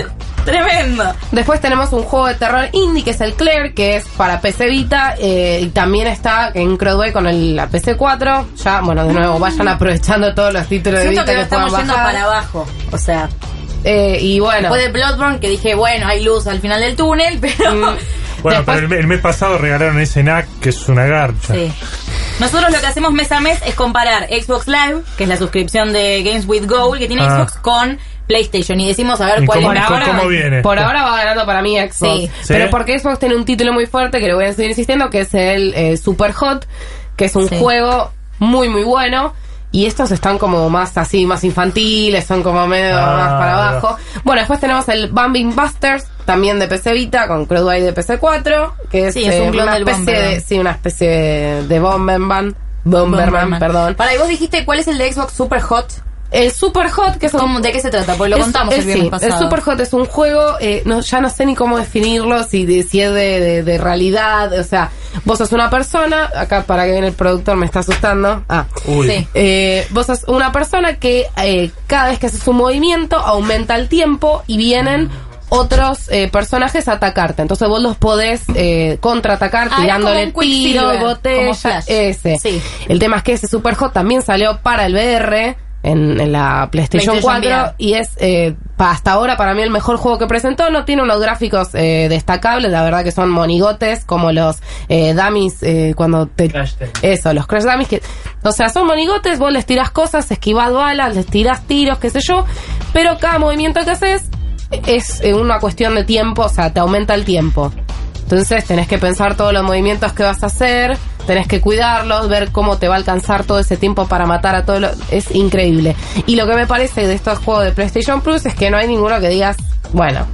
Tremendo. Después tenemos un juego de terror indie que es el Claire, que es para P C Vita, eh, y también está en Crowdway con el, la P C cuatro. Ya, bueno, de nuevo, vayan aprovechando todos los títulos de Siento Vita que, que, que estamos puedan yendo bajar. para abajo. O sea, eh, y bueno. después de Bloodborne, que dije, bueno, hay luz al final del túnel, pero... Mm. Bueno, Después- pero el, el mes pasado regalaron ese N A C, que es una garcha. Sí. Nosotros lo que hacemos mes a mes es comparar Xbox Live, que es la suscripción de Games with Gold que tiene Ah. Xbox, con PlayStation, y decimos a ver ¿Y cuál cómo- es cómo- cómo viene? Por ahora va ganando para mí Xbox. Sí. Pero ¿Sí? porque Xbox tiene un título muy fuerte que le voy a seguir insistiendo, que es el eh, Super Hot, que es un Sí. juego muy, muy bueno. Y estos están como más así, más infantiles, son como medio Ah, más para abajo. Bueno, después tenemos el Bombing Busters, también de P C Vita, con Crowdway de P C cuatro, que es, Sí, es un eh, clon una del especie de, Bomberman. sí, una especie de, de Bomberman, Bomberman, Bomberman. perdón. Para, y vos dijiste, ¿cuál es el de Xbox Super Hot? El Super Hot, que es un- ¿Cómo- ¿De qué se trata? Porque lo Es- contamos es- el viernes sí, pasado. El Super Hot es un juego, eh, no, ya no sé ni cómo definirlo, si, de- si es de, de, de realidad, o sea, vos sos una persona, acá para que viene el productor me está asustando, ah, Uy. Sí. eh, vos sos una persona que eh, cada vez que haces un movimiento aumenta el tiempo y vienen otros eh, personajes a atacarte, entonces vos los podés eh, contraatacar Ah, es tirándole como un tiro, Quicksilver, como botella, Flash. ese. Sí. El tema es que ese Super Hot también salió para el V R en, en la PlayStation, PlayStation cuatro V R. y es eh, pa- hasta ahora para mí el mejor juego que presentó. No tiene unos gráficos eh, destacables, la verdad que son monigotes como los eh, dummies eh, cuando te eso, los crash dummies que, o sea, son monigotes, vos les tirás cosas, esquivás balas, les tirás tiros, qué sé yo, pero cada movimiento que haces es eh, una cuestión de tiempo, o sea, te aumenta el tiempo. Entonces tenés que pensar todos los movimientos que vas a hacer, tenés que cuidarlos, ver cómo te va a alcanzar todo ese tiempo para matar a todos los... Es increíble. Y lo que me parece de estos juegos de PlayStation Plus es que no hay ninguno que digas, bueno...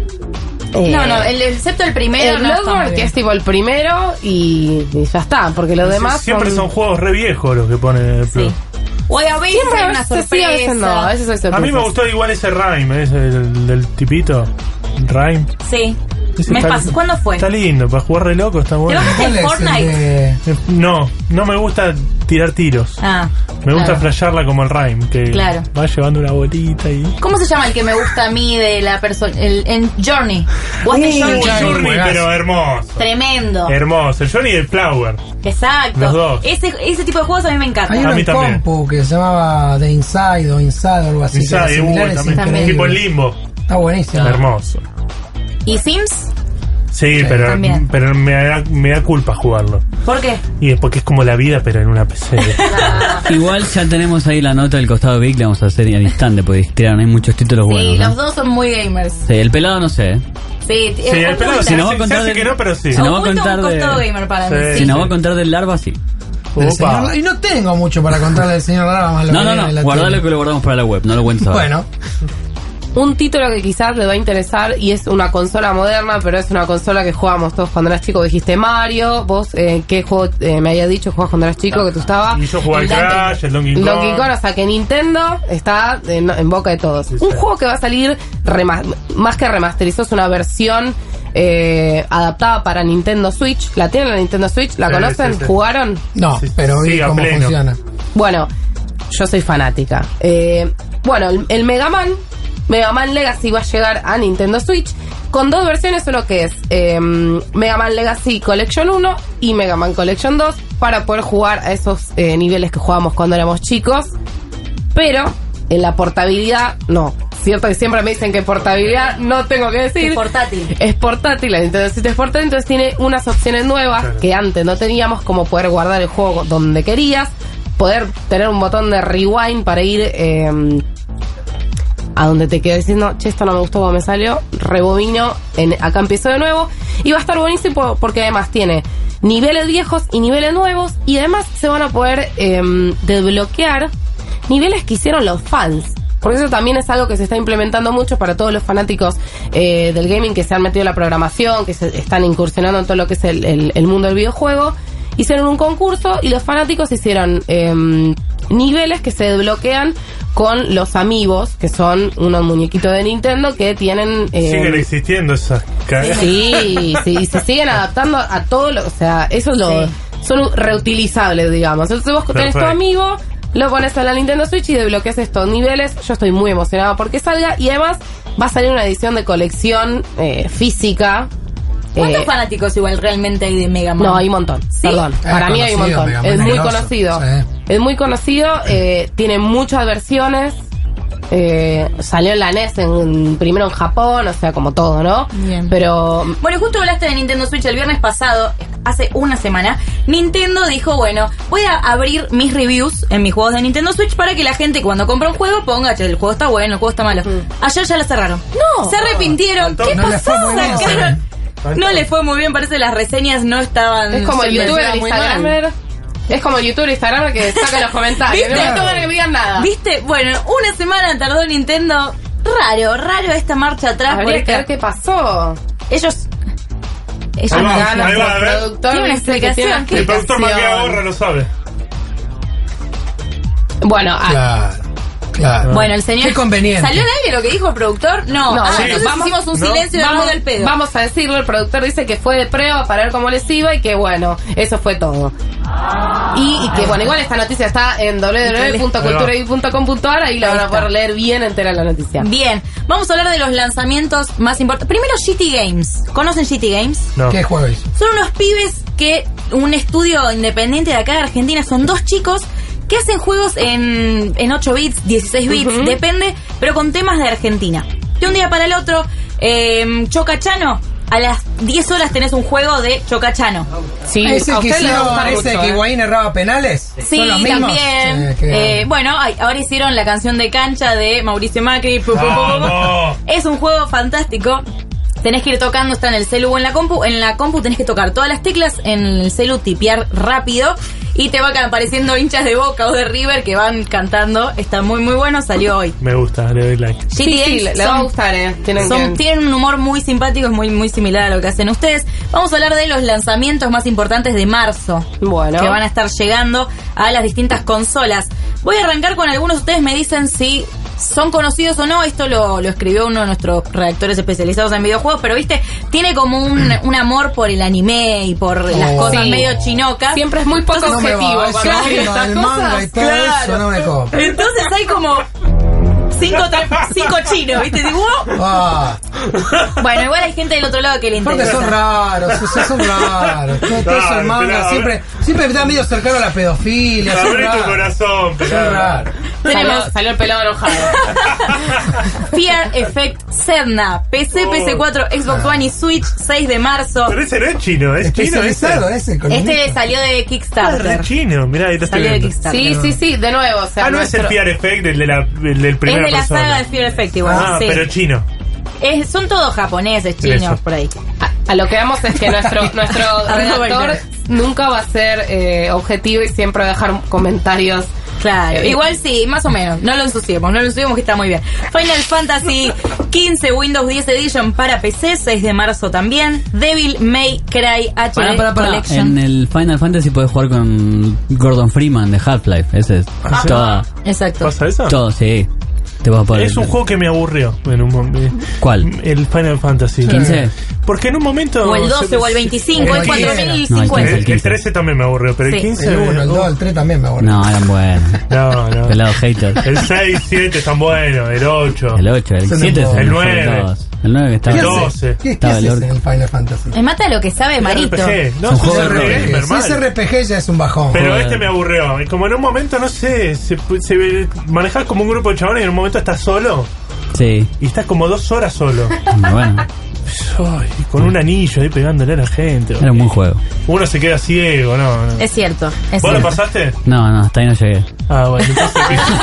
eh, No, no, el, excepto el primero. el no está muy Bloodborne, que bien. es tipo el primero y, y ya está, porque los demás Siempre son juegos re viejos los que ponen en el Plus. O a veces Siempre hay a una veces sí, a veces no, a sorpresa. veces hay A mí sorpresas. me gustó igual ese Rhyme, ese del, del tipito. Rhyme. Sí. Ese Mes está- pas- ¿Cuándo fue? Está lindo, para jugar re loco, está ¿Te bueno. bajaste ¿Cuál el es el Fortnite? de- Eh, No, no me gusta tirar tiros. Ah, Me gusta claro. flashearla como el Rhyme, que Claro. va llevando una bolita y... ¿Cómo se llama el que me gusta a mí de la persona? El en Journey. ¿Jugaste Uh, Journey? Journey, juegazo. pero hermoso. Tremendo. Hermoso. El Journey y el Flower. Exacto. Los dos. Ese, ese tipo de juegos a mí me encanta. Hay A uno mí en también. compu que se llamaba The Inside o Inside o algo así. que Inside, era similar, uh, es también. increíble. Tipo el Limbo. Está buenísimo. Hermoso. ¿Y Sims? Sí, pero, también. pero me, da, me da culpa jugarlo. ¿Por qué? Y es porque es como la vida, pero en una P C. Igual ya tenemos ahí la nota del costado de Vic, la vamos a hacer al instante, porque tiraron, hay muchos títulos Sí, buenos. los ¿no? dos son muy gamers. Sí, el pelado no sé. ¿eh? Sí, Sí, el pelado Si se, nos va a se contar hace de- que no, pero sí. Si nos va a Oculta contar un costado de... gamer para Sí. mí. Si Sí. nos va a contar del larva, sí. Del Opa. señor Lar- y no tengo mucho para contarle al señor Lara, más lo No, que no, viene en no, la guardalo tele. que lo guardamos para la web, no lo cuentes ahora. Bueno, Un título que quizás le va a interesar y es una consola moderna, pero es una consola que jugábamos todos cuando eras chico. Dijiste Mario, vos, eh, ¿qué juego eh, me habías dicho? Jugabas cuando eras chico, que tú estabas. Y yo jugaba el El Donkey- Crash, el Donkey Kong. Donkey Kong, o sea que Nintendo está en, en boca de todos. Un juego que va a salir rema- más que remasterizó, es una versión eh, adaptada para Nintendo Switch. ¿La tienen la Nintendo Switch? ¿La Sí, conocen? sí, sí. ¿Jugaron? no, Sí, pero vi sí, a cómo pleno. funciona. Bueno, yo soy fanática. Eh, bueno, el, el Mega Man, Mega Man Legacy va a llegar a Nintendo Switch con dos versiones, uno que es eh, Mega Man Legacy Collection uno y Mega Man Collection dos, para poder jugar a esos eh, niveles que jugábamos cuando éramos chicos. Pero en la portabilidad, no. Cierto que siempre me dicen que portabilidad, no tengo que decir. Es portátil. Es portátil, la Nintendo Switch es portátil, entonces tiene unas opciones nuevas Claro. que antes no teníamos, como poder guardar el juego donde querías, poder tener un botón de rewind para ir eh, a donde te quedé diciendo, che, esto no me gustó como me salió, rebobino, en, acá empiezo de nuevo, y va a estar buenísimo porque además tiene niveles viejos y niveles nuevos, y además se van a poder eh, desbloquear niveles que hicieron los fans. Porque eso también es algo que se está implementando mucho para todos los fanáticos eh, del gaming que se han metido en la programación, que se están incursionando en todo lo que es el, el, el mundo del videojuego. Hicieron un concurso y los fanáticos hicieron eh, niveles que se desbloquean con los amigos, que son unos muñequitos de Nintendo que tienen... eh, Siguen existiendo esas cagadas. Sí, sí, y se siguen adaptando a todo lo, o sea, eso lo, Sí. son reutilizables, digamos. Entonces vos tenés tu Perfecto. amigo, lo pones en la Nintendo Switch y desbloqueas estos niveles. Yo estoy muy emocionado porque salga y además va a salir una edición de colección eh, física. ¿Cuántos eh, fanáticos igual realmente hay de Mega Man? No, hay un montón. ¿Sí? Perdón, Es para mí hay un conocido, montón. Mega Man Es muy grosso. conocido. Sí. Es muy conocido, eh, tiene muchas versiones. Eh, salió en la N E S en, primero en Japón, o sea, como todo, ¿no? Bien. Pero Bueno, justo hablaste de Nintendo Switch el viernes pasado, hace una semana. Nintendo dijo, bueno, voy a abrir mis reviews en mis juegos de Nintendo Switch para que la gente cuando compra un juego ponga, che, el juego está bueno, el juego está malo. Ayer ya la cerraron. No. Se arrepintieron. ¿Qué No les pasó? fue muy bien, Sacaron- No le fue muy bien, parece que las reseñas no estaban... es como el se youtuber mencionaban de muy Instagramer. mal. Es como el youtuber de Instagramer que saca los comentarios. ¿Viste? No me toman que me digan nada. ¿Viste? Bueno, una semana tardó Nintendo. Raro, raro esta marcha atrás. Habría porque que ver qué pasó. Ellos... Ellos Ahí va, ganan. ahí va, a ver. productor Tiene una dice que explicación. tiene ¿Qué El productor más que explicación. ahorra lo sabe. Bueno, ah, Claro, claro. Bueno, el señor... Qué conveniente. ¿Salió al aire lo que dijo el productor? No. No, ah, sí. entonces Vamos- hicimos un no. silencio de vamos, radio al pedo. vamos a decirlo, el productor dice que fue de prueba para ver cómo les iba y que bueno, eso fue todo. Y, y que bueno, igual esta noticia está en doble u doble u doble u punto cultura geek punto com punto a r, ahí la Ahí van a está. poder leer bien entera la noticia. Bien, vamos a hablar de los lanzamientos más importantes. Primero, G T Games. ¿Conocen G T Games? No. ¿Qué juego es? Son unos pibes que, un estudio independiente de acá de Argentina, son dos chicos que hacen juegos en, en ocho bits, dieciséis bits, Ujú. depende, pero con temas de Argentina. De un día para el otro, eh, Chocachano, a las diez horas tenés un juego de Chocachano. Sí, ¿Ese a que usted le va a hicieron, gustar ese mucho, que ¿eh? Higuaín erraba penales? Sí, ¿Son los mismos? también. Sí, qué- Eh, bueno, ay, ahora hicieron la canción de Cancha de Mauricio Macri. Pu, pu, pu, pu, pu. Vamos. Es un juego fantástico. Tenés que ir tocando, está en el celu o en la compu. En la compu tenés que tocar todas las teclas, en el celu tipear rápido y te van apareciendo hinchas de Boca o de River que van cantando. Está muy muy bueno, salió hoy. Me gusta, le doy like. G T Sí, sí, Games le, le va a son- gustar, eh. Tienen son- que... tienen un humor muy simpático, es muy, muy similar a lo que hacen ustedes. Vamos a hablar de los lanzamientos más importantes de marzo. Bueno. Que van a estar llegando a las distintas consolas. Voy a arrancar con algunos. Ustedes me dicen si son conocidos o no. Esto lo, lo escribió uno de nuestros redactores especializados en videojuegos, pero viste, tiene como un, un amor por el anime y por las Oh. cosas Sí. medio chinocas. Siempre es muy poco No me objetivo. va, cuando ese hace chino, estas el cosas. manga y todo Claro. eso no me copa. Entonces hay como cinco, tra- cinco chinos, ¿viste? Digo, "Oh". Ah, Bueno, igual hay gente del otro lado que le porque interesa. son raros, esos son raros. Todo, todo eso Claro, el manga pelado. siempre, siempre está medio cercano a la pedofilia. Son Abre tu raros. corazón, Son pelado. raros. Salió, Tenemos salió el pelado enojado. Fear Effect Sedna, P C, Oh. P S cuatro, Xbox One y Switch, seis de marzo. Pero ese no es chino, es chino ese. Especializado ese con Este salió de Ah, es re Kickstarter. chino, mirá, ahí lo estoy Salió de viendo. Kickstarter. Sí, sí, sí, de nuevo. O sea, Ah, no es el nuestro- Fear Effect, el, de la, el del Es primera de la persona. saga de Fear Effect igual, Ah, sí. pero chino. Es- son todos japoneses, chinos, Eso. por ahí. A, a lo que vamos es que nuestro, nuestro Arroba redactor Inter. nunca va a ser eh, objetivo y siempre va a dejar comentarios. Claro, Eh, igual sí, más o menos. No lo ensuciemos, no lo ensuciemos que está muy bien. Final Fantasy quince Windows diez Edition para P C, seis de marzo también. Devil May Cry H D Pará, pará, pará. Collection. En el Final Fantasy puedes jugar con Gordon Freeman de Half-Life. Ese es Ah, toda, Exacto. ¿Pasa eso? todo, sí. Te vas a poder. Es un juego que me aburrió en un momento. ¿Cuál? El Final Fantasy. ¿quince? Porque en un momento... O el doce se- o el veinticinco, el el cuatro mil No, el cincuenta. El, el trece también me aburrió, pero Sí. el quince... El uno, el dos, el tres también me acuerdo. No, eran buenos. No, no. Pelado hater. El seis, siete están buenos, el ocho. El ocho, el Son siete, un poco. El el nueve. nueve. El nueve que estaba. El doce. ¿Qué, qué Estaba es el ese orto. en el Final Fantasy? Me mata lo que sabe Marito. R P G. No, Son es juegos un de R P G, R P G. Si normal. es R P G ya es un bajón. Pero Joder. este me aburrió. Y como en un momento, no sé, se, se manejás como un grupo de chabones y en un momento estás solo. Sí. Y estás como dos horas solo. Bueno, Ay, y con un anillo ahí pegándole a la gente. era un buen juego. Uno se queda ciego, ¿no? no. Es cierto. Es ¿Vos lo cierto. pasaste? No, no, hasta ahí no llegué. Ah, bueno, entonces...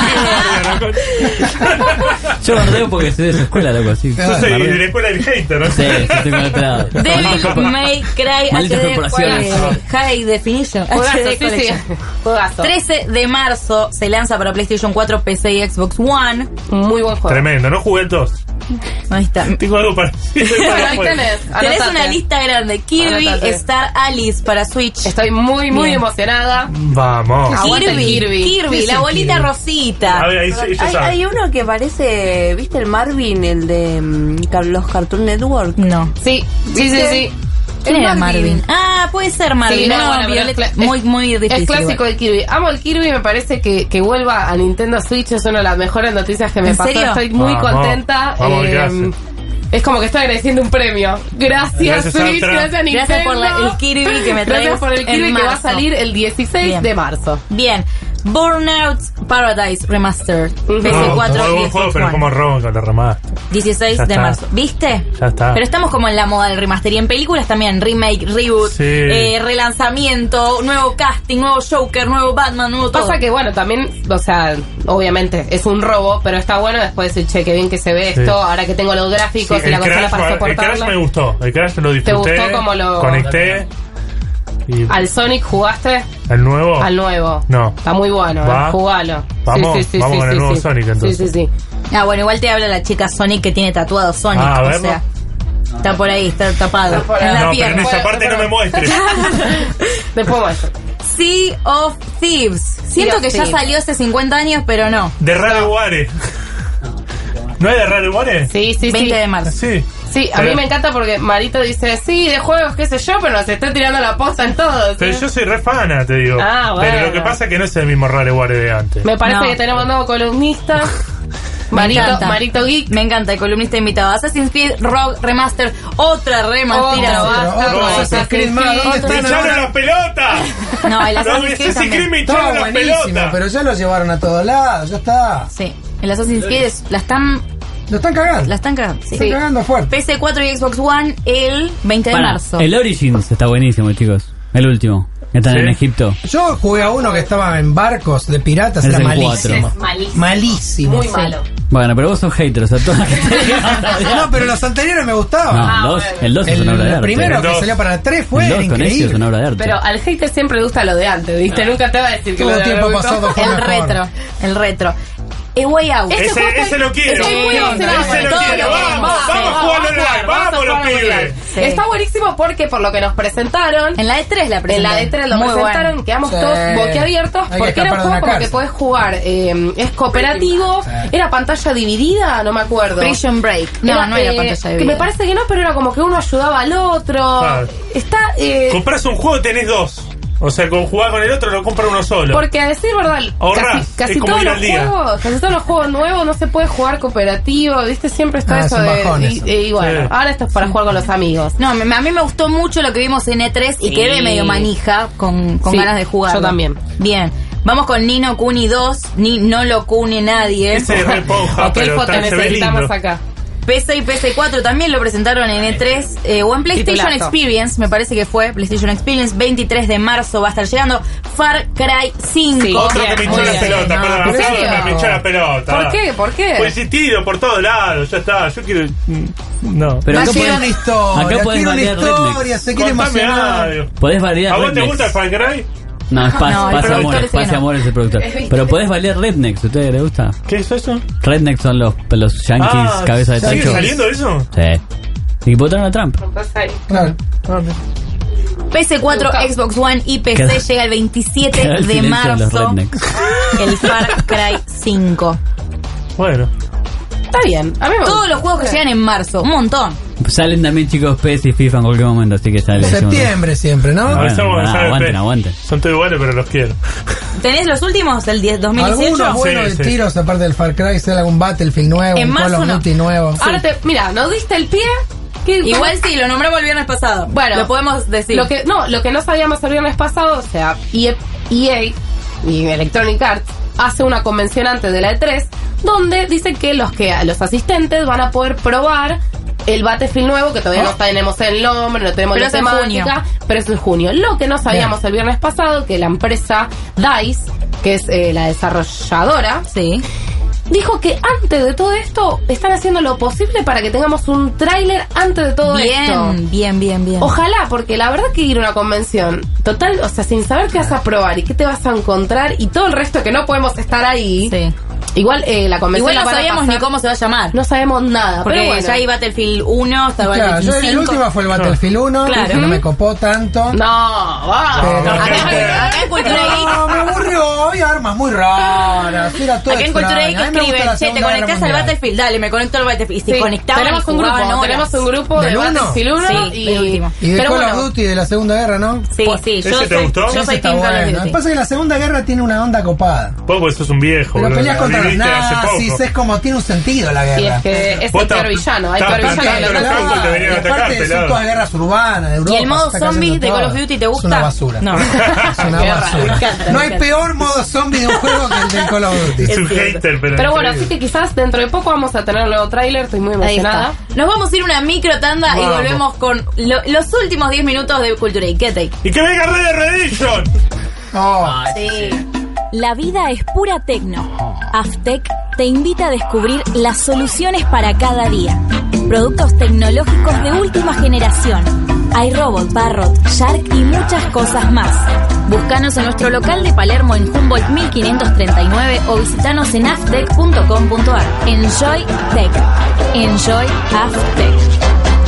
Yo bardeo porque soy de esa escuela, loco, así. Yo soy de la escuela del hater, ¿no? Sí, sí, estoy con el pelado. Devil May Cry Malditas H D corporaciones. eh, High Definition. Juegazo, H D sí, sí. Collection. Juegazo. trece de marzo se lanza para PlayStation cuatro, P C y Xbox One. Muy buen juego. Tremendo, no jugué el dos. Ahí está. Tengo algo para decir. Bueno, ahí tenés. Tenés anotate. una lista grande. Kirby Anotate. Star Alice para Switch. Estoy muy, muy Bien. emocionada. Vamos. Aguante el Kirby, Kirby. Kirby, ¿Qué es la el bolita Kirby? rosita. A ver, ahí sí, ya Hay, sabe. hay uno que parece, ¿viste el Marvin, el de mm, Car- los Cartoon Network? No. Sí, sí, sí, sí. ¿Quién Es era Marvin. Marvin? Ah, puede ser Marvin. Sí, no, no, bueno, pero Violeta, es cla- muy, muy difícil. Es clásico igual. del Kirby. Amo el Kirby, me parece que, que vuelva a Nintendo Switch. Es una de las mejores noticias que me ¿En pasó. serio? Estoy muy Vamos, contenta. vamos a ver qué Eh, hace. es como que estoy agradeciendo un premio. Gracias, Gracias, Switch, Ultra. gracias Nintendo. Gracias por la- el Kirby que me traes Gracias por el en Kirby que va a marzo. salir el dieciséis Bien. de marzo. Bien. Burnout Paradise Remastered. P S No, cuatro muy y buen juego, Xbox pero One. como roban con la remaster. dieciséis Ya de está. marzo. ¿Viste? Ya está. Pero estamos como en la moda del remaster. Y en películas también. Remake, reboot, Sí. eh, relanzamiento, nuevo casting, nuevo Joker, nuevo Batman, nuevo todo. Pasa que, bueno, también, o sea, obviamente es un robo, pero está bueno después decir, che, qué bien que se ve Sí. esto, ahora que tengo los gráficos Sí, y la el, consola Crash, para el Crash soportarla. me gustó. El Crash lo disfruté. gustó como lo- Conecté. Y ¿Al Sonic jugaste? el nuevo. Al nuevo. No. Está muy bueno, ¿Va? eh, jugalo. Vamos, sí, sí, sí, vamos sí, con el sí, nuevo sí. Sonic, entonces. Sí, sí, sí. Ah, bueno, igual te habla la chica Sonic que tiene tatuado Sonic. Ah, a o verlo. sea, está por ahí, está tapado. Está por en ahí. la No, pero en pierna. esa parte no me muestres. Después muestro. Sea of Thieves. Siento of que ya Thieves. salió hace cincuenta años, pero no. De Rareware. ¿No es de Rareware? Sí, sí, veinte sí. de marzo. Sí. Sí, a Pero- mí me encanta porque Marito dice, sí, de juegos, qué sé yo, pero nos está tirando la posta en todos. Pero ¿eh? yo soy re fana, te digo. Ah, bueno. Pero lo que pasa es que no es el mismo Rareware de antes. Me parece No. que tenemos nuevo columnista. Me Marito, encanta. Marito Geek. Me encanta, el columnista invitado. Assassin's Creed Rogue Remaster, otra remaster. Otra, basta, otro con Assassin's Creed más, ¿dónde ¡Me están echaron ahora? las pelotas! No, el No, Assassin's ese Creed sí Creed también. me Estaba echaron las buenísimo, pelotas. pero ya lo llevaron a todos lados, ya está. Sí, el Assassin's Creed es- la están, Lo están cagando. la están cagando. Sí. Lo están cagando fuerte. P S cuatro y Xbox One el veinte de Pará, marzo. el Origins está buenísimo, chicos. El último. Que están ¿Sí? en Egipto. Yo jugué a uno que estaba en barcos de piratas, Es era el malísimo. cuatro. Malísimo. Malísimo. Muy malo. Bueno, pero vos sos hater, o sea, todas las que te No, pero los anteriores me gustaban. No, Ah, el dos, bueno. el dos es una obra de El arte. primero El que dos. salió para la tres fue el dos con Ezio es increíble. una obra de arte. Pero al hater siempre le gusta lo de antes, ¿viste? Nunca te va a decir que Todo lo de tiempo ahora pasado gustó. fue El mejor. retro, el retro. A Way Out. Ese Ese, juego está- ese lo quiero. ese muy ese emocionante. lo Todo quiero. lo Vamos, queremos. vamos a Sí. jugar online. Vamos a Vamos, los jugar pibes. online. Sí. Está buenísimo porque por lo que nos presentaron, En la E tres la en presentaron. la E tres lo Muy presentaron, bueno. quedamos Sí. todos boquiabiertos Hay que porque era un escapar de juego una como que cárcel. podés jugar, eh, es cooperativo, Sí. era pantalla dividida, no me acuerdo. Prison Break. No, no era eh, pantalla de que vida. me parece que no, pero era como que uno ayudaba al otro. Claro. Está eh, Compras un juego y tenés dos. O sea, con jugar con el otro lo compra uno solo. porque a decir verdad, Ahorrás, casi, casi es como todos ir los al día. juegos, casi todos los juegos nuevos no se puede jugar cooperativo, ¿viste? Siempre está Ah, es eso un de bajón y, eso. y bueno, Sí. ahora esto es para jugar con los amigos. No, me- a mí me gustó mucho lo que vimos en E tres y Sí. quedé medio manija con, con Sí, ganas de jugar. yo también. Bien. Vamos con Nino Kuni dos. Ni, no lo cune nadie. Ese es re ponja, Ok, pero foto está- se ve necesitamos lindo. acá. P C y P S cuatro también lo presentaron en E tres eh, o en PlayStation Titulazo. Experience, me parece que fue PlayStation Experience, veintitrés de marzo va a estar llegando Far Cry cinco. Sí. Otro Bien, que me muy hinchó la bien. pelota, No, perdón, ¿en serio? perdón, me hinchó la pelota. ¿Por qué? ¿Por qué? Pues si tiro por todos lados, ya está. Yo quiero. mm, No. Pero Va acá a llegar podés- una historia, acá podés quiere una variar historia, rednecks. se quiere Contame emocionar. algo. Podés variar ¿A vos te rednecks. gusta el Far Cry? No, es paz, No, el paz y productor amor, dice que paz y no. amor es el productor. Pero podés variar rednecks, ¿a ustedes les gusta? ¿Qué es eso? Rednecks son los, los yankees, Ah, cabeza de ¿sigue tacho. saliendo eso? Sí. Y votaron a Trump. Claro. P S cuatro, Xbox One y P C Queda- llega el veintisiete queda el de silencio de los marzo. rednecks. El Far Cry cinco. Bueno. Está bien. A mí me Todos gusta. los juegos que llegan en marzo, un montón. Salen también, chicos, P E S y FIFA en cualquier momento, así que sale. Septiembre siempre, ¿no? Ah, bueno, Avisamos que nada, sale aguanten, P. aguanten. Son todos iguales, pero los quiero. ¿Tenés los últimos del diez- dos mil dieciocho? Algunos buenos Sí, de sí. tiros, aparte del Far Cry, sea algún Battlefield nuevo, En un Call marzo of no. Duty nuevo. Ahora te, mira, ¿no diste el pie? ¿Qué- Igual sí, lo nombramos el viernes pasado. Bueno, lo podemos decir. Lo que, no, lo que no sabíamos el viernes pasado, o sea, E A y Electronic Arts hace una convención antes de la E tres donde dice que los que los asistentes van a poder probar el Battlefield nuevo, que todavía no tenemos el nombre, no tenemos Pero la es en temática, pero es en junio. Lo que no sabíamos el viernes pasado, que la empresa DICE, que es eh, la desarrolladora, sí, dijo que antes de todo esto están haciendo lo posible para que tengamos un tráiler antes de todo bien, esto. bien, bien, bien. Ojalá, porque la verdad que ir a una convención total, o sea, sin saber qué vas a probar y qué te vas a encontrar y todo el resto que no podemos estar ahí, Sí. Igual eh, la convención Igual la no van a sabíamos pasar. ni cómo se va a llamar. No sabemos nada. Porque pero bueno. ya hay Battlefield uno, está Claro, Battlefield yo, cinco. el último fue el Battlefield uno, Claro. que no me copó tanto. No, va. Pero- Acá, acá en Cultura No, me Geek. aburrió, había armas muy raras, era todo Acá en Cultura extraño. Geek A mí me gusta escriben, la che, te Segunda Guerra conectás al Mundial. Battlefield, dale, me conecto al Battlefield. Y se Sí, conectaban tenemos y un grupo, jugaban horas. tenemos un grupo de ¿Del uno? Battlefield uno Sí, y del último. Y de pero Call bueno, of Duty de la Segunda Guerra, ¿no? Sí, sí, ¿Ese yo te soy, gustó? yo Ese soy está Team Call of bueno. Lo que Duty. pasa es que la Segunda Guerra tiene una onda copada. Vos, pues sos un viejo, Pero boludo. peleas contra los Viviste hace nazis, poco. es como tiene un sentido la y guerra. es que es el Vos peor estás- villano. Hay estás peor villano planteando que los los campos que te y venían a atacar, aparte son pelado. todas guerras urbanas de Europa. ¿Y el modo se está cayendo zombies de todo. Call of Duty te gusta? Es una basura. No. Es una Qué raro, basura. me encanta, no me hay encanta. peor modo zombie de un juego que el del Call of Duty. Es un cierto. hater, pero. Pero bueno, así increíble. que quizás dentro de poco vamos a tener un nuevo tráiler. Estoy muy Ahí emocionada. está. Nos vamos a ir una micro tanda y Vamos. volvemos con lo- los últimos diez minutos de Cultura Geek. Quédate ahí. ¡Y que venga Red Dead Redemption! Oh, Sí. La vida es pura tecno. Aftec te invita a descubrir las soluciones para cada día. Productos tecnológicos de última generación. iRobot, Parrot, Shark y muchas cosas más. Búscanos en nuestro local de Palermo en Humboldt mil quinientos treinta y nueve o visitanos en aftec punto com punto ar. Enjoy Tech. Enjoy Aftec.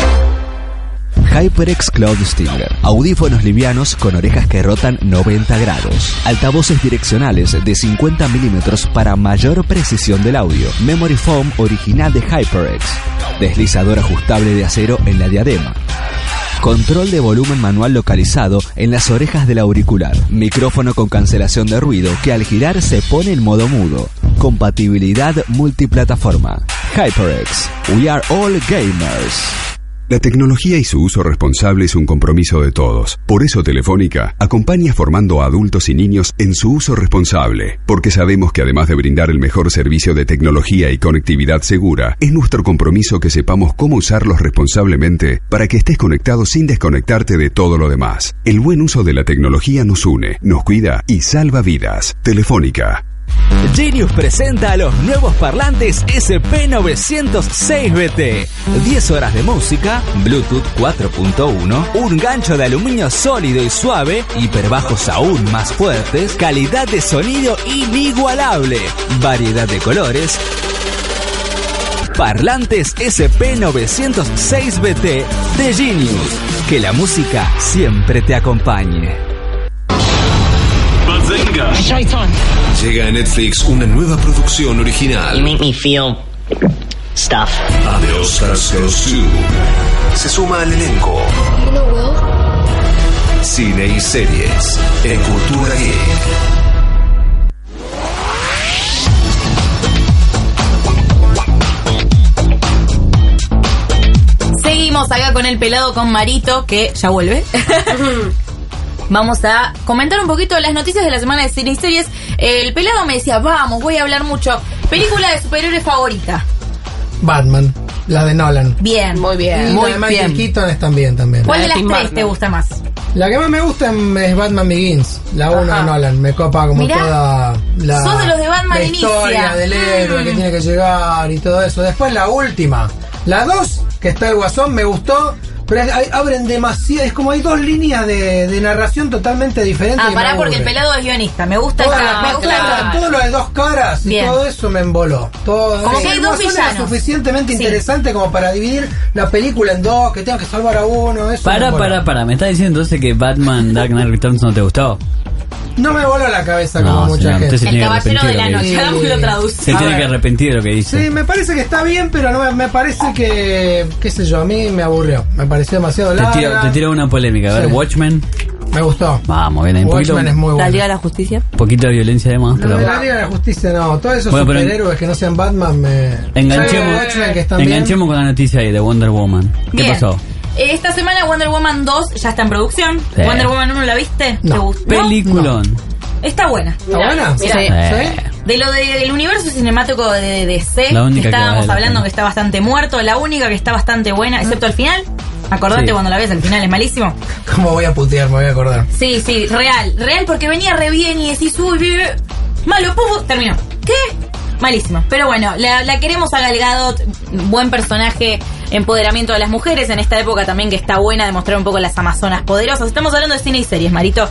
HyperX Cloud Stinger. Audífonos livianos con orejas que rotan noventa grados. Altavoces direccionales de cincuenta milímetros para mayor precisión del audio. Memory foam original de HyperX. Deslizador ajustable de acero en la diadema. Control de volumen manual localizado en las orejas del auricular. Micrófono con cancelación de ruido que al girar se pone en modo mudo. Compatibilidad multiplataforma. HyperX. We are all gamers. La tecnología y su uso responsable es un compromiso de todos. Por eso Telefónica acompaña formando a adultos y niños en su uso responsable, porque sabemos que además de brindar el mejor servicio de tecnología y conectividad segura, es nuestro compromiso que sepamos cómo usarlos responsablemente para que estés conectado sin desconectarte de todo lo demás. El buen uso de la tecnología nos une, nos cuida y salva vidas. Telefónica. Genius presenta a los nuevos parlantes S P novecientos seis B T. diez horas de música, Bluetooth cuatro punto uno, un gancho de aluminio sólido y suave, hiperbajos aún más fuertes, calidad de sonido inigualable, variedad de colores. Parlantes S P novecientos seis B T de Genius. Que la música siempre te acompañe. Llega a Netflix una nueva producción original. make me feel stuff. A The Oscars Goes To. Se suma al elenco. Cine y series en Cultura Geek. Seguimos acá con el pelado con Marito, que ya vuelve. Vamos a comentar un poquito las noticias de la semana de cine y series. El pelado me decía, vamos, voy a hablar mucho. Película de superhéroes favorita. Batman, la de Nolan. Bien. Muy bien. Y Muy la de Michael bien. Keaton es también, también. ¿Cuál de La las de tres Tim te Burton. gusta más? La que más me gusta es Batman Begins, la uno Ajá. de Nolan. Me copa como Mirá, toda la, sos de los de Batman la Inicia. historia del héroe Mm. que tiene que llegar y todo eso. Después la última, la dos, que está el Guasón, me gustó. Pero hay- abren demasiado, es como hay dos líneas de, de narración totalmente diferentes. Ah, que pará, me porque el aburren. pelado es guionista. Me gusta Toda esa- la- me gusta claro, esa- todo lo de dos caras y Bien. todo eso me emboló. Todo, Como el que hay dos Guasón era villanos. suficientemente Sí. interesante como para dividir la película en dos, que tengan que salvar a uno. Eso me Para, emboló. para, para. ¿Me estás diciendo entonces que Batman Dark Knight Returns no te gustó? No me voló la cabeza como No, mucha señor, usted gente. se El tiene que caballero arrepentir de la de lo que noche. dice. Hagamos lo traduce. Se A tiene ver. que arrepentir de lo que dice. Sí, me parece que está bien, pero no me, me parece que, qué sé yo, a mí me aburrió. Me pareció demasiado Te larga. tiro, te tiro una polémica. A ver, Sí. Watchmen. Me gustó. Vamos, bien. Un poquito, Watchmen es muy La bueno. Liga de la Justicia. poquito de violencia además. Lo Pero de la Liga de la Justicia no, todos esos Bueno, pero superhéroes que no sean Batman me... enganchemos, Sí, Watchmen, que están enganchemos con la noticia ahí de Wonder Woman. ¿Qué Bien. pasó? Esta semana Wonder Woman dos ya está en producción. Sí. Wonder Woman uno, ¿la viste? No. ¿Te gustó? Peliculón. Está buena. ¿Está buena? Mirá. Eh, De lo de- del universo cinemático de D C, La que única que estábamos vale la hablando pena. que está bastante muerto, la única que está bastante buena, excepto al final. Acordate Sí. cuando la ves, al final es malísimo. ¿Cómo voy a putear? Me voy a acordar. Sí, sí, real, real, porque venía re bien y decís, uy, uy, uy, malo, puf, terminó. ¿Qué? Malísimo. Pero bueno, la, la queremos a Gal Gadot, buen personaje, empoderamiento de las mujeres, en esta época también que está buena, demostrar un poco las amazonas poderosas. Estamos hablando de cine y series, Marito.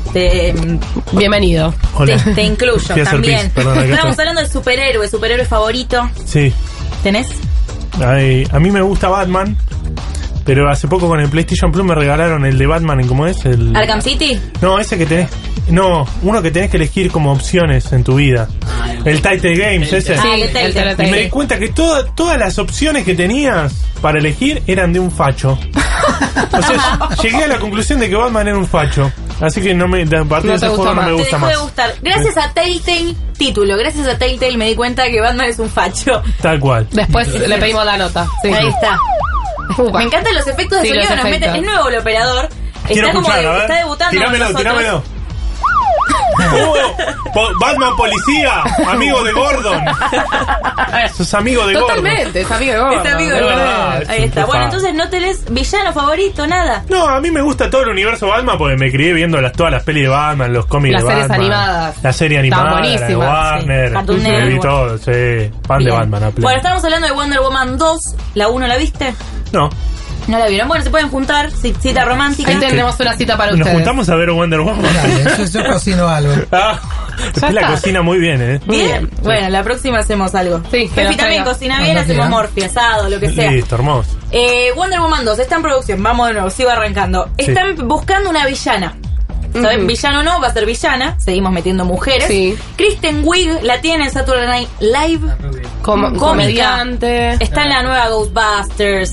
te, bienvenido. Hola. te, te incluyo Fui a hacer también. pis, perdón, acá Estábamos estoy. hablando de superhéroe, superhéroe favorito. Sí. ¿Tenés? Ay, a mí me gusta Batman, pero hace poco con el PlayStation Plus me regalaron el de Batman, ¿cómo es? El... ¿Arkham City? No, ese que tenés... No, uno que tenés que elegir como opciones en tu vida. El Telltale Games, ese. Ah, el Telltale. Y me di cuenta que toda- todas las opciones que tenías para elegir eran de un facho. O sea, llegué a la conclusión de que Batman era un facho. Así que no me, a partir de ese juego no me Te gusta dejó más. de gustar. Gracias a Telltale, título, gracias a Telltale me di cuenta que Batman es un facho. Tal cual. Después le pedimos la nota. Sí. Ahí está. Upa. Me encantan los efectos de Sí, sonido los que nos meten. efectos. Es nuevo el operador. Quiero está como escuchar, de- a ver. está debutando. Tirámelo, con nosotros. tirámelo. ¡Oh! Po- Batman policía, amigo de Gordon. Sos amigo de Gordon. Totalmente, es amigo de Gordon. Es amigo de Es Gordon. verdad, Ahí es está. un Bueno, fa. entonces no tenés villano favorito, nada. No, a mí me gusta todo el universo Batman porque me crié viendo las, todas las pelis de Batman, los cómics Las de series Batman. animadas. La serie Estaban animada, la de buenísimas, Warner. sí. Cartoon Sí, vi Network. todo, sí. Fan de Bien. Batman, a pleno. Bueno, estamos hablando de Wonder Woman dos. ¿La uno la viste? No. ¿No la vieron? Bueno, se pueden juntar. ci- Cita romántica. Ahí tenemos una cita para Nos ustedes. juntamos a ver Wonder Woman. Dale, yo, yo cocino algo. Ah, usted la está. cocina muy bien, ¿eh? Bien. Bueno, la próxima hacemos algo. Sí, que Pepi nos también traiga. cocina bien, Cuando hacemos quieran. morfi, asado, lo que sea. Listo, hermoso. Eh, Wonder Woman dos está en producción. Vamos de nuevo, sigo arrancando. Sí. Están buscando una villana. ¿Saben? Ujú. Villano no, va a ser villana. Seguimos metiendo mujeres. Sí. Kristen Wiig la tiene en Saturday Night Live. Como Cómica. comediante. Está en la nueva Ghostbusters.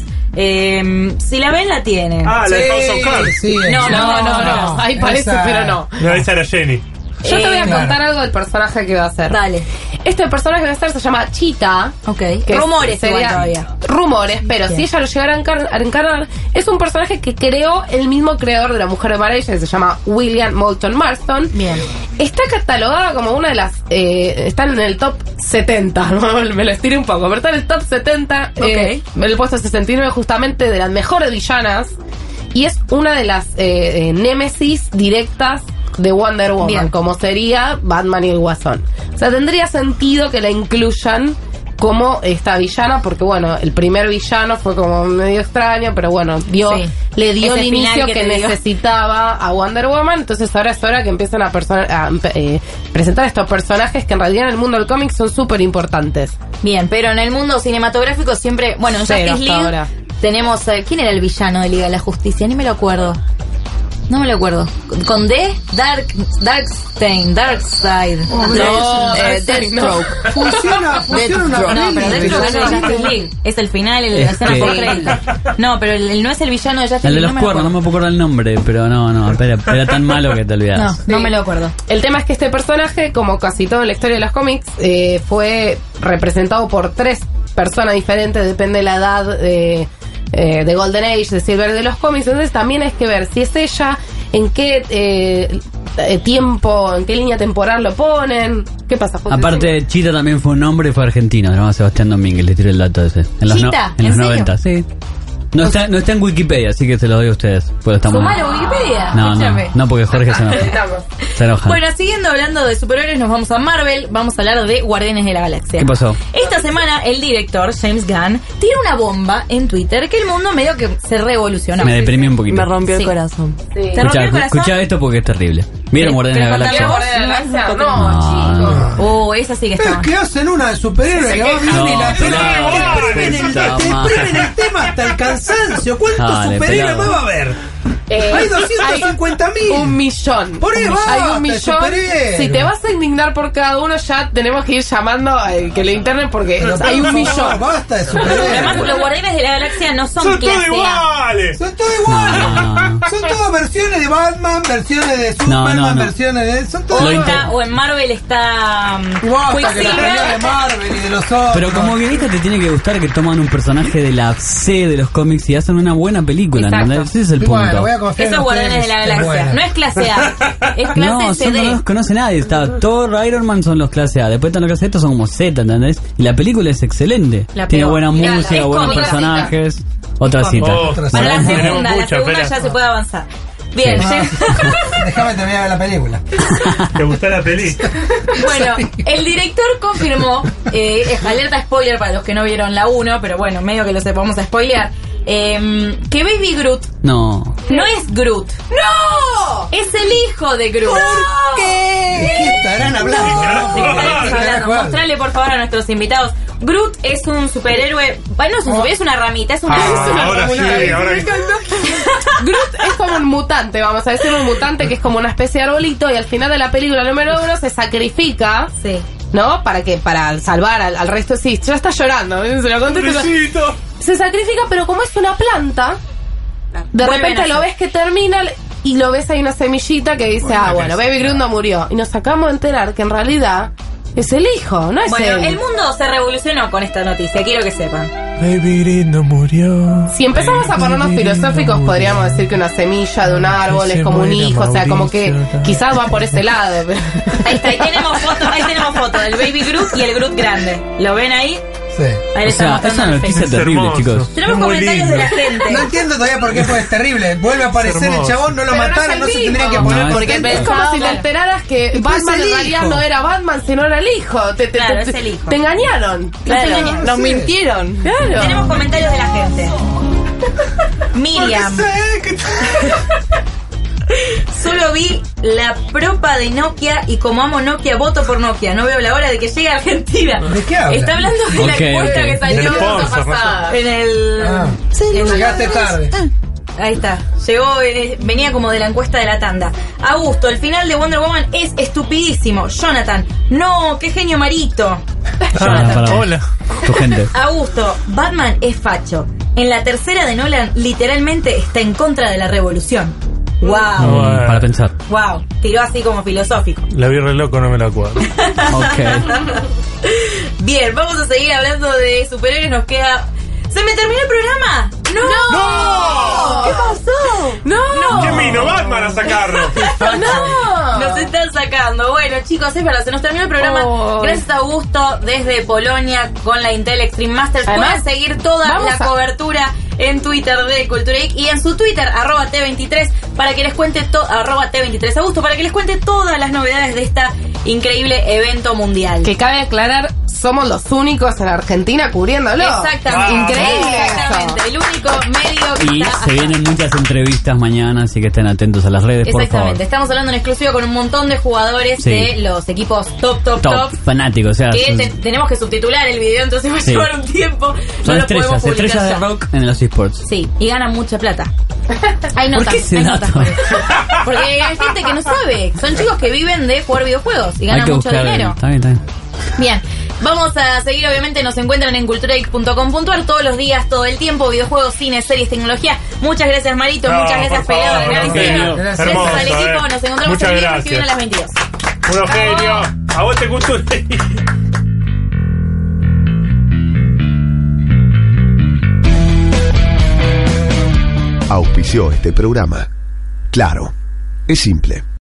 Eh, si la ven, la tienen. Ah, la de House of Cards. sí, No, no, no, no. Ahí parece, Esa- pero no. No, esa era Jenny. Yo te voy a Eh, contar algo del personaje que va a ser. Dale. Este personaje que va a ser se llama Cheetah. Ok. que Rumores sería- igual todavía. Rumores, pero Bien. si ella lo llegara a encar- a encarnar, es un personaje que creó el mismo creador de La Mujer de Maravilla, que se llama William Moulton Marston. Bien. Está catalogada como una de las... Eh, está en el top setenta, ¿no? Me lo estiré un poco, pero está en el top setenta. Eh, en el puesto sesenta y nueve justamente de las mejores villanas. Y es una de las eh, eh, némesis directas de Wonder Woman, Bien. como sería Batman y el Guasón. O sea, tendría sentido que la incluyan como esta villana, porque bueno, el primer villano fue como medio extraño, pero bueno, dio, Sí. le dio Ese el final inicio que que, te dio. necesitaba a Wonder Woman, entonces ahora es hora que empiecen a, persona- a empe- eh, presentar estos personajes que en realidad en el mundo del cómic son súper importantes. Bien, pero en el mundo cinematográfico siempre. Bueno, en Cero Justice hasta League ahora. tenemos. eh, ¿Quién era el villano de Liga de la Justicia? Ni me lo acuerdo. No me lo acuerdo. ¿Con D? Dark, Darkstein, Darkseid. No, eh, Darkseid, no. Deathstroke. Funciona, funciona una No, pero peli. Deathstroke es de Justice League. Es el final, el, la Es escena que- por crédito. No, pero el, el- no es el villano de Justice El de League. los no me lo cuernos, no acuerdo. me puedo acordar el nombre, pero no, no, era, era tan malo que te olvidas. No, no me lo acuerdo. El tema es que este personaje, como casi todo en la historia de los cómics, eh, fue representado por tres personas diferentes, depende de la edad de, eh, de Golden Age, de Silver de los cómics. Entonces también hay que ver si es ella, en qué eh, eh, tiempo, en qué línea temporal lo ponen. ¿Qué pasa, José? Aparte, Chita también fue un hombre y fue argentino, se llama Sebastián Domínguez, le tiré el dato ese. En los, no- ¿Chita? en ¿En los serio? noventa, sí. No está, no está en Wikipedia, así que se lo doy a ustedes. Pues está muy- Sumalo Wikipedia. No, no, Escúchame. no, porque Jorge se enoja. Se enoja. Bueno, siguiendo hablando de superhéroes, nos vamos a Marvel. Vamos a hablar de Guardianes de la Galaxia. ¿Qué pasó? Esta semana, el director, James Gunn, tiene una bomba en Twitter que el mundo medio que se revolucionó. Me deprimí un poquito. Me rompió Sí. el corazón. ¿Te rompió Escucha, el corazón? escucha esto porque es terrible. ¿Vieron Guardianes de la ¿Querés Galaxia? contarle vos? ¿Guardianes de la No, Galaxia? No, chico. Oh, esa sí que Es está. que hacen una de superhéroes que va bien No, y la pero pela- no, te exprimen el- puta te madre. exprimen el tema hasta el cansancio. ¿Cuántos Dale, superhéroes pelado. más va a haber? Eh, Hay doscientos cincuenta mil. Un millón. Por ahí Un va, millón. Hay un hasta el millón. superhéroe. Si te vas a indignar por cada uno, ya tenemos que ir llamando a que le internen porque Pero hay por un favor, millón. basta de Además, superhéroes. los Guardianes de la Galaxia no son, ¡Son todos clase A. iguales! Son todos iguales. No, no, no. Son todas versiones de Batman, versiones de Superman, no, no. versiones de... Son O, todos Lo está- inter- o en Marvel está um, Y basta que la pelea de Quicksilver. Marvel y de los otros. Pero como guionista te tiene que gustar que toman un personaje de la C de los cómics y hacen una buena película, Exacto. ¿entendés? Ese es el Y punto. bueno, voy a confiar Eso en es Guardianes de ustedes, la es Galaxia. buena. No es clase A. Es clase No, son, no C D. los conoce nadie. Está Thor, Iron Man son los clase A. Después están los clase A, estos son como Z, ¿entendés? Y la película es excelente. La Tiene pegó. buena Mirá, música, es buenos cómica. personajes. Otra Es cita. Oh, Otra Para la Tenemos segunda, la mucha, segunda espera. ya se puede avanzar. Bien, Sí. James- Déjame terminar de ver la película. ¿Te gustó la peli? Bueno, el director confirmó, eh, es alerta spoiler para los que no vieron la uno, pero bueno, medio que lo sepamos a spoilear. Eh, que Baby Groot No. no es Groot. ¡No! Es el hijo de Groot. ¿Por qué? ¿De qué estarán hablando? ¿De qué estamos hablando? Mostrale por favor a nuestros invitados. Groot es un superhéroe. Bueno, no es un superhéroe, es una ramita. Es una. Ah, es una ahora sí, ramita. ahora Groot es como un mutante, vamos a decir un mutante que es como una especie de arbolito y al final de la película número uno se sacrifica. Sí. ¿No? Para que para salvar al, al resto. Sí, ya está llorando. ¿eh? Se lo conté, Pobrecito. se sacrifica, pero como es una planta, de Vuelven repente a lo ser. ves que termina y lo ves ahí una semillita que dice, ah, bueno, Baby Groot no murió. Y nos acabamos de enterar que en realidad es el hijo, no es Bueno, él. el mundo se revolucionó con esta noticia, quiero que sepan. Baby Green no murió. Si empezamos a ponernos filosóficos, podríamos decir que una semilla de un árbol es como un hijo, o sea, como que quizás va por ese lado. Pero... Ahí está, ahí tenemos fotos, ahí tenemos fotos del Baby Groot y el Groot grande. ¿Lo ven ahí? Sí. Ahí le O están sea, mostrando es una en el noticia Facebook. terrible, hermoso. chicos. Tenemos Es muy comentarios lindo. de la gente. No entiendo todavía por qué fue terrible. Vuelve a aparecer el hermoso. chabón, no lo Pero no mataron, es no, el se tendría que mismo. poner No, Porque contento. es como si te Claro. enteraras que Después Batman el en realidad hijo. no era Batman, sino era el hijo. Te, te, Claro, te, es el hijo. te engañaron. Claro. Te engañaron. Nos Sí. mintieron. Claro. Tenemos comentarios de la gente. Miriam. Solo vi la propa de Nokia y como amo Nokia, voto por Nokia. No veo la hora de que llegue a Argentina. ¿De qué habla? Está hablando de Ok, la encuesta ok. que salió Del la sponsor, semana pasada. En el... Ah. en- Llegaste tarde. Ahí está. Llegó, eh, venía como de la encuesta de la tanda. Augusto, el final de Wonder Woman es estupidísimo. Jonathan, no, qué genio Marito. Ah, pará. Hola. Tu gente. Augusto, Batman es facho. En la tercera de Nolan, literalmente está en contra de la revolución. Wow. Mm, para pensar. Wow. Tiró así como filosófico. La vi re loco, no me la acuerdo. Ok. Bien, vamos a seguir hablando de superhéroes. Nos queda. ¿Se me terminó el programa? ¡No! ¡No! ¿Qué pasó? ¡No! ¿Qué vino Batman a sacarlo? ¡No! Nos están sacando. Bueno, chicos, es verdad, se nos terminó el programa. Oh. Gracias a Augusto desde Polonia con la Intel Extreme Masters. Además, pueden seguir toda vamos la a- cobertura en Twitter de Cultura Geek y en su Twitter, arroba T veintitrés, para que les cuente to- arroba T veintitrés Augusto, para que les cuente todas las novedades de esta increíble evento mundial. Que cabe aclarar, somos los únicos en Argentina cubriéndolo. Exactamente. Increíble Exactamente. eso. El único medio que Y está se vienen muchas entrevistas mañana, así que estén atentos a las redes, por favor. Exactamente, estamos hablando en exclusiva con un montón de jugadores Sí. de los equipos top, top, top. Top, fanáticos, o sea, Que son, te- tenemos que subtitular el video, entonces va a Sí. llevar un tiempo. No son lo podemos estrellas, publicar estrellas de ya. rock en los esports. Sí, y ganan mucha plata. Hay ¿Por notas, qué ese hay dato? notas por eso. Porque hay gente que no sabe. Son chicos que viven de jugar videojuegos y Hay ganan que mucho buscar. dinero. Está bien, está bien. Bien, vamos a seguir, obviamente nos encuentran en cultura geek punto com punto a r todos los días, todo el tiempo, videojuegos, cine, series, tecnología. Muchas gracias Marito, No, muchas gracias por Pelado, favor, gran un idea. genio. Gracias Hermoso, al equipo, eh. nos encontramos Muchas el viernes que viene a las gracias. veintidós. Uno genio. A vos te gustó. Auspició este programa. Claro, es simple.